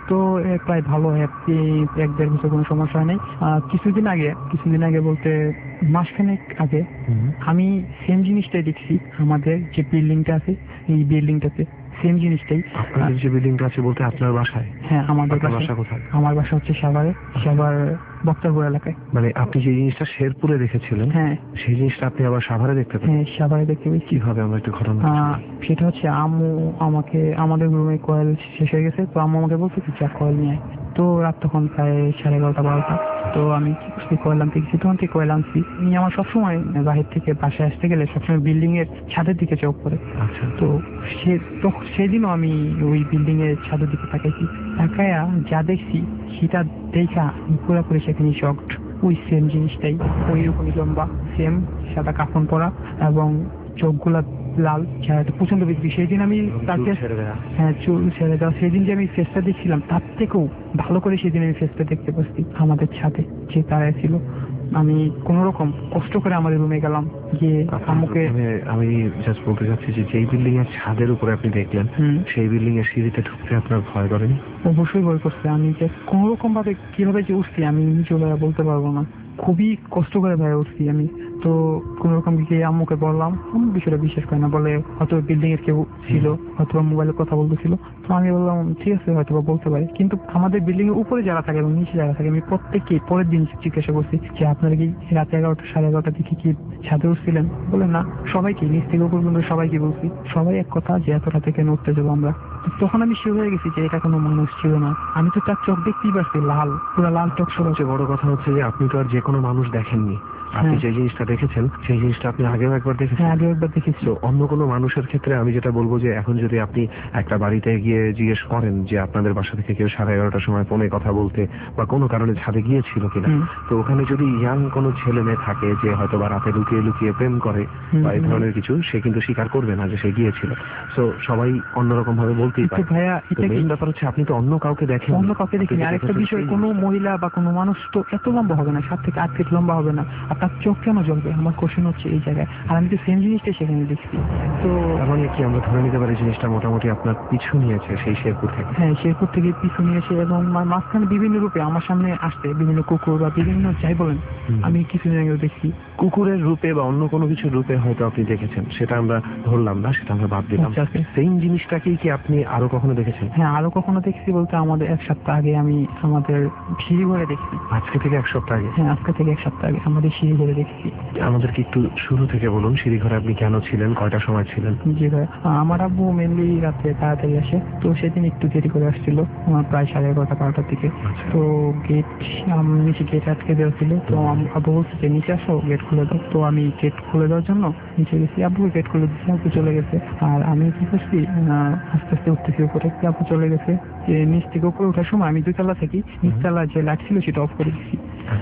তো এ, প্রায় ভালো হ্যাপি, এক দেড় বছর কোনো সমস্যা হয় নাই। আহ, কিছুদিন আগে কিছুদিন আগে বলতে মাসখানেক আগে আমি সেম জিনিসটাই দেখছি। আমাদের যে বিল্ডিংটা আছে এই বিল্ডিংটাতে সেম জিনিসটাই। আপনাদের যে বিল্ডিংটা আছে বলতে আপনার বাসায়? হ্যাঁ, আমাদের আপনার বাসা। বাসা কোথায়? আমার বাসা হচ্ছে সাভারে, সাভার বক্তারপুর এলাকায়। মানে আপনি যে জিনিসটা শেরপুরে দেখেছিলেন, হ্যাঁ সেই জিনিসটা আপনি আবার সাভারে দেখতে পেলেন? হ্যাঁ, সাভারে দেখতে পেয়েছি। কিভাবে? আমরা একটু ঘটনা আহ, সেটা হচ্ছে আম্মু আমাকে, আমাদের রুমে কয়েল শেষ হয়ে গেছে, তো আম্মু আমাকে বলছে যা কয়েল নিয়ে আয়। তো রাত তখন প্রায় সাড়ে এগারোটা বারোটা। তো আমি কি করছি, কয়েল আনতে গেছি, তখন থেকে কয়েল আনছি। আমি আমার সবসময় বাহির থেকে বাসায় আসতে গেলে সবসময় বিল্ডিং এর ছাদের দিকে চোখ পড়ে। আচ্ছা। তো সে তখন সেদিনও আমি ওই বিল্ডিং এর ছাদের দিকে তাকাইছি, তাকায়া যা দেখছি সেটা দেখা পুরোপুরি সেখানে শকড। ওই সেম জিনিসটাই, ওই রকমই লম্বা, সেম সাদা কাফন পরা এবং চোখগুলা লাল, চেহারাটা প্রচন্ড বেশি। সেই দিন আমি তাকে, হ্যাঁ চুল ছেড়ে দেওয়া, সেদিন যে আমি ফেসটা দেখছিলাম তার থেকেও ভালো করে সেদিন আমি ফেসটা দেখতে পাচ্ছি আমাদের ছাদে যে তারা ছিল। আমি কোন রকম কষ্ট করে আমাদের রুমে গেলাম, গিয়ে আম্মুকে আমি জাস্ট বলতে চাচ্ছি যে যেই বিল্ডিং এর ছাদের উপরে আপনি দেখলেন, হুম, সেই বিল্ডিং এর সিঁড়িতে ঢুকতে আপনার ভয় করেনি? অবশ্যই ভয় করছে। আমি যে কোন রকম ভাবে কিভাবে যে উঠছি আমি নিজে বলতে পারবো না, খুবই কষ্ট করে ভয় উঠছি আমি। তো কোন রকম গিয়ে আম্মুকে বললাম, আমি বিষয়টা বিশ্বাস করে না, বলে হয়তো বিল্ডিং এর কেউ ছিল, হয়তো মোবাইলে কথা বলতেছিল। তো আমি বললাম ঠিক আছে হয়তো বলতে পারি, কিন্তু আমাদের বিল্ডিং এর উপরে যারা থাকে এবং নিচে যারা থাকে আমি প্রত্যেককে পরের দিন জিজ্ঞাসা করছি যে আপনারা কি রাত এগারোটা সাড়ে এগারোটা দিকে কি ছাদে উঠছিলেন? বলে না, সবাইকে নিচ থেকে উপর পর্যন্ত সবাইকে বলছি, সবাই এক কথা যে এত রাতে কেন উঠতে যাবো আমরা। তখন আমি শিওর হয়ে গেছি যে এটা কোনো মানুষ ছিল না। আমি তো তার চোখ দেখতেই পারছি, লাল, পুরো লাল চোখ। সবচেয়ে বড় কথা হচ্ছে যে আপনি তো আর যে কোনো মানুষ দেখেননি, আপনি যে জিনিসটা দেখেছেন সেই জিনিসটা আপনি আগেও একবার দেখেছেন। হ্যাঁ, আগেও একবার দেখেছি। তো অন্য কোনো মানুষের ক্ষেত্রে আমি যেটা বলবো যে এখন যদি আপনি একটা বাড়িতে গিয়ে জিজ্ঞেস করেন যে আপনাদের বাসা থেকে কেউ সাড়ে এগারোটার সময় ফোনে কথা বলতে বা কোনো কারণে ছাদে গিয়েছিল কিনা, তো ওখানে যদি ইয়াং কোনো ছেলে মেয়ে থাকে যে হয়তো বা রাতে লুকিয়ে লুকিয়ে প্রেম করে বা এই ধরনের কিছু, সে কিন্তু স্বীকার করবে না যে সে গিয়েছিল। তো সবাই অন্যরকম ভাবে বলতেই পারে। ভাইয়া এটা মেইন ব্যাপার হচ্ছে আপনি তো অন্য কাউকে দেখেন, অন্য কাউকে দেখিনি। আরেকটা বিষয়, কোনো মহিলা বা কোনো মানুষ তো এত লম্বা হবে না, সাত থেকে আট ফিট লম্বা হবে না, আর তার চোখ কেন জ্বলবে? আমার কোশ্চেন হচ্ছে এই জায়গায়। আর আমি তো সেম জিনিসটা সেখানে দেখছি। তো মানে কি আমরা ধরে নিতে পারি জিনিসটা মোটামুটি আপনার পিছু নিয়েছে সেই শেরপুর থেকে? হ্যাঁ, শেরপুর থেকে পিছু নিয়েছে এবং মাঝখানে বিভিন্ন রূপে আমার সামনে আসছে, বিভিন্ন কুকুর বা বিভিন্ন যাই বলেন, আমি কিছুদিন আগে দেখছি। কুকুরের রূপে বা অন্য কোনো কিছু রূপে হয়তো আপনি দেখেছেন, সেটা আমরা ধরলাম না, সেটা আমরা বাদ দিলাম। সেম জিনিসটাকেই কি আপনি আরো কখনো দেখেছেন? হ্যাঁ, আরো কখনো দেখছি বলতে আমাদের এক সপ্তাহ আগে আমি আমাদের সিঁড়ি ঘরে দেখছি। আজকে থেকে এক সপ্তাহ আগে? হ্যাঁ, আজকে থেকে এক সপ্তাহ আগে আমাদের সিঁড়ি ঘরে দেখছি। আমাদেরকে একটু শুরু থেকে বলুন, সিঁড়ি ঘরে আপনি কেন ছিলেন, কয়টার সময় ছিলেন? জি ভাই, আমার আব্বু মেনলি রাতে তাড়াতাড়ি আসে, তো সেদিন একটু দেরি করে আসছিল, প্রায় সাড়ে এগারোটা বারোটার দিকে। তো গেট নিচে গেট আটকে দেওয়া ছিল, তো আব্বু বলছে যে নিচে আসো, গেট খুলে দাও। তো আমি গেট খুলে দেওয়ার জন্য নিচে গেছি, আব্বু গেট খুলে দিচ্ছে, আব্বু চলে গেছে। আর আমি কি করছি, আস্তে আস্তে উঠতেছি উপরে, আব্বু চলে গেছে। নিচ থেকে উপরে ওঠার সময় আমি দুইতলা থাকি, নিচতলা যে লাইট ছিল সেটা অফ করে দিচ্ছি।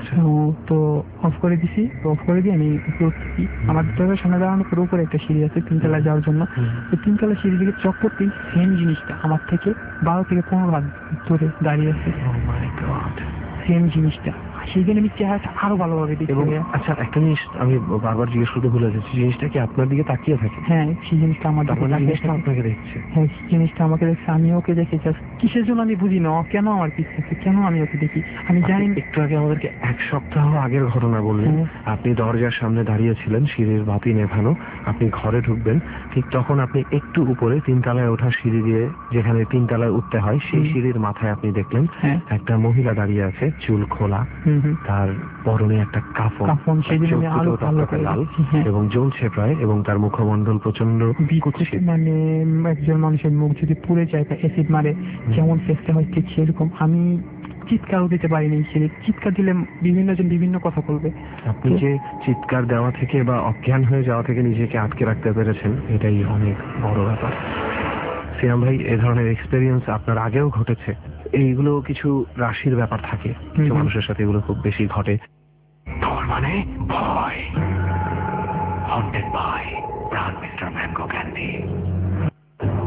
তো অফ করে দিছি, অফ করে দিয়ে আমি উপরে উঠতেছি। আমার দুতলার সামনে দাঁড়ানো পুরো উপরে একটা সিঁড়ি আছে তিনতলা যাওয়ার জন্য। তো তিনতলা সিঁড়ি দিকে চক করতেই সেম জিনিসটা আমার থেকে বারো থেকে পনেরো হাত দূরে দাঁড়িয়ে আছে। সেম জিনিসটা সেদিন আমি চেহারাটা আরো ভালোভাবে দেখি। আচ্ছা, একটা জিনিস আমি বারবার জিজ্ঞেস করতে ভুলে যাচ্ছি, জিনিসটা কি আপনার দিকে তাকিয়ে থাকে? হ্যাঁ, সেই জিনিসটা আমার দিকে আপনাকে দেখছে। হ্যাঁ, জিনিসটা আমাকে দেখছে, আমি ওকে দেখি। কিসের জন্য আমি বুঝি না, কেন আমার পিছনে, কেন আমি ওকে দেখি আমি জানি। একটু আগে আমাদেরকে এক সপ্তাহ আগের ঘটনা বললেন, আপনি দরজার সামনে দাঁড়িয়েছিলেন, সিঁড়ির বাতি নেভানো, আপনি ঘরে ঢুকবেন, ঠিক তখন আপনি একটু উপরে তিনতলায় ওঠা সিঁড়ি দিয়ে যেখানে তিনতলায় উঠতে হয় সেই সিঁড়ির মাথায় আপনি দেখলেন একটা মহিলা দাঁড়িয়ে আছে, চুল খোলা, তার পরনে একটা কাফন লাল এবং জ্বলছে প্রায়, এবং তার মুখমণ্ডল প্রচন্ড বিকুৎসিত। মানে একজন মানুষের মুখ যদি পুড়ে যায় বা অ্যাসিড মারে যেমন ফেসটা হয় ঠিক সেরকম। আমি চিৎকারও দিতে পারিনি, সে চিৎকার দিলে বিভিন্ন জন বিভিন্ন কথা বলবে। আপনি যে চিৎকার দেওয়া থেকে বা অজ্ঞান হয়ে যাওয়া থেকে নিজেকে আটকে রাখতে পেরেছেন, এটাই অনেক বড় ব্যাপার। সিয়াম ভাই, এ ধরনের এক্সপেরিয়েন্স আপনার আগেও ঘটেছে? এইগুলো কিছু রাশির ব্যাপার থাকে, কিছু মানুষের সাথে এগুলো খুব বেশি ঘটে। তার মানে ভয়, haunted by Pran Mister Mango Candy.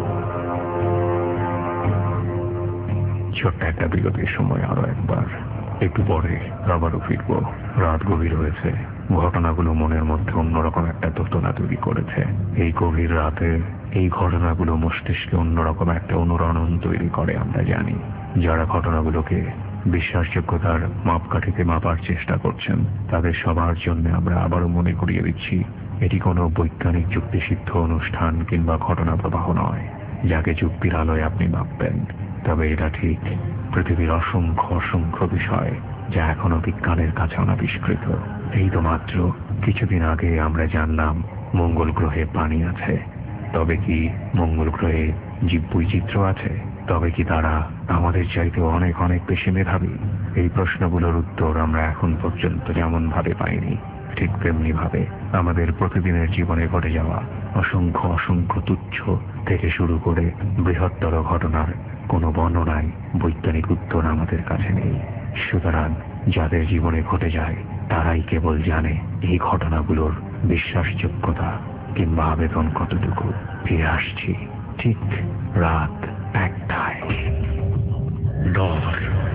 ছোট্ট একটা বিরতির সময় আরো একবার একটু পরে আবারও ফিরব। রাত গভীর হয়েছে, ঘটনাগুলো মনের মধ্যে অন্যরকম একটা দোতনা তৈরি করেছে। এই গভীর রাতে এই ঘটনাগুলো মস্তিষ্কে অন্যরকম একটা অনুরণন তৈরি করে। আমরা জানি যারা ঘটনাগুলোকে বিশ্বাসযোগ্যতার মাপকাঠিতে মাপার চেষ্টা করছেন তাদের সবার জন্য আমরা আবারও মনে করিয়ে দিচ্ছি, এটি কোনো বৈজ্ঞানিক যুক্তিসিদ্ধ অনুষ্ঠান কিংবা ঘটনা প্রবাহ নয় যাকে যুক্তির আলোয় আপনি মাপবেন। তবে এটা ঠিক পৃথিবীর অসংখ্য অসংখ্য বিষয় যা এখনো বিজ্ঞানের কাছে অনাবিষ্কৃত। এই তো মাত্র কিছুদিন আগে আমরা জানলাম মঙ্গল গ্রহে পানি আছে। তবে কি মঙ্গল গ্রহে জীববৈচিত্র্য আছে? তবে কি তারা আমাদের চাইতে অনেক অনেক বেশি মেধাবী? এই প্রশ্নগুলোর উত্তর আমরা এখন পর্যন্ত যেমন ভাবে পাইনি, ঠিক তেমনি ভাবে আমাদের প্রতিদিনের জীবনে ঘটে যাওয়া অসংখ্য অসংখ্য তুচ্ছ থেকে শুরু করে বৃহত্তর ঘটনার কোনো বর্ণনায় বৈজ্ঞানিক উত্তর আমাদের কাছে নেই। সুতরাং যাদের জীবনে ঘটে যায় তারাই কেবল জানে এই ঘটনাগুলোর বিশ্বাসযোগ্যতা কিংবা আবেদন কতটুকু। ফিরে আসছি ঠিক রাত একটায়। ডর।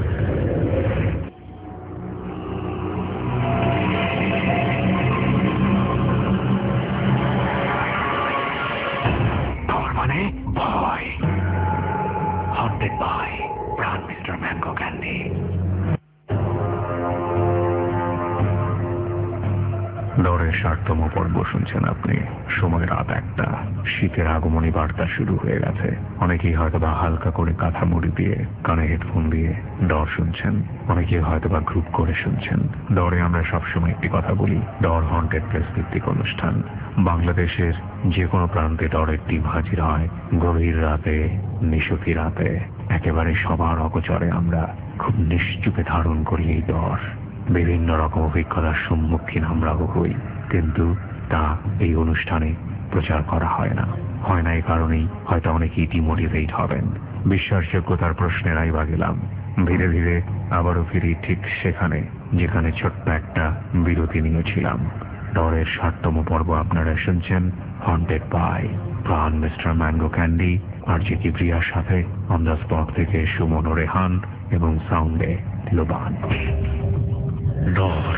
ডর মানে ভয়। Haunted by Brown Mister Mango Candy। ডরের ষাটতম পর্ব শুনছেন আপনি। সময় রাত একটা, শীতের আগমনী বার্তা শুরু হয়ে গেছে। অনেকেই হয়তোবা হালকা করে কাঁথা মুড়ি দিয়ে কানে হেডফোন দিয়ে ডর শুনছেন, অনেকেই হয়তোবা গ্রুপ করে শুনছেন। ডরে আমরা সবসময় একটি কথা বলি, ডর হন্টেড প্লেস ভিত্তিক অনুষ্ঠান। বাংলাদেশের যে কোনো প্রান্তে ডরের টিম হাজির হয় গভীর রাতে, নিশতি রাতে, একেবারে সবার অগোচরে আমরা খুব নিশ্চুপে ধারণ করি এই ডর। বিভিন্ন রকম অভিজ্ঞতার সম্মুখীন আমরাও হই, কিন্তু তা এই অনুষ্ঠানে প্রচার করা হয় না। হয় না এই কারণেই হয়তো অনেকেই ডিমোটিভেট হবেন। বিশ্বাসযোগ্যতার প্রশ্নেরাই বা গেলাম। ধীরে ধীরে আবারও ফিরি ঠিক সেখানে যেখানে ছোট্ট একটা বিরতি নিয়েছিলাম। ডরের ষাটতম পর্ব আপনারা শুনছেন haunted by Pran Mister Mango Candy R J কিবরিয়ার সাথে অন দ্য স্পট থেকে সুমন ও রেহান এবং সাউন্ডে লোবান। ডর।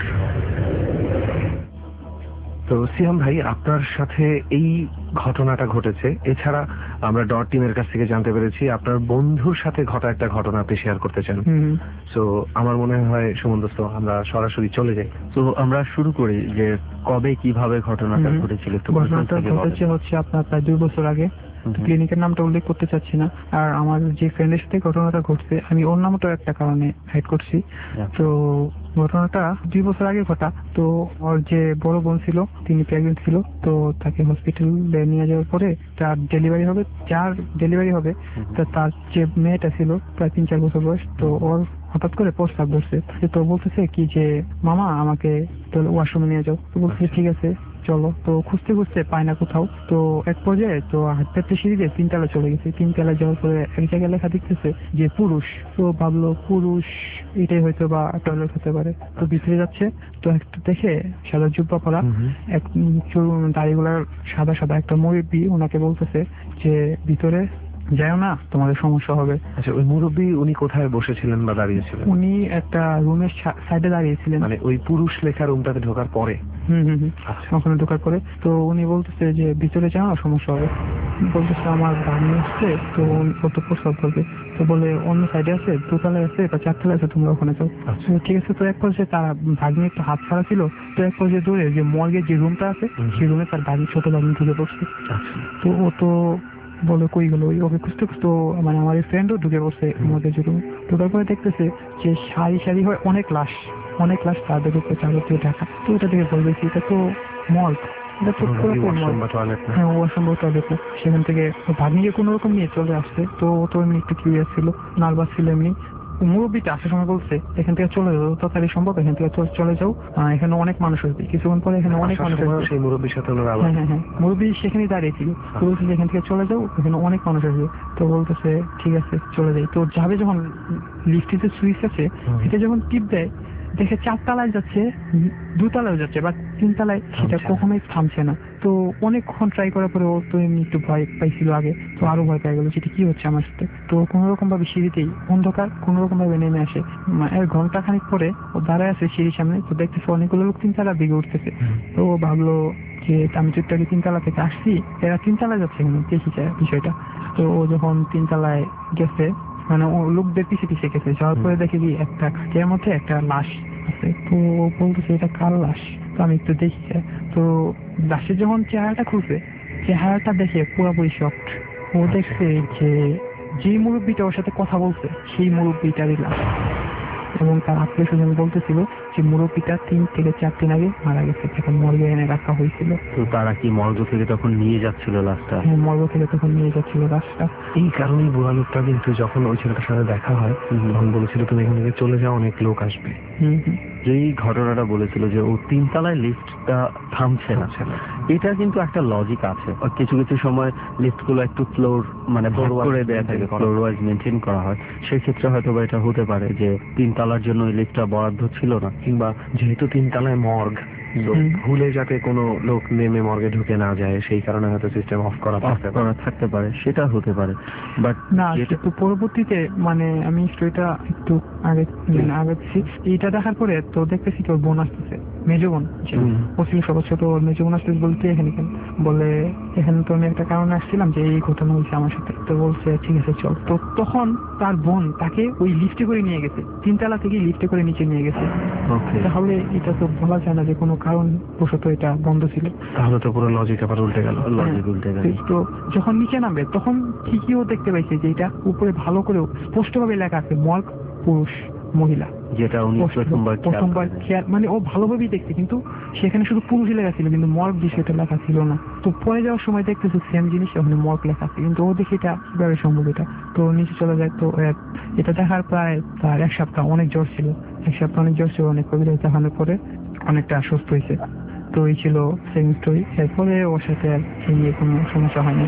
তো সিয়াম ভাই, আপনার সাথে এই ঘটনাটা ঘটেছে। এছাড়া আমরা ডট টিমের কাছ থেকে জানতে পেরেছি আপনার বন্ধুর সাথে ঘটা একটা ঘটনা আপনি শেয়ার করতে চান। তো আমার মনে হয় সুমন দোস্ত, আমরা সরাসরি চলে যাই। তো আমরা শুরু করি যে কবে কিভাবে ঘটনাটা ঘটেছিল। ঘটনাটা ঘটেছে হচ্ছে আপনার প্রায় দুই বছর আগে। ক্লিনিকের নামটা উল্লেখ করতে চাচ্ছি না। আর আমার যে ফ্রেন্ডের সাথে ঘটনাটা ঘটছে আমি ওর নামটাও একটা কারণে হাইড করছি। তো ঘটনাটা দুই বছর আগে ঘটা। তো ওর যে বড় বোন ছিল তিনি প্রেগনেন্ট ছিল। তো তাকে হসপিটালে নিয়ে যাওয়ার পরে তার ডেলিভারি হবে, যার ডেলিভারি হবে তার যে মেয়েটা ছিল প্রায় তিন চার বছর বয়স। তো ওর হঠাৎ করে প্রস্তাব ধরছে। তো বলতেছে কি যে মামা আমাকে ওয়াশরুমে নিয়ে যাও। তো বলছে ঠিক আছে চলো। তো খুঁজতে খুঁজতে পায় না কোথাও। তো এক পর্যায়ে তো হাঁটতে হাঁটতে সিঁড়ি দিয়ে তিনতলা চলে গেছে। তিনতলা যাওয়ার পরে এক জায়গায় লেখা দেখতেছে যে পুরুষ। তো ভাবলো পুরুষ এটাই হয়তো বা টয়লেট হতে পারে। তো ভিতরে যাচ্ছে। তো একটা দেখে সাদা জুব্বা পরা এক দাড়িগুলার সাদা সাদা একটা মুরব্বি ওনাকে বলতেছে যে ভিতরে যাও না, তোমাদের সমস্যা হবে। আচ্ছা, ওই মুরব্বী উনি কোথায় বসেছিলেন বা দাঁড়িয়েছিলেন? উনি একটা রুমের সাইডে দাঁড়িয়েছিলেন, মানে ওই পুরুষ লেখা রুমটাতে ঢোকার পরে। হম হম হম ওখানে ঢোকার পরে। তো উনি বলতেছে যে ভিতরে যাও না, সমস্যা হবে। বলতেছে আমার ভাগ্নি আসছে, তো কত প্রস্তাব করবে। তো বলে অন্য সাইডে আছে, দোতলায় আছে বা চারতলায় আছে, তোমরা ওখানে যাও। ঠিক আছে। তো এক পর্যায়ে তার ভাগ্নি একটু হাত ছাড়া ছিল। তো এক পর্যায়ে দূরে যে মর্গের যে রুমটা আছে সেই রুমে তার ভাগ্নি ছোট ভাগ্নি ঢুকে পড়ছে। তো ও তো বলে কই গেল, ওকে খুঁজতে খুঁজতে মানে আমার ফ্রেন্ডও ঢুকে পড়ছে মধ্যে রুমে। ঢোকার পরে দেখতেছে যে সারি সারি হয় অনেক লাশ, অনেক লাশ তাদের উপরে চাদর দিয়ে ঢাকা। তো ওটা থেকে বলবেছি এটা তো মর্গ, এটা তো হ্যাঁ অসম্ভব টয়লেট না। সেখান থেকে ভাগ্নিকে কোনো রকম নিয়ে চলে আসছে। তো ও তো এমনি একটু কিউরিয়াস ছিল, নার্ভাস ছিল এমনি। মুরব্বীটা আসার সময় বলছে এখান থেকে চলে যাও, তাড়াতাড়ি সম্ভব এখান থেকে চলে যাও, এখানে অনেক মানুষ আসবে। কিছুক্ষণ পরে এখানে অনেক মানুষ আসবে। সেই মুরব্বীর সাথে হ্যাঁ হ্যাঁ হ্যাঁ মুরব্বী সেখানেই দাঁড়িয়ে ছিল। তো বলছে এখান থেকে চলে যাও, এখানে অনেক মানুষ আসবে। তো বলতেছে ঠিক আছে চলে যাই। তো যাবে যখন লিফটিতে সুইচ আছে সেটা যখন টিপ দেয় দেখে চারতলায় যাচ্ছে, দুতলায় যাচ্ছে বা তিনতলায়, সেটা কখনোই থামছে না। তো অনেকক্ষণ ট্রাই করার পরে ও তো এমনি একটু ভয় পাইছিল আগে, তো আরো ভয় পেয়ে গেল যেটা কি হচ্ছে আমার সাথে। তো কোনো রকম ভাবে সিঁড়িতেই অন্ধকার কোনো রকম ভাবে নেমে আসে, এর ঘন্টা খানিক পরে ও দাঁড়ায় আছে সিঁড়ির সামনে, তো দেখতেছে অনেকগুলো লোক তিনতলার দিকে উঠতেছে। তো ও ভাবলো যে আমি তো একটু আগে তিনতলা থেকে আসছি, এরা তিনতলায় যাচ্ছে কেন, দেখি বিষয়টা। তো ও যখন তিনতলায় গেছে, মানে ও লোকদের পিছিয়ে পিছিয়ে গেছে, যাওয়ার পরে দেখে কি একটা এর মধ্যে একটা লাশ আছে। তো ও বলতেছে এটা কার লাশ, তো আমি একটু দেখি। তো লাশের যখন চেহারাটা খুলছে, চেহারাটা দেখে পুরোপুরি শকড। ও দেখছে যে যে মুরব্বীটা ওর সাথে কথা বলছে সেই মুরব্বীটারই লাশ, এবং তার আত্মীয় স্বজন বলতেছিল যে মুরব্বীটা তিন থেকে চার দিন আগে মারা গেছে, এখন মর্গে এনে রাখা হয়েছিল। তো তারা কি মর্গ থেকে তখন নিয়ে যাচ্ছিল লাশটা? হ্যাঁ, মর্গ থেকে তখন নিয়ে যাচ্ছিল লাশটা। এই কারণেই বুড়া লোকটা কিন্তু যখন ওই ছেলেটার সাথে দেখা হয় তখন বলেছিল তুমি এখান থেকে চলে যাও, অনেক লোক আসবে। হম হম যেই ঘটনাটা বলেছিল যে ও তিনতলায় লিফটটা থামছে না, এটা কিন্তু একটা লজিক আছে। কিছু কিছু সময় লিফট গুলো একটু ফ্লোর মানে ভাগ করে দেয়া থাকে, ফ্লোর ওয়াইজ মেনটেন করা হয়, সেক্ষেত্রে হয়তো বা এটা হতে পারে যে তিনতলার জন্য ওই লিফটটা বরাদ্দ ছিল না, কিংবা যেহেতু তিনতলায় মর্গ, ভুলে যাতে কোনো লোক নেমে মর্গে ঢুকে না যায় সেই কারণে হয়তো সিস্টেম অফ করা থাকতে পারে, সেটা হতে পারে। বাট না, একটু পরবর্তীতে মানে আমি স্টোরিটা একটু আগে আগাচ্ছি, এইটা দেখার পরে তো দেখতেছি কি ওর বোন আসতেছে, মেজো বোন ও ছিল সবার ছোট, ওর মেজো বোন আসতেছে বলতে এখানে কেন, বলে এখানে তো আমি একটা কারণে আসছিলাম যে এই ঘটনা হয়েছে আমার সাথে। তো বলছে ঠিক আছে চল। তো তখন তার বোন তাকে ওই লিফটে করে নিয়ে গেছে, তিনতলা থেকে লিফটে করে নিচে নিয়ে গেছে। তাহলে এটা তো বলা যায় না যে কোনো কারণ বশত এটা বন্ধ ছিল, তাহলে তো পুরো লজিক আবার উল্টে গেল। লজিক উল্টে গেল। তো যখন নিচে নামবে তখন ঠিকই ও দেখতে পাইছে যে এটা উপরে ভালো করে স্পষ্ট ভাবে লেখা আছে মর্গ পুরুষ মহিলা, যেটা উনি প্রথমবার প্রথমবার খেয়াল, মানে ও ভালোভাবেই দেখছে কিন্তু সেখানে শুধু পুরুষই লেখা ছিল কিন্তু মর্গ বিষয়টা লেখা ছিল না। তো পরে যাওয়ার সময় দেখতেছে সেম জিনিস ওখানে মর্গ লেখা আছে, কিন্তু ও দেখে এটা কিভাবে সম্ভব এটা। তো নিচে চলে যায়। তো এটা দেখার প্রায় তার এক সপ্তাহ অনেক জ্বর ছিল, এক সপ্তাহ অনেক জ্বর ছিল, অনেক কবিতা দেখানোর পরে অনেকটা সুস্থ হয়েছে। তো এই ছিল সেকেন্ড স্টোরি। এরপরে ওর সাথে আর এই নিয়ে কোনো সমস্যা হয়নি।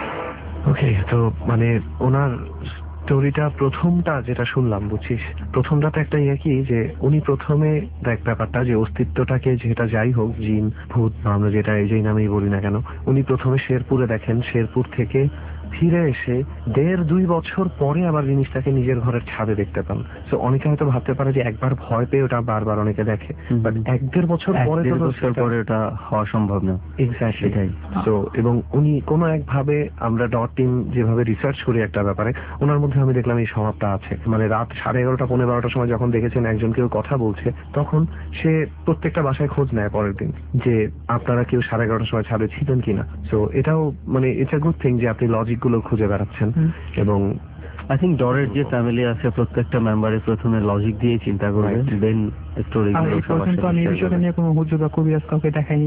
ওকে, তো মানে ওনার স্টোরিটা প্রথমটা যেটা শুনলাম বুঝছিস, প্রথমটাতে একটা ইয়ে কি যে উনি প্রথমে দেখ ব্যাপারটা যে অস্তিত্বটাকে যেটা যাই হোক জিন ভূত আমরা যেটা এই যেই নামেই বলি না কেন, উনি প্রথমে শেরপুরে দেখেন, শেরপুর থেকে ফিরে এসে দেড় দুই বছর পরে আবার জিনিসটাকে নিজের ঘরের ছাদে দেখতে পান। তো অনেকে হয়তো ভাবতে পারে যে একবার ভয় পেয়ে ওটা বারবার অনেকে দেখে, বাট এক দেড় বছর পরে তো বছর পরে ওটা হওয়া সম্ভব না। এক্স্যাক্টলি তাই। তো এবং উনি কোনো একভাবে আমরা ডট টিম যেভাবে রিসার্চ করি একটা ব্যাপারে, ওনার মধ্যে আমি দেখলাম এই স্বভাবটা আছে। মানে রাত সাড়ে এগারোটা পনেরো বারোটার সময় যখন দেখেছেন একজন কেউ কথা বলছে, তখন সে প্রত্যেকটা বাসায় খোঁজ নেয় পরের দিন যে আপনারা কেউ সাড়ে এগারোটার সময় ছাদে ছিলেন কিনা। তো এটাও মানে ইটস আ গুড থিং যে আপনি লজিক গুলো খুঁজে বেড়াচ্ছেন। এবং আই থিঙ্ক ডরের যে ফ্যামিলি আছে প্রত্যেকটা মেম্বারের প্রথমে লজিক দিয়ে চিন্তা করবে, দেন স্টোরি গুলো। এই পর্যন্ত আমি এই বিষয়টা নিয়ে কোনো হুজুর বা কবিরাজ কাউকে দেখাইনি।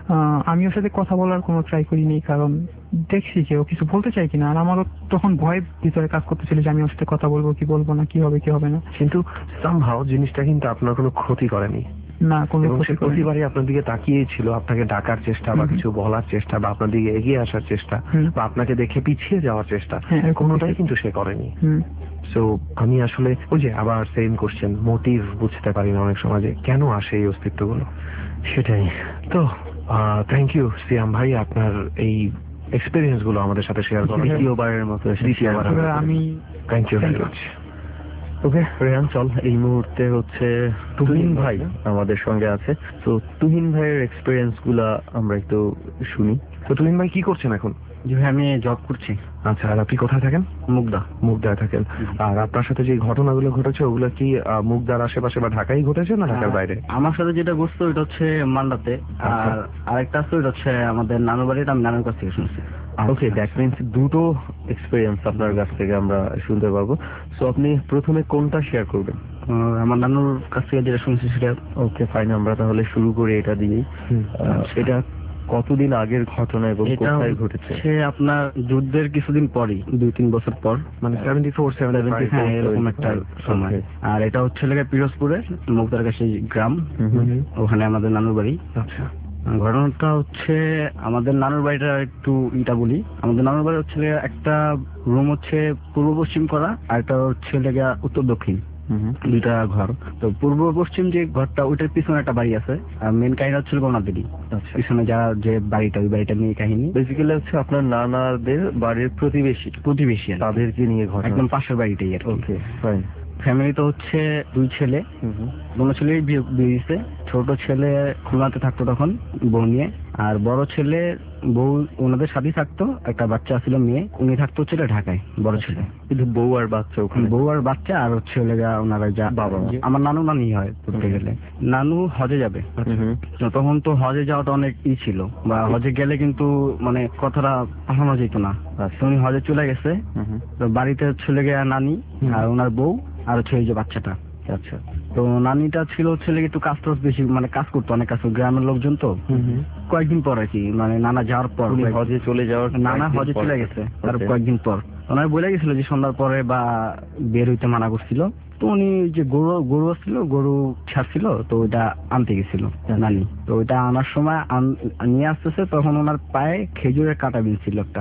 আমি ওর সাথে কথা বলার কোনো ট্রাই করিনি, কারণ দেখছি যে ও কিছু বলতে চাই কিনা। আর আমারও তখন ভয় ভিতরে কাজ করতেছিল যে আমি ওর সাথে কথা বলবো কি বলবো না, কি হবে কি হবে না। কিন্তু সামহাও জিনিসটা কিন্তু আপনার কোনো ক্ষতি করেনি না, কোনো প্রতিবারই আপনার দিকে তাকিয়েই ছিল, আপনাকে ডাকার চেষ্টা বা কিছু বলার চেষ্টা বা আপনার দিকে এগিয়ে আসার চেষ্টা বা আপনাকে দেখে পিছিয়ে যাওয়ার চেষ্টা, কোনোটাই কিন্তু সে করেনি। সো আমি আসলে ওই যে আবার সেম কোশ্চেন, মোটিভ বুঝতে পারি না অনেক সময় যে কেন আসে এই অস্তিত্বগুলো, সেটাই। তো থ্যাংক ইউ সিয়াম ভাই আপনার এই এক্সপিরিয়েন্স গুলো আমাদের সাথে শেয়ার করার, দ্বিতীয়বারের মতো আমি thank you very much. Okay Rehan, চল এই মুহূর্তে হচ্ছে তুহিন ভাই আমাদের সঙ্গে আছে। তো তুহিন ভাইয়ের এক্সপিরিয়েন্স গুলা আমরা একটু শুনি। তো তুহিন ভাই কি করছেন এখন? জি ভাই, আমি জব করছি। আচ্ছা, আর আপনি কোথায় থাকেন? মুগদা। মুগদায় থাকেন। আর আপনার সাথে যে ঘটনাগুলো ঘটেছে ওগুলো কি মুগদার আশেপাশে বা ঢাকায় ঘটেছে না ঢাকার বাইরে? আমার সাথে যেটা ঘটছে ওইটা হচ্ছে মান্ডাতে, আর আরেকটা আছে ওইটা হচ্ছে আমাদের নানুর বাড়িতে, আমি নানুর কাছ থেকে শুনছি। ওকে, দ্যাট মিন্স দুটো এক্সপিরিয়েন্স আপনার কাছ থেকে আমরা শুনতে পারবো। সো আপনি প্রথমে কোনটা শেয়ার করবেন? আমার নানুর কাছ থেকে যেটা শুনছি সেটা। ওকে ফাইন, আমরা তাহলে শুরু করি এটা দিয়েই। এটা কতদিন আগের ঘটনা এবং কোথায় ঘটেছে? সে আপনার যুদ্ধের কিছুদিন পরই, দুই তিন বছর পর, মানে সেভেন্টি ফোর সেভেন্টি ফাইভ এরকম একটা সময়। আর এটা হচ্ছে লেগে পিরোজপুরের মুগদার কাছে গ্রাম, ওখানে আমাদের নানুর বাড়ি। আচ্ছা, ঘটনাটা হচ্ছে আমাদের নানুর বাড়িটা একটু ইটা বলি, আমাদের নানুর বাড়ি হচ্ছে একটা রুম হচ্ছে পূর্ব পশ্চিম করা, আর একটা হচ্ছে লেগে উত্তর দক্ষিণ। দুইটা ঘর। তো পূর্ব পশ্চিম যে ঘরটা ওইটার পিছনে একটা বাড়ি আছে, মেন কাহিনী হচ্ছে ওনাদেরই পিছনে যা যে বাড়িটা, ওই বাড়িটা নিয়ে কাহিনী। বেসিক্যালি হচ্ছে আপনার নানাদের বাড়ির প্রতিবেশী প্রতিবেশী আর কি। তাদেরকে নিয়ে ঘর, একদম পাশের বাড়িটাই আর কি। Okay fine. ফ্যামিলি তো হচ্ছে দুই ছেলে, দুটো ছেলেই বিয়ে বিয়ে দিয়েছে। ছোট ছেলে খুলনাতে থাকতো তখন বউ নিয়ে, আর বড় ছেলে বউ ওনাদের সাথেই থাকতো, একটা বাচ্চা ছিল মেয়ে, উনি থাকতো হচ্ছে ঢাকায় বড় ছেলে। কিন্তু বউ আর বাচ্চা ওখানে? বউ আর বাচ্চা আর হচ্ছে ওনারা যা বাবা, আমার নানু নানি হয় বলতে গেলে। নানু হজে যাবে, তো তখন তো হজে যাওয়াটা অনেক ই ছিল, বা হজে গেলে কিন্তু মানে কথাটা পাঠানো যেত না। উনি হজে চলে গেছে, তো বাড়িতে চলে গিয়ে নানি আর ওনার বউ আর হচ্ছে এই যে বাচ্চাটা। আচ্ছা, তো নানিটা ছিল হচ্ছে একটু কাজ টাজ বেশি, মানে কাজ করতো অনেক কাজ, গ্রামের লোকজন তো। কয়েকদিন পর আর কি, মানে নানা যাওয়ার পর, হজে চলে যাওয়ার, নানা হজে চলে গেছে তার কয়েকদিন পর ওনার বলে গেছিল যে সন্ধ্যার পরে বা বের হইতে মানা করছিল। তো উনি যে গরু গরু আসছিল, গরু ছাড়ছিল, তো ওইটা আনতে গেছিল নানি। তো ওইটা আনার সময় নিয়ে আসতেছে, তখন ওনার পায়ে খেজুরের কাঁটা বিনছিল একটা।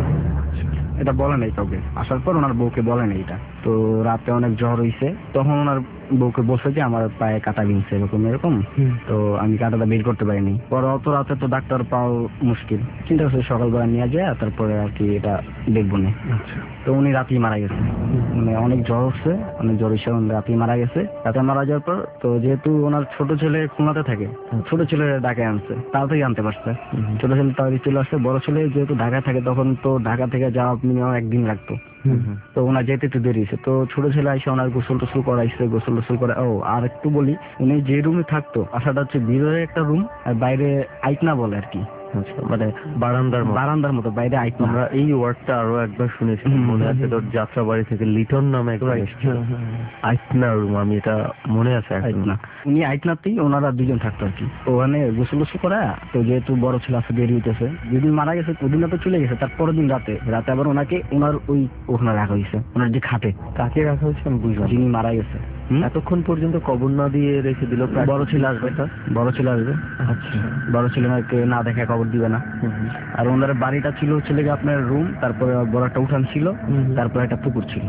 এটা বলে নাই কাউকে, আসার পর ওনার বউকে বলে নাই এটা। তো রাতে অনেক জ্বর হইছে, তখন ওনার বউকে বসে যে আমার পায়ে কাঁটা বিনছে এরকম এরকম, তো আমি কাঁটাটা বের করতে পারিনি। পরে অত রাতে তো ডাক্তার পাওয়া মুশকিল, চিন্তা করছে সকালবেলা নিয়ে যায় তারপরে আর কি এটা দেখবো না। তো উনি রাতেই মারা গেছে, মানে অনেক জ্বর উঠছে, অনেক জ্বর এসে রাতেই মারা গেছে। রাতে মারা যাওয়ার পর তো যেহেতু ওনার ছোট ছেলে খুলনাতে থাকে, ছোট ছেলে ডাকে আনছে, তাড়াতাড়ি আনতে পারছে। ছোট ছেলে তাড়াতাড়ি চলে আসছে, বড় ছেলে যেহেতু ঢাকা থাকে, তখন তো ঢাকা থেকে যাওয়া মিনিমাম একদিন লাগতো। তো ওনার যেতে একটু দেরি হয়েছে। তো ছোট ছেলে আইসে ওনার গোসল টোসল করাইছে, গোসল টোসল করে। ও আর একটু বলি, উনি যে রুমে থাকতো, বাসাটা হচ্ছে ভিতরে একটা রুম আর বাইরে আইকনা বলে আর কি, মানে বারান্দার বারান্দার মতো, বাইরে আইকনা। আমরা এই ওয়ার্ডটা আরো একবার শুনেছি, মনে আছে তোর যাত্রাবাড়ি থেকে লিটন নামে একবার এসেছিল, আইকনা রুম, আমি এটা মনে আছে। আইকনা, উনি আইকনাতেই ওনারা দুজন থাকতো আর কি। ওখানে গোসল গোসল করা, তো যেহেতু বড় ছেলে আছে দেরি হইতেছে, যেদিন মারা গেছে ওদিন তো চলে গেছে, তারপরের দিন রাতে রাতে আবার ওনাকে ওনার ওই ওখানে রাখা হয়েছে, ওনার যে খাটে। কাকে রাখা হয়েছে আমি বুঝলাম, যিনি মারা গেছে। এতক্ষণ পর্যন্ত কবর না দিয়ে রেখে দিল। বড় ছেলে আসবে, বড় ছেলে আসবে। আচ্ছা, বড় ছেলেকে না দেখে কবর দিবে না। আর ওনার বাড়িটা ছিল হচ্ছে আপনার রুম, তারপরে বড় একটা উঠান ছিল, তারপরে একটা পুকুর ছিল,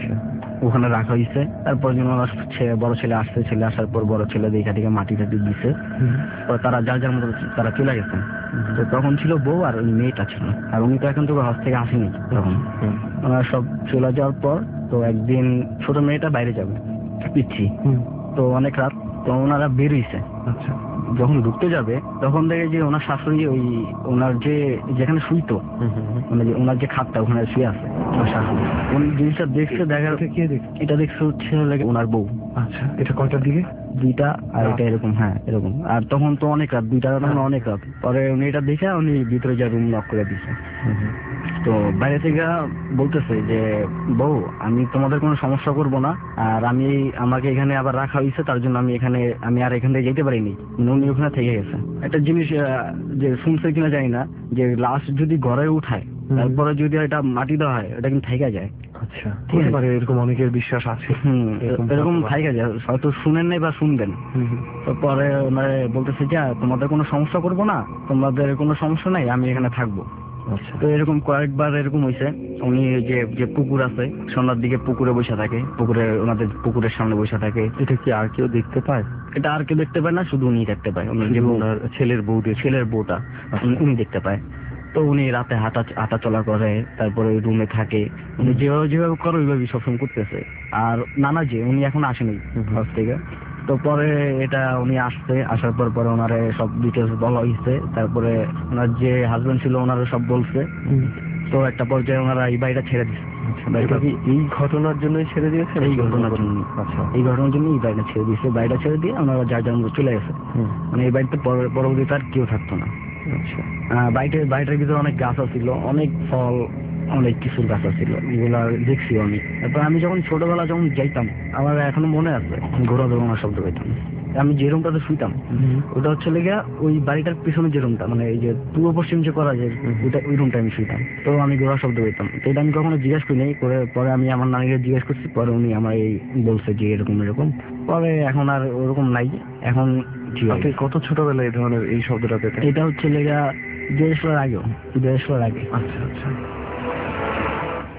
ওখানে রাখা হয়েছে। তারপর যেন বড় ছেলে আসছে, ছেলে আসার পর বড় ছেলে দেখা থেকে মাটি টাটি দিছে, তারা যার যার মতো তারা চলে গেছেন। তো তখন ছিল বউ আর ওই মেয়েটা ছিল, আর উনি তো এখন তো হজ থেকে আসেনি তখন। ওনারা সব চলে যাওয়ার পর তো একদিন ছোট মেয়েটা বাইরে যাবে পিচ্ছি, তো অনেক রাত, তো ওনারা বেরিয়েছে। আচ্ছা, যখন ঢুকতে যাবে তখন দেখে যে ওনার শাশুড়ি ওই ওনার যে যেখানে শুইতো, মানে যে ওনার যে খাটটা ওখানে শুয়ে আছে ওনার শাশুড়ি। উনি জিনিসটা দেখছে, দেখার কে দেখছে? এটা দেখছে হচ্ছে ওনার বউ। আচ্ছা, এটা কয়টার দিকে? দুইটা আর এটা এরকম, হ্যাঁ এরকম। আর তখন তো অনেক রাত, দুইটা তখন অনেক রাত। পরে উনি এটা দেখে উনি ভিতরে যা রুম লক করে দিছে। তো বাইরে থেকে বলতেছে যে বউ, আমি তোমাদের কোনো সমস্যা করব না, আর আমি আমাকে এখানে আবার রাখা হয়েছে, তার জন্য আমি এখানে আমি আর এখান থেকে যেতে পারিনি, উনি ওখানে থেকে গেছে। একটা জিনিস যে শুনছে কিনা জানি না, যে লাশ যদি ঘরে উঠায় তারপরে যদি এটা মাটি দেওয়া হয়, এটা কিন্তু থাইকা যায়। আচ্ছা, হতে পারে, এরকম অনেকের বিশ্বাস আছে। হম এরকম থাইকা যায়, হয়তো শুনেন নাই বা শুনবেন। তো পরে ওনারে বলতেছে যে তোমাদের কোনো সমস্যা করবো না, তোমাদের কোনো সমস্যা নাই, আমি এখানে থাকবো। তো এরকম কয়েকবার এরকম হয়েছে। উনি যে যে পুকুর আছে, সন্ধ্যার দিকে পুকুরে বসে থাকে, পুকুরে ওনাদের পুকুরের সামনে বসে থাকে। এটা কি আর কেউ দেখতে পায়? এটা আর কেউ দেখতে পায় না, শুধু উনি দেখতে পায়, যে ওনার ছেলের বউ, ছেলের বউটা উনি দেখতে পায়। তো উনি রাতে হাঁটা হাঁটা চলা করে, তারপরে রুমে থাকে, উনি যেভাবে যেভাবে করে ওইভাবে সবসময় করতেছে। আর নানা যে উনি এখন আসেনি হজ থেকে, তো পরে এটা উনি আসছে, আসার পর পরে ওনারে সব ডিটেলস বলা হয়েছে। তারপরে ওনার যে হাজবেন্ড ছিল ওনারও সব বলছে। তো একটা পর্যায়ে ওনারা এই বাড়িটা ছেড়ে দিচ্ছে। এই ঘটনার জন্যই ছেড়ে দিয়েছে? এই ঘটনার জন্য, আচ্ছা, এই ঘটনার জন্য এই বাড়িটা ছেড়ে দিয়েছে। বাড়িটা ছেড়ে দিয়ে ওনারা যার যার মতো চলে গেছে, মানে এই বাড়িতে পরবর্তীতে আর কেউ থাকতো না। আচ্ছা, বাড়িতে বাড়িটার ভিতরে অনেক গাছ ছিল, অনেক ফল, অনেক কিছুর গাছ ছিল, এগুলা দেখছি আমি। তারপর আমি যখন ছোটবেলা যখন যাইতাম, আমার এখনো মনে আছে ঘোড়া দৌড়ানোর শব্দ পেতাম। আমি যে রুমটাতে শুইতাম ওটা হচ্ছে লেগে ওই বাড়িটার পিছনে যে রুমটা, মানে এই যে পূর্ব পশ্চিম যে করা যায় ওইটা, ওই রুমটা আমি শুইতাম। তো আমি ঘোড়া শব্দ পেতাম, তো এটা আমি কখনো জিজ্ঞেস করি নাই। করে পরে আমি আমার নানিকে জিজ্ঞেস করছি, পরে উনি আমার এই বলছে যে এরকম এরকম। পরে এখন আর ওরকম নাই, এখন আপনি কত ছোটবেলায় এই ধরনের এই শব্দটা পেতেন? এটা হচ্ছে লেগা দেড় সালের আগেও, দেড় সালের আগে। আচ্ছা আচ্ছা।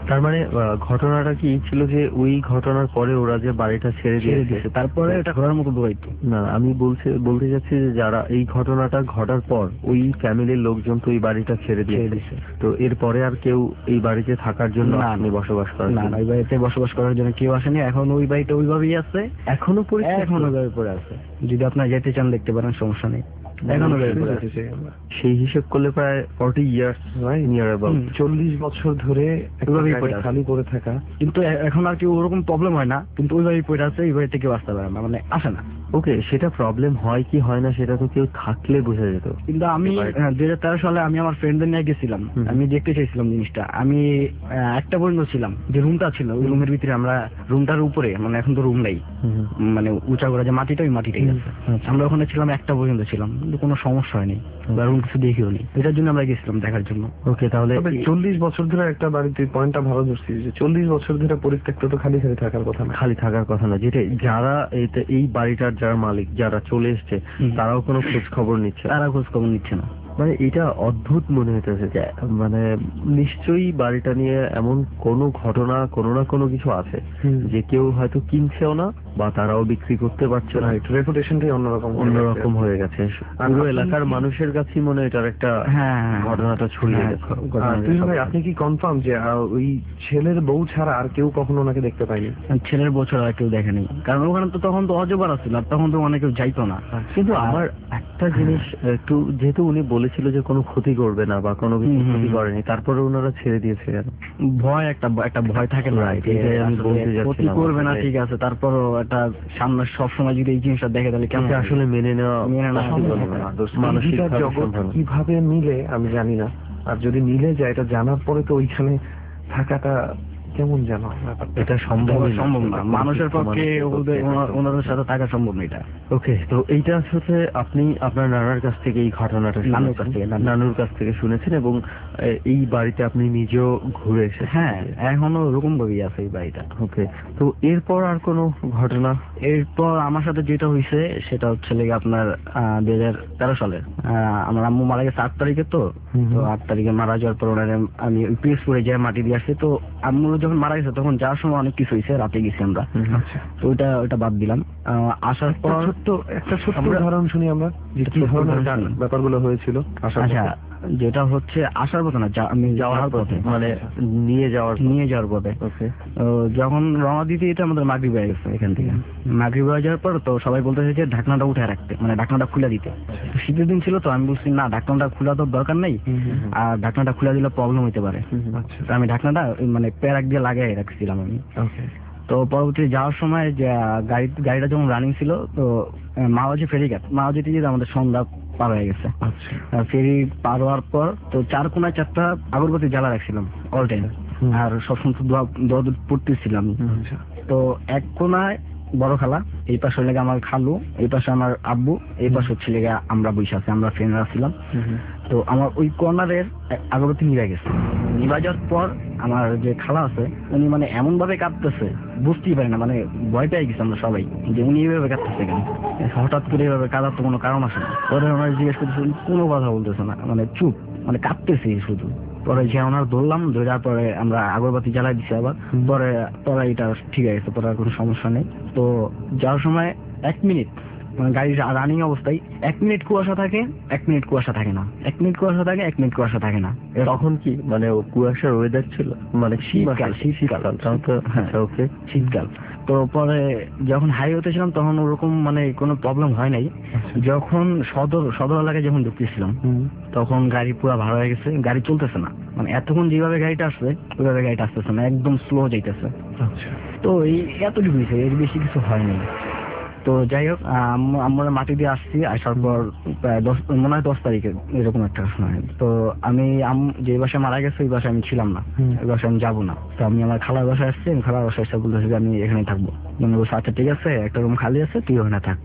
তার মানে আহ, ঘটনাটা কি ছিল যে ওই ঘটনার পরে ওরা যে বাড়িটা ছেড়ে ছেড়ে দিয়েছে দিয়েছে, তারপরে এটা ঘোরার মতো দৌড়াইতো। না আমি বলছি বলতে চাচ্ছি যে যারা এই ঘটনাটা ঘটার পর ওই ফ্যামিলির লোকজন তো এই বাড়িটা ছেড়ে ছেড়ে দিয়েছে, দিয়েছে। তো এরপরে আর কেউ এই বাড়িতে থাকার জন্য না, আসেনি, না। বসবাস করার না জন্য? না, ওই বাড়িতে বসবাস করার জন্য কেউ আসেনি। এখন ওই বাড়িটা ওইভাবেই আছে, এখনো পরিত্যক্ত? এখন ওইভাবে পড়ে আছে। যদি আপনার যেতে চান দেখতে পারেন, সমস্যা নেই। এখন ওইভাবে পড়ে আছে। সেই হিসেব করলে প্রায় ফর্টি ইয়ার্স নিয়ার অ্যাবাউট। চল্লিশ বছর ধরে একটা ওইভাবেই জায়গা পড়ে আছে। খালি পড়ে থাকা। কিন্তু এ- এখন আর কি ওরকম প্রবলেম হয় না, কিন্তু ওইভাবেই পড়ে আছে। এই বাড়িতে কেউ আসতে পারে না, মানে আসে না। ওকে, সেটা প্রবলেম হয় কি হয় না সেটা তো কেউ থাকলে বোঝা যেত। কিন্তু আমি দুই হাজার তেরো সালে আমি আমার ফ্রেন্ডদের নিয়ে গেছিলাম, হুম। আমি দেখতে চাইছিলাম জিনিসটা। আমি আহ, একটা পর্যন্ত ছিলাম, যে রুমটা ছিল ওই রুমের ভিতরে আমরা, রুমটার উপরে মানে এখন তো রুম নেই, হুম। মানে উঁচা করে যে মাটিটা, ওই মাটিটাই আছে। আচ্ছা। আমরা ওখানে ছিলাম, একটা পর্যন্ত ছিলাম, কিন্তু কোনো সমস্যা হয়নি, বা রুম কিছু দেখিও নি। এটার জন্য আমরা গেছিলাম দেখার জন্য। ওকে, তাহলে তবে এই- চল্লিশ বছর ধরে একটা বাড়িতে, পয়েন্টটা ভালো ধরছি যে চল্লিশ বছর ধরে পরিত্যক্ত তো খালি খালি থাকার কথা না। খালি থাকার কথা না, যেটা যারা এইটা- এই বাড়িটার যারা মালিক, যারা চলে এসছে, হুম। তারাও কোনো খোঁজ খবর নিচ্ছে না। তারা খোঁজ খবর নিচ্ছে না। মানে এটা অদ্ভুত মনে হইতেছে যে মানে নিশ্চয়ই বাড়িটা নিয়ে এমন কোনো ঘটনা, কোনো না কোনো কিছু আছে যে কেউ হয়তো কিনছেও না, বা তারাও বিক্রি করতে পারছে না। রেপুটেশনটাই অন্যরকম হয়ে অন্যরকম গেছে। হয়ে গেছে। আর পুরো আপনি এলাকার কি- মানুষের কাছেই মনে হয় এটার একটা হ্যাঁ, হ্যাঁ। ঘটনাটা ছড়িয়ে হ্যাঁ, গেছে। আর তুহিন ভাই, আপনি কি কনফার্ম যে আহ, ওই ছেলের বউ ছাড়া আর কেউ কখনো ওনাকে দেখতে পায়নি? ছেলের বছর আর কেউ দেখেনি, কারণ ওখানে তো তখন তো অজবার ছিল, আর তখন তো অনেকে যাইতো না। কিন্তু আমার একটা জিনিস একটু, যেহেতু উনি বলেছিল যে কোনো ক্ষতি করবে না বা কোনো কিছু হুম, হুম, ক্ষতি হুম। করেনি, তারপরে ওনারা ছেড়ে দিয়েছে কেন? ভয়, একটা একটা ভয় থাকে না, Right, যে এটাই আমি আসলে বলতে যাচ্ছিলাম ক্ষতি করবে না, আসলে। ঠিক আছে, তারপরও একটা সামনে সবসময় যদি এই জিনিসটা দেখে, তাহলে কেমন এটা লাগে? আসলে মেনে নেওয়া মেনে নেওয়া possible সম্ভব না। না। মানসিক দুইটা ভাবে জগৎ সম্ভব না। কিভাবে মিলে আমি জানি না। আর যদি মিলে যায়, এটা জানার পরে তো ওইখানে থাকাটা কেমন জানো ব্যাপারটা। এটা সম্ভব সম্ভব না, মানুষের পক্ষে ওদের- ওনা- ওনাদের সাথে থাকা সম্ভব না এটা। ওকে, তো এইটা হচ্ছে আপনি আপনার নানার কাছ থেকে এই ঘটনাটা নানুর শুনেছেন। কাছ থেকে, নানু। নানুর কাছ থেকে শুনেছেন, এবং এ, এই বাড়িতে আপনি নিজেও ঘুরে এসেছেন। হ্যাঁ, এখনো ওরকম ভাবেই আছে এই বাড়িটা। ওকে, তো এরপর আর কোনো ঘটনা? এরপর আমার সাথে যেটা হয়েছে সেটা হচ্ছে লেগে আপনার দুই হাজার তেরো সালে আমার আম্মু মারা গেছে আট তারিখে। তো হুম। তো আট তারিখে মারা যাওয়ার পর ওনারে আমি পিএসপুরে যাই মাটি দিয়ে আসছি। তো আম্মু যখন মারা গেছে তখন যাওয়ার সময় অনেক কিছু হয়েছে, রাতে গেছি আমরা। আচ্ছা, তো ওইটা ওইটা বাদ দিলাম। আহ, আসার একটা পর ছোট্ট একটা ছোট্ট আমরা- উদাহরণ শুনি আমরা, যে কি ছোট্ট ধরনের উদাহরণ। ব্যাপারগুলো হয়েছিল আসার আচ্ছা, পথে। যেটা হচ্ছে আসার পথে না, যা- আমি যাওয়ার পথে, মানে নিয়ে যাওয়ার নিয়ে যাওয়ার পথে। ওকে, তো যখন রওনা দিতে এটা আমাদের মাগরিব হয়ে গেছে এখান থেকে। মাগরিব হয়ে যাওয়ার পর তো সবাই বলতেছে যে ঢাকনাটা উঠে রাখতে, মানে ঢাকনাটা খুলে দিতে। তো শীতের দিন ছিল, তো আমি বলছি না, ঢাকনাটা খোলা তো দরকার নেই, আর ঢাকনাটা খুলে দিলে প্রবলেম হতে পারে। আচ্ছা, তো আমি ঢাকনাটা ওই মানে প্যারাক দিয়ে লাগিয়ে রাখছিলাম আমি। ওকে, তো পরবর্তী যাওয়ার সময় যে আহ, গাড়ি গাড়িটা যখন রানিং ছিল, তো আহ, মাওয়াজি ফেরিঘাট, মাওয়াজিতে যেতে আমাদের সন্ধ্যা পার হয়ে গেছে। আচ্ছা, আর ফেরি পার হওয়ার পর তো চার কোনায় চারটা আগরবাতি জ্বালা রাখছিলাম অল টাইম, আর সবসময় তো দোয়া দোয়া দুধ পড়তেছিলাম। আচ্ছা, তো এক কোনায় বড় খালা, এই পাশে লেগে আমার খালু, এই পাশে আমার আব্বু, এই পাশে হচ্ছে লেগে আমরা বসে আছি, আমরা ফ্রেন্ডরা ছিলাম। তো আমার ওই কর্নারের আগরবাতি নিভে গেছে। নিভা যাওয়ার পর আমার যে খালা আছে, উনি মানে এমন ভাবে কাঁদতেছে, বুঝতেই পারি না, মানে ভয় পেয়ে গেছি আমরা সবাই, যে উনি এইভাবে কাঁদতেছে কেন, হঠাৎ করে এইভাবে কাঁদার তো কোনো কারণ আসে না। পরে ওনার জিজ্ঞেস করতেছে, উনি কোনো কথা বলতেছে না, মানে চুপ, মানে কাঁদতেছে শুধু। পরে যে ওনার ধরলাম, ধরার পরে আমরা আগরবাতি জ্বালাই দিছি আবার। পরে পরে এটা ঠিক হয়ে গেছে, পরে আর কোনো সমস্যা নেই। তো যাওয়ার সময় এক মিনিট মানে গাড়ি রানিং অবস্থায় এক মিনিট কুয়াশা থাকে, এক মিনিট কুয়াশা থাকে না, এক মিনিট কুয়াশা থাকে, এক মিনিট কুয়াশা থাকে না। এরকম। তখন কি মানে ও কুয়াশার ওয়েদার ছিল, মানে শীতকাল, শীতকাল, তাও তো হ্যাঁ। আচ্ছা, ওকে, শীতকাল। তো পরে যখন হাইওয়েতে ছিলাম তখন ওরকম মানে কোনো প্রবলেম হয় নাই। যখন সদর সদর এলাকায় যখন ঢুকতেছিলাম, তখন গাড়ি পুরো ভাড়া হয়ে গেছে, গাড়ি চলতেছে না, মানে এতক্ষণ যেভাবে গাড়িটা আসছে ওইভাবে গাড়িটা আসতেছে না, একদম স্লো যাইতেছে। আচ্ছা, তো এই এতটুকু হয়েছে, এর বেশি কিছু হয়নি। তো যাই হোক, আম- আমরা মাটি দিয়ে আসছি, আসার পর প্রায় দশ মনে হয় দশ তারিখে এরকম একটা সময়। তো আমি আম- যে বাসায় মারা গেছে ওই বাসায় আমি ছিলাম না, ওই বাসায় আমি যাবো না। তো আমি আমার খালার বাসায় আসছি, আমি খালার বাসায় এসে বলতেছি যে আমি এখানে থাকবো। মানে বলছে আচ্ছা ঠিক আছে, একটা রুম খালি আছে, তুই ওখানে থাক।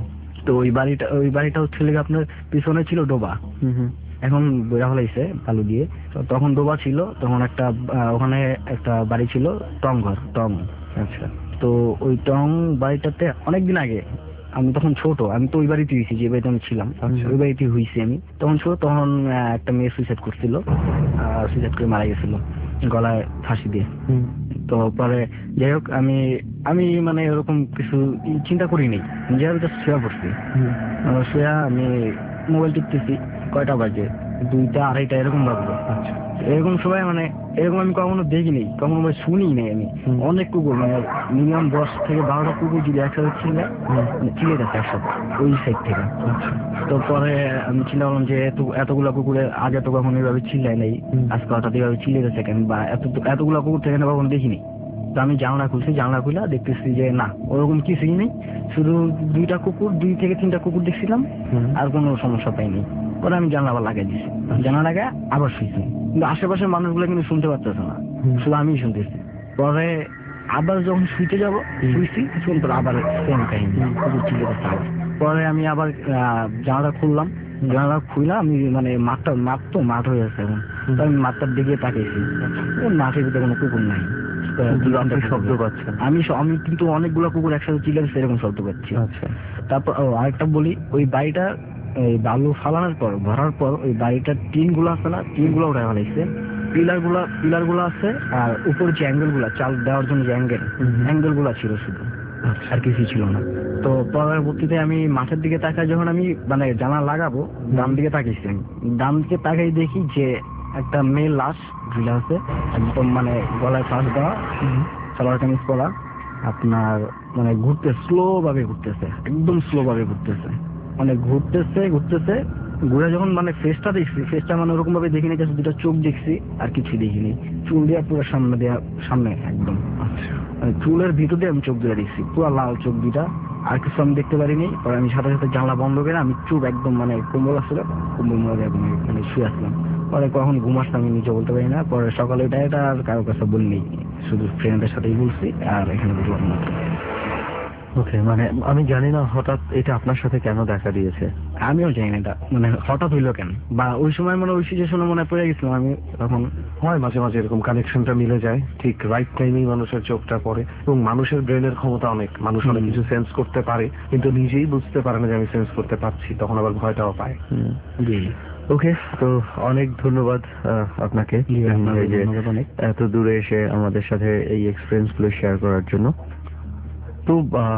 তো ওই বাড়িটা ওই বাড়িটা হচ্ছে লেগে আপনার পিছনে ছিল ডোবা, এখন বইরা ফেলাইছে বালু দিয়ে। তো তখন ডোবা ছিল, তখন একটা আহ, ওখানে একটা বাড়ি ছিল টং ঘর, টং। আচ্ছা, তো ওই টং বাড়িটাতে অনেকদিন আগে, আমি তখন ছোট, আমি তো ওই বাড়িতে হয়েছি যে বাড়িতে আমি ছিলাম, ওই বাড়িতে হয়েছি আমি তখন ছোট। তখন আহ, একটা মেয়ে সুইসাইড করছিল, সুইসাইড করে মারা গেছিল। গলায় ফাঁসি দিয়ে। তো পরে যাই হোক আমি আমি মানে এরকম কিছু চিন্তা করি নাই, নিজের জাস্ট শুয়ে পড়ছি। শুয়া আমি মোবাইল টিপতেছি, কয়টা বাজে দুইটা আড়াইটা এরকম বাজবে। আচ্ছা, এরকম সময় মানে এরকম আমি কখনো দেখিনি, কখনো শুনি নাই আমি। অনেক কুকুর মানে মিনিমাম দশ থেকে বারোটা কুকুর যদি একসাথে ছিল চিলে যাচ্ছে একসাথে ওই সাইড থেকে। তো পরে আমি চিন্তা করলাম যে এত এতগুলা কুকুরে আগে তো কখনো এইভাবে চিল্লায় নাই, আজকে হঠাৎ এইভাবে চিলে যাচ্ছে কেন, বা এত এতগুলা কুকুর থেকে কখনো দেখিনি। তো আমি জানলা খুলছি, জানলা খুলে দেখতেছি যে না ওরকম কিছুই নেই, শুধু দুইটা কুকুর দুই থেকে তিনটা কুকুর দেখছিলাম, আর কোনো সমস্যা পাইনি। পরে আমি জানলা আবার লাগাই দিচ্ছি, জানলা লাগায় আবার শুয়েছি, কিন্তু আশেপাশের মানুষগুলো কিন্তু শুনতে পারতেছে না, শুধু আমি শুনতেছি। পরে আবার যখন শুইতে যাবো শুইছি, শুনতে আবার সেম কাহিনী, কুকুর চিলে যাচ্ছে আবার। পরে আমি আবার জানালা খুললাম, জানালা খুললাম, আমি মানে মাঠটা মাঠ তো মাঠ হয়ে যাচ্ছে এখন, তো আমি মাঠটার দিকে তাকিয়েছি, মাঠের ভিতরে কোনো কুকুর নাই, শব্দ পাচ্ছেন। আমি আমি কিন্তু অনেকগুলো কুকুর একসাথে চিল্লাচ্ছে সেরকম শব্দ পাচ্ছি। আচ্ছা, তারপর আরেকটা বলি, ওই বাড়িটা এই বালু ফালানোর পর ভরার পর ওই বাড়িটার টিন গুলো আছে না, টিন গুলো উঠে ফেলাইছে, পিলার গুলা পিলার গুলো আছে, আর উপর যে অ্যাঙ্গেল গুলা চাল দেওয়ার জন্য যে অ্যাঙ্গেল অ্যাঙ্গেল গুলা ছিল শুধু, আর কিছুই ছিল না। তো পরবর্তীতে আমি মাঠের দিকে তাকাই, যখন আমি মানে জানা লাগাবো ডান দিকে তাকিয়েছি, আমি ডান দিকে তাকাই দেখি যে একটা মেয়ে লাশ ঝুলে আছে, একদম মানে গলায় ফাঁস দেওয়া, সালোয়ার কামিজ পরা, আপনার মানে ঘুরতে স্লো ভাবে ঘুরতেছে, একদম স্লো ভাবে ঘুরতেছে, মানে ঘুরতেছে ঘুরতেছে ঘুরে যখন মানে ফেসটা দেখছি, ফেসটা মানে ওরকম ভাবে দেখিনি, জাস্ট দুটা চোখ দেখছি আর কিছু দেখিনি, চুল দেওয়া পুরো সামনে দেওয়া সামনে একদম। আচ্ছা, মানে চুলের ভিতর দিয়ে আমি চোখ দিয়ে দেখছি, পুরো লাল চোখ দুটা, আর কিছু আমি দেখতে পারিনি। পরে আমি সাথে সাথে জানলা বন্ধ করে আমি চুপ একদম মানে কম্বল আসছিল, কম্বল মরে মানে শুয়ে আসলাম। পরে কখন ঘুম আসছে আমি নিজে বলতে পারি না। পরে সকালে এটা এটা আর কারো কাছে বলিনি, শুধু ফ্রেন্ডের সাথেই বলছি আর এখানে বুঝলাম না। ওকে, মানে আমি জানি না হঠাৎ এটা আপনার সাথে কেন দেখা দিয়েছে। আমিও জানি না এটা মানে হঠাৎ হইলো কেন, বা ওই সময় মানে ওই সিচুয়েশনে মনে পড়ে গেছিলাম আমি, তখন হয় মাঝে মাঝে এরকম কানেকশনটা মিলে যায়, ঠিক রাইট টাইমেই মানুষের চোখটা পড়ে। এবং মানুষের ব্রেনের ক্ষমতা অনেক, মানুষ অনেক কিছু সেন্স করতে পারে কিন্তু নিজেই বুঝতে পারে না যে আমি সেন্স করতে পারছি, তখন আবার ভয়টাও পায়। জি, ওকে, তো অনেক ধন্যবাদ আপনাকে এত দূরে এসে আমাদের সাথে এই এক্সপিরিয়েন্স গুলো শেয়ার করার জন্য। তো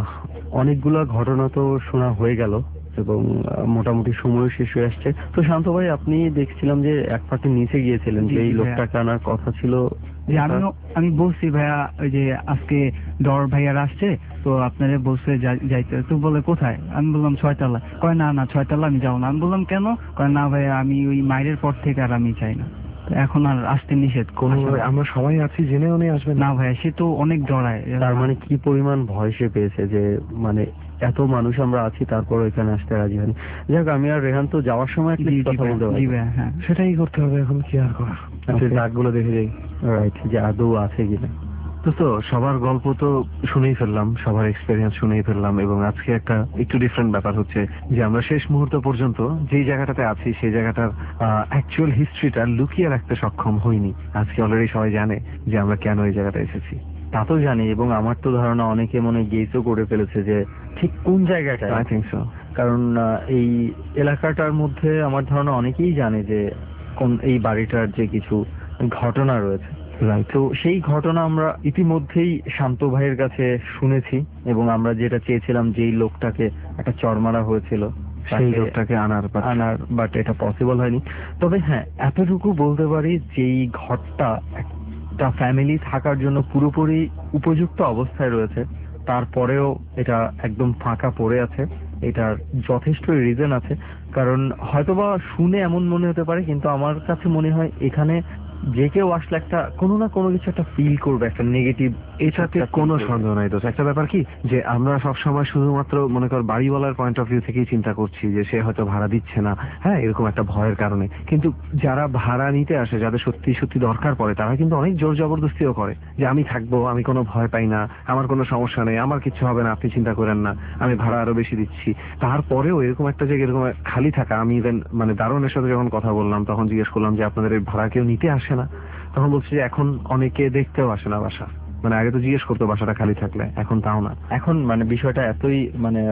অনেকগুলা ঘটনা তো শোনা হয়ে গেল এবং মোটামুটি সময় শেষ হয়ে আসছে। তো শান্ত ভাই, আপনি দেখছিলাম যে এক পার্টি নিচে গিয়েছিলেন, যে এই লোকটাকে আনার কথা ছিল। যে আমি আমি বলছি ভাইয়া ওই যে আজকে ডর ভাইয়ার আসছে, তো আপনারা বলছে যাইতে, তো বলে কোথায়, আমি বললাম ছয়তলা। কয় না না ছয়তলা আমি যাবো না। আমি বললাম কেন? কয় না ভাইয়া আমি ওই মায়ের পর থেকে আর আমি চাই না, এখন আর আসতে নিষেধ। কোন আমরা সবাই আছি জেনেও নেই আসবে না ভাইয়া, সে তো অনেক ডরায়। তার মানে কি পরিমাণ ভয় সে পেয়েছে যে মানে এত মানুষ আমরা আছি তারপর এখানে আসতে রাজি হয়নি। যাক, আমি আর রেহান তো যাওয়ার সময় কথা বলতে পারি, সেটাই করতে হবে এখন, কি আর করা। দাগগুলো দেখে যাই, রাইট, যে আদৌ আছে কিনা। তো তো সবার গল্প তো শুনেই ফেললাম, সবার এক্সপেরিয়েন্স শুনেই ফেললাম, এবং আজকে একটা একটু ডিফারেন্ট ব্যাপার হচ্ছে যে আমরা শেষ মুহূর্ত পর্যন্ত যেই জায়গাটাতে আছি সেই জায়গাটার অ্যাকচুয়াল হিস্ট্রিটা লুকিয়ে রাখতে সক্ষম হইনি। আজকে অলরেডি সবাই জানে যে আমরা কেন এই জায়গাটা এসেছি। তা তো জানি, এবং আমার তো ধারণা অনেকে মনে গেসও করে ফেলেছে যে ঠিক কোন জায়গাটা। আই থিংক সো, কারণ এই এলাকাটার মধ্যে আমার ধারণা অনেকেই জানে যে কোন এই বাড়িটার যে কিছু ঘটনা রয়েছে। তো সেই ঘটনা আমরা ইতিমধ্যেই শান্ত ভাইয়ের কাছে শুনেছি, এবং আমরা যেটা চেয়েছিলাম যেই লোকটাকে একটা চড় মারা হয়েছিল সেই লোকটাকে আনার আনার বাট এটা পসিবল হয়নি। তবে হ্যাঁ, এতটুকু বলতে পারি যেই ঘরটা একটা ফ্যামিলি থাকার জন্য পুরোপুরি উপযুক্ত অবস্থায় রয়েছে, তারপরেও এটা একদম ফাঁকা পড়ে আছে। এটার যথেষ্ট রিজন আছে, কারণ হয়তোবা শুনে এমন মনে হতে পারে, কিন্তু আমার কাছে মনে হয় এখানে যে কেউ আসলে একটা কোনো না কোনো কিছু একটা ফিল করবে, একটা নেগেটিভ। এটাতে কোনো সন্দেহ নাই। দোষ একটা ব্যাপার কি, যে আমরা সবসময় শুধুমাত্র মনে কর বাড়িওয়ালার পয়েন্ট অফ ভিউ থেকেই চিন্তা করছি যে সে হয়তো ভাড়া দিচ্ছে না, হ্যাঁ, এরকম একটা ভয়ের কারণে। কিন্তু যারা ভাড়া নিতে আসে, যাদের সত্যি সত্যি দরকার পড়ে, তারা কিন্তু অনেক জোর জবরদস্তিও করে যে আমি থাকবো, আমি কোনো ভয় পাই না, আমার কোনো সমস্যা নেই, আমার কিছু হবে না, আপনি চিন্তা করেন না, আমি ভাড়া আরো বেশি দিচ্ছি। তারপরেও এরকম একটা জায়গা এরকম খালি থাকা, আমি ইভেন মানে দারোয়ানের সাথে যখন কথা বললাম তখন জিজ্ঞেস করলাম যে আপনাদের এই ভাড়া কেউ নিতে আসে না? তখন বলছে যে এখন অনেকে দেখতেও আসে না বাসা, মানে আগে তো জিজ্ঞেস করতো বাসাটা খালি থাকলে, এখন তাও না। এখন মানে বিষয়টা এতই মানে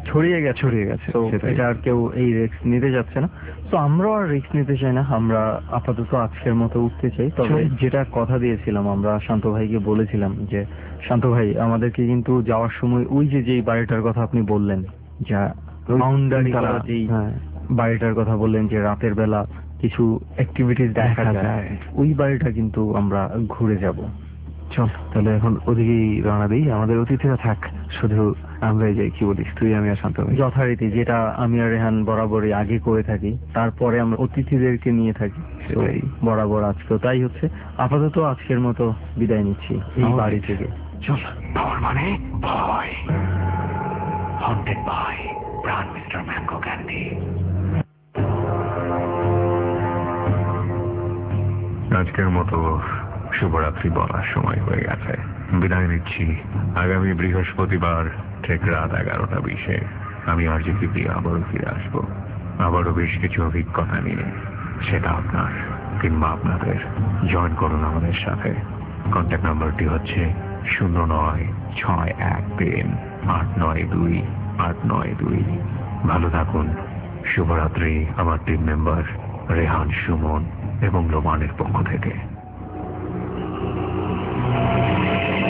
ছড়িয়ে গেছে ছড়িয়ে গেছে তো সেটাই। এটা আর কেউ এই রিস্ক নিতে যাচ্ছে না। তো আমরাও আর রিস্ক নিতে চাই না, আমরা আপাতত আজকের মতো উঠতে চাই। তবে চল। যেটা কথা দিয়েছিলাম, আমরা শান্ত ভাইকে বলেছিলাম যে শান্ত ভাই আমাদেরকে কিন্তু যাওয়ার সময় ওই যে যেই বাড়িটার কথা আপনি বললেন, যা বাউন্ডারি করা যেই হ্যাঁ, বাড়িটার কথা বললেন, যে রাতের বেলা কিছু অ্যাক্টিভিটিস দেখা দেখা যায়, যায়। ওই বাড়িটা কিন্তু আমরা ঘুরে যাব। চল তাহলে এখন ওদিকেই রওনা দিই, আমাদের অতিথিরা থাক, শুধু আমরাই যাই, কি বলিস তুই আমি আর শান্ত ভাই? যথারীতি যেটা আমি আর রেহান বরাবরই আগে করে থাকি, তারপরে আমরা অতিথিদেরকে নিয়ে থাকি। তো সেটাই। বরাবর আজকেও তাই হচ্ছে। আপাতত আজকের মতো বিদায় নিচ্ছি এই Alright. বাড়ি থেকে। চল। পাওয়ার মানে ভয়, haunted by Pran Mister Mango Candy. আজকের মতো শুভরাত্রি বলার সময় হয়ে গেছে, বিদায় নিচ্ছি। আগামী বৃহস্পতিবার ঠিক রাত এগারোটা বিশে আমি আর জি টিভি আবারও ফিরে আসবো, আবারও বেশ কিছু অভিজ্ঞতা নিয়ে। সেটা আপনার কিংবা আপনাদের। জয়েন করুন আমাদের সাথে। কন্ট্যাক্ট নাম্বারটি হচ্ছে শূন্য নয় ছয় এক তিন আট নয় দুই আট নয় দুই। ভালো থাকুন। শুভরাত্রি আমার টিম মেম্বার রেহান, সুমন এবং লোমানের পক্ষ থেকে।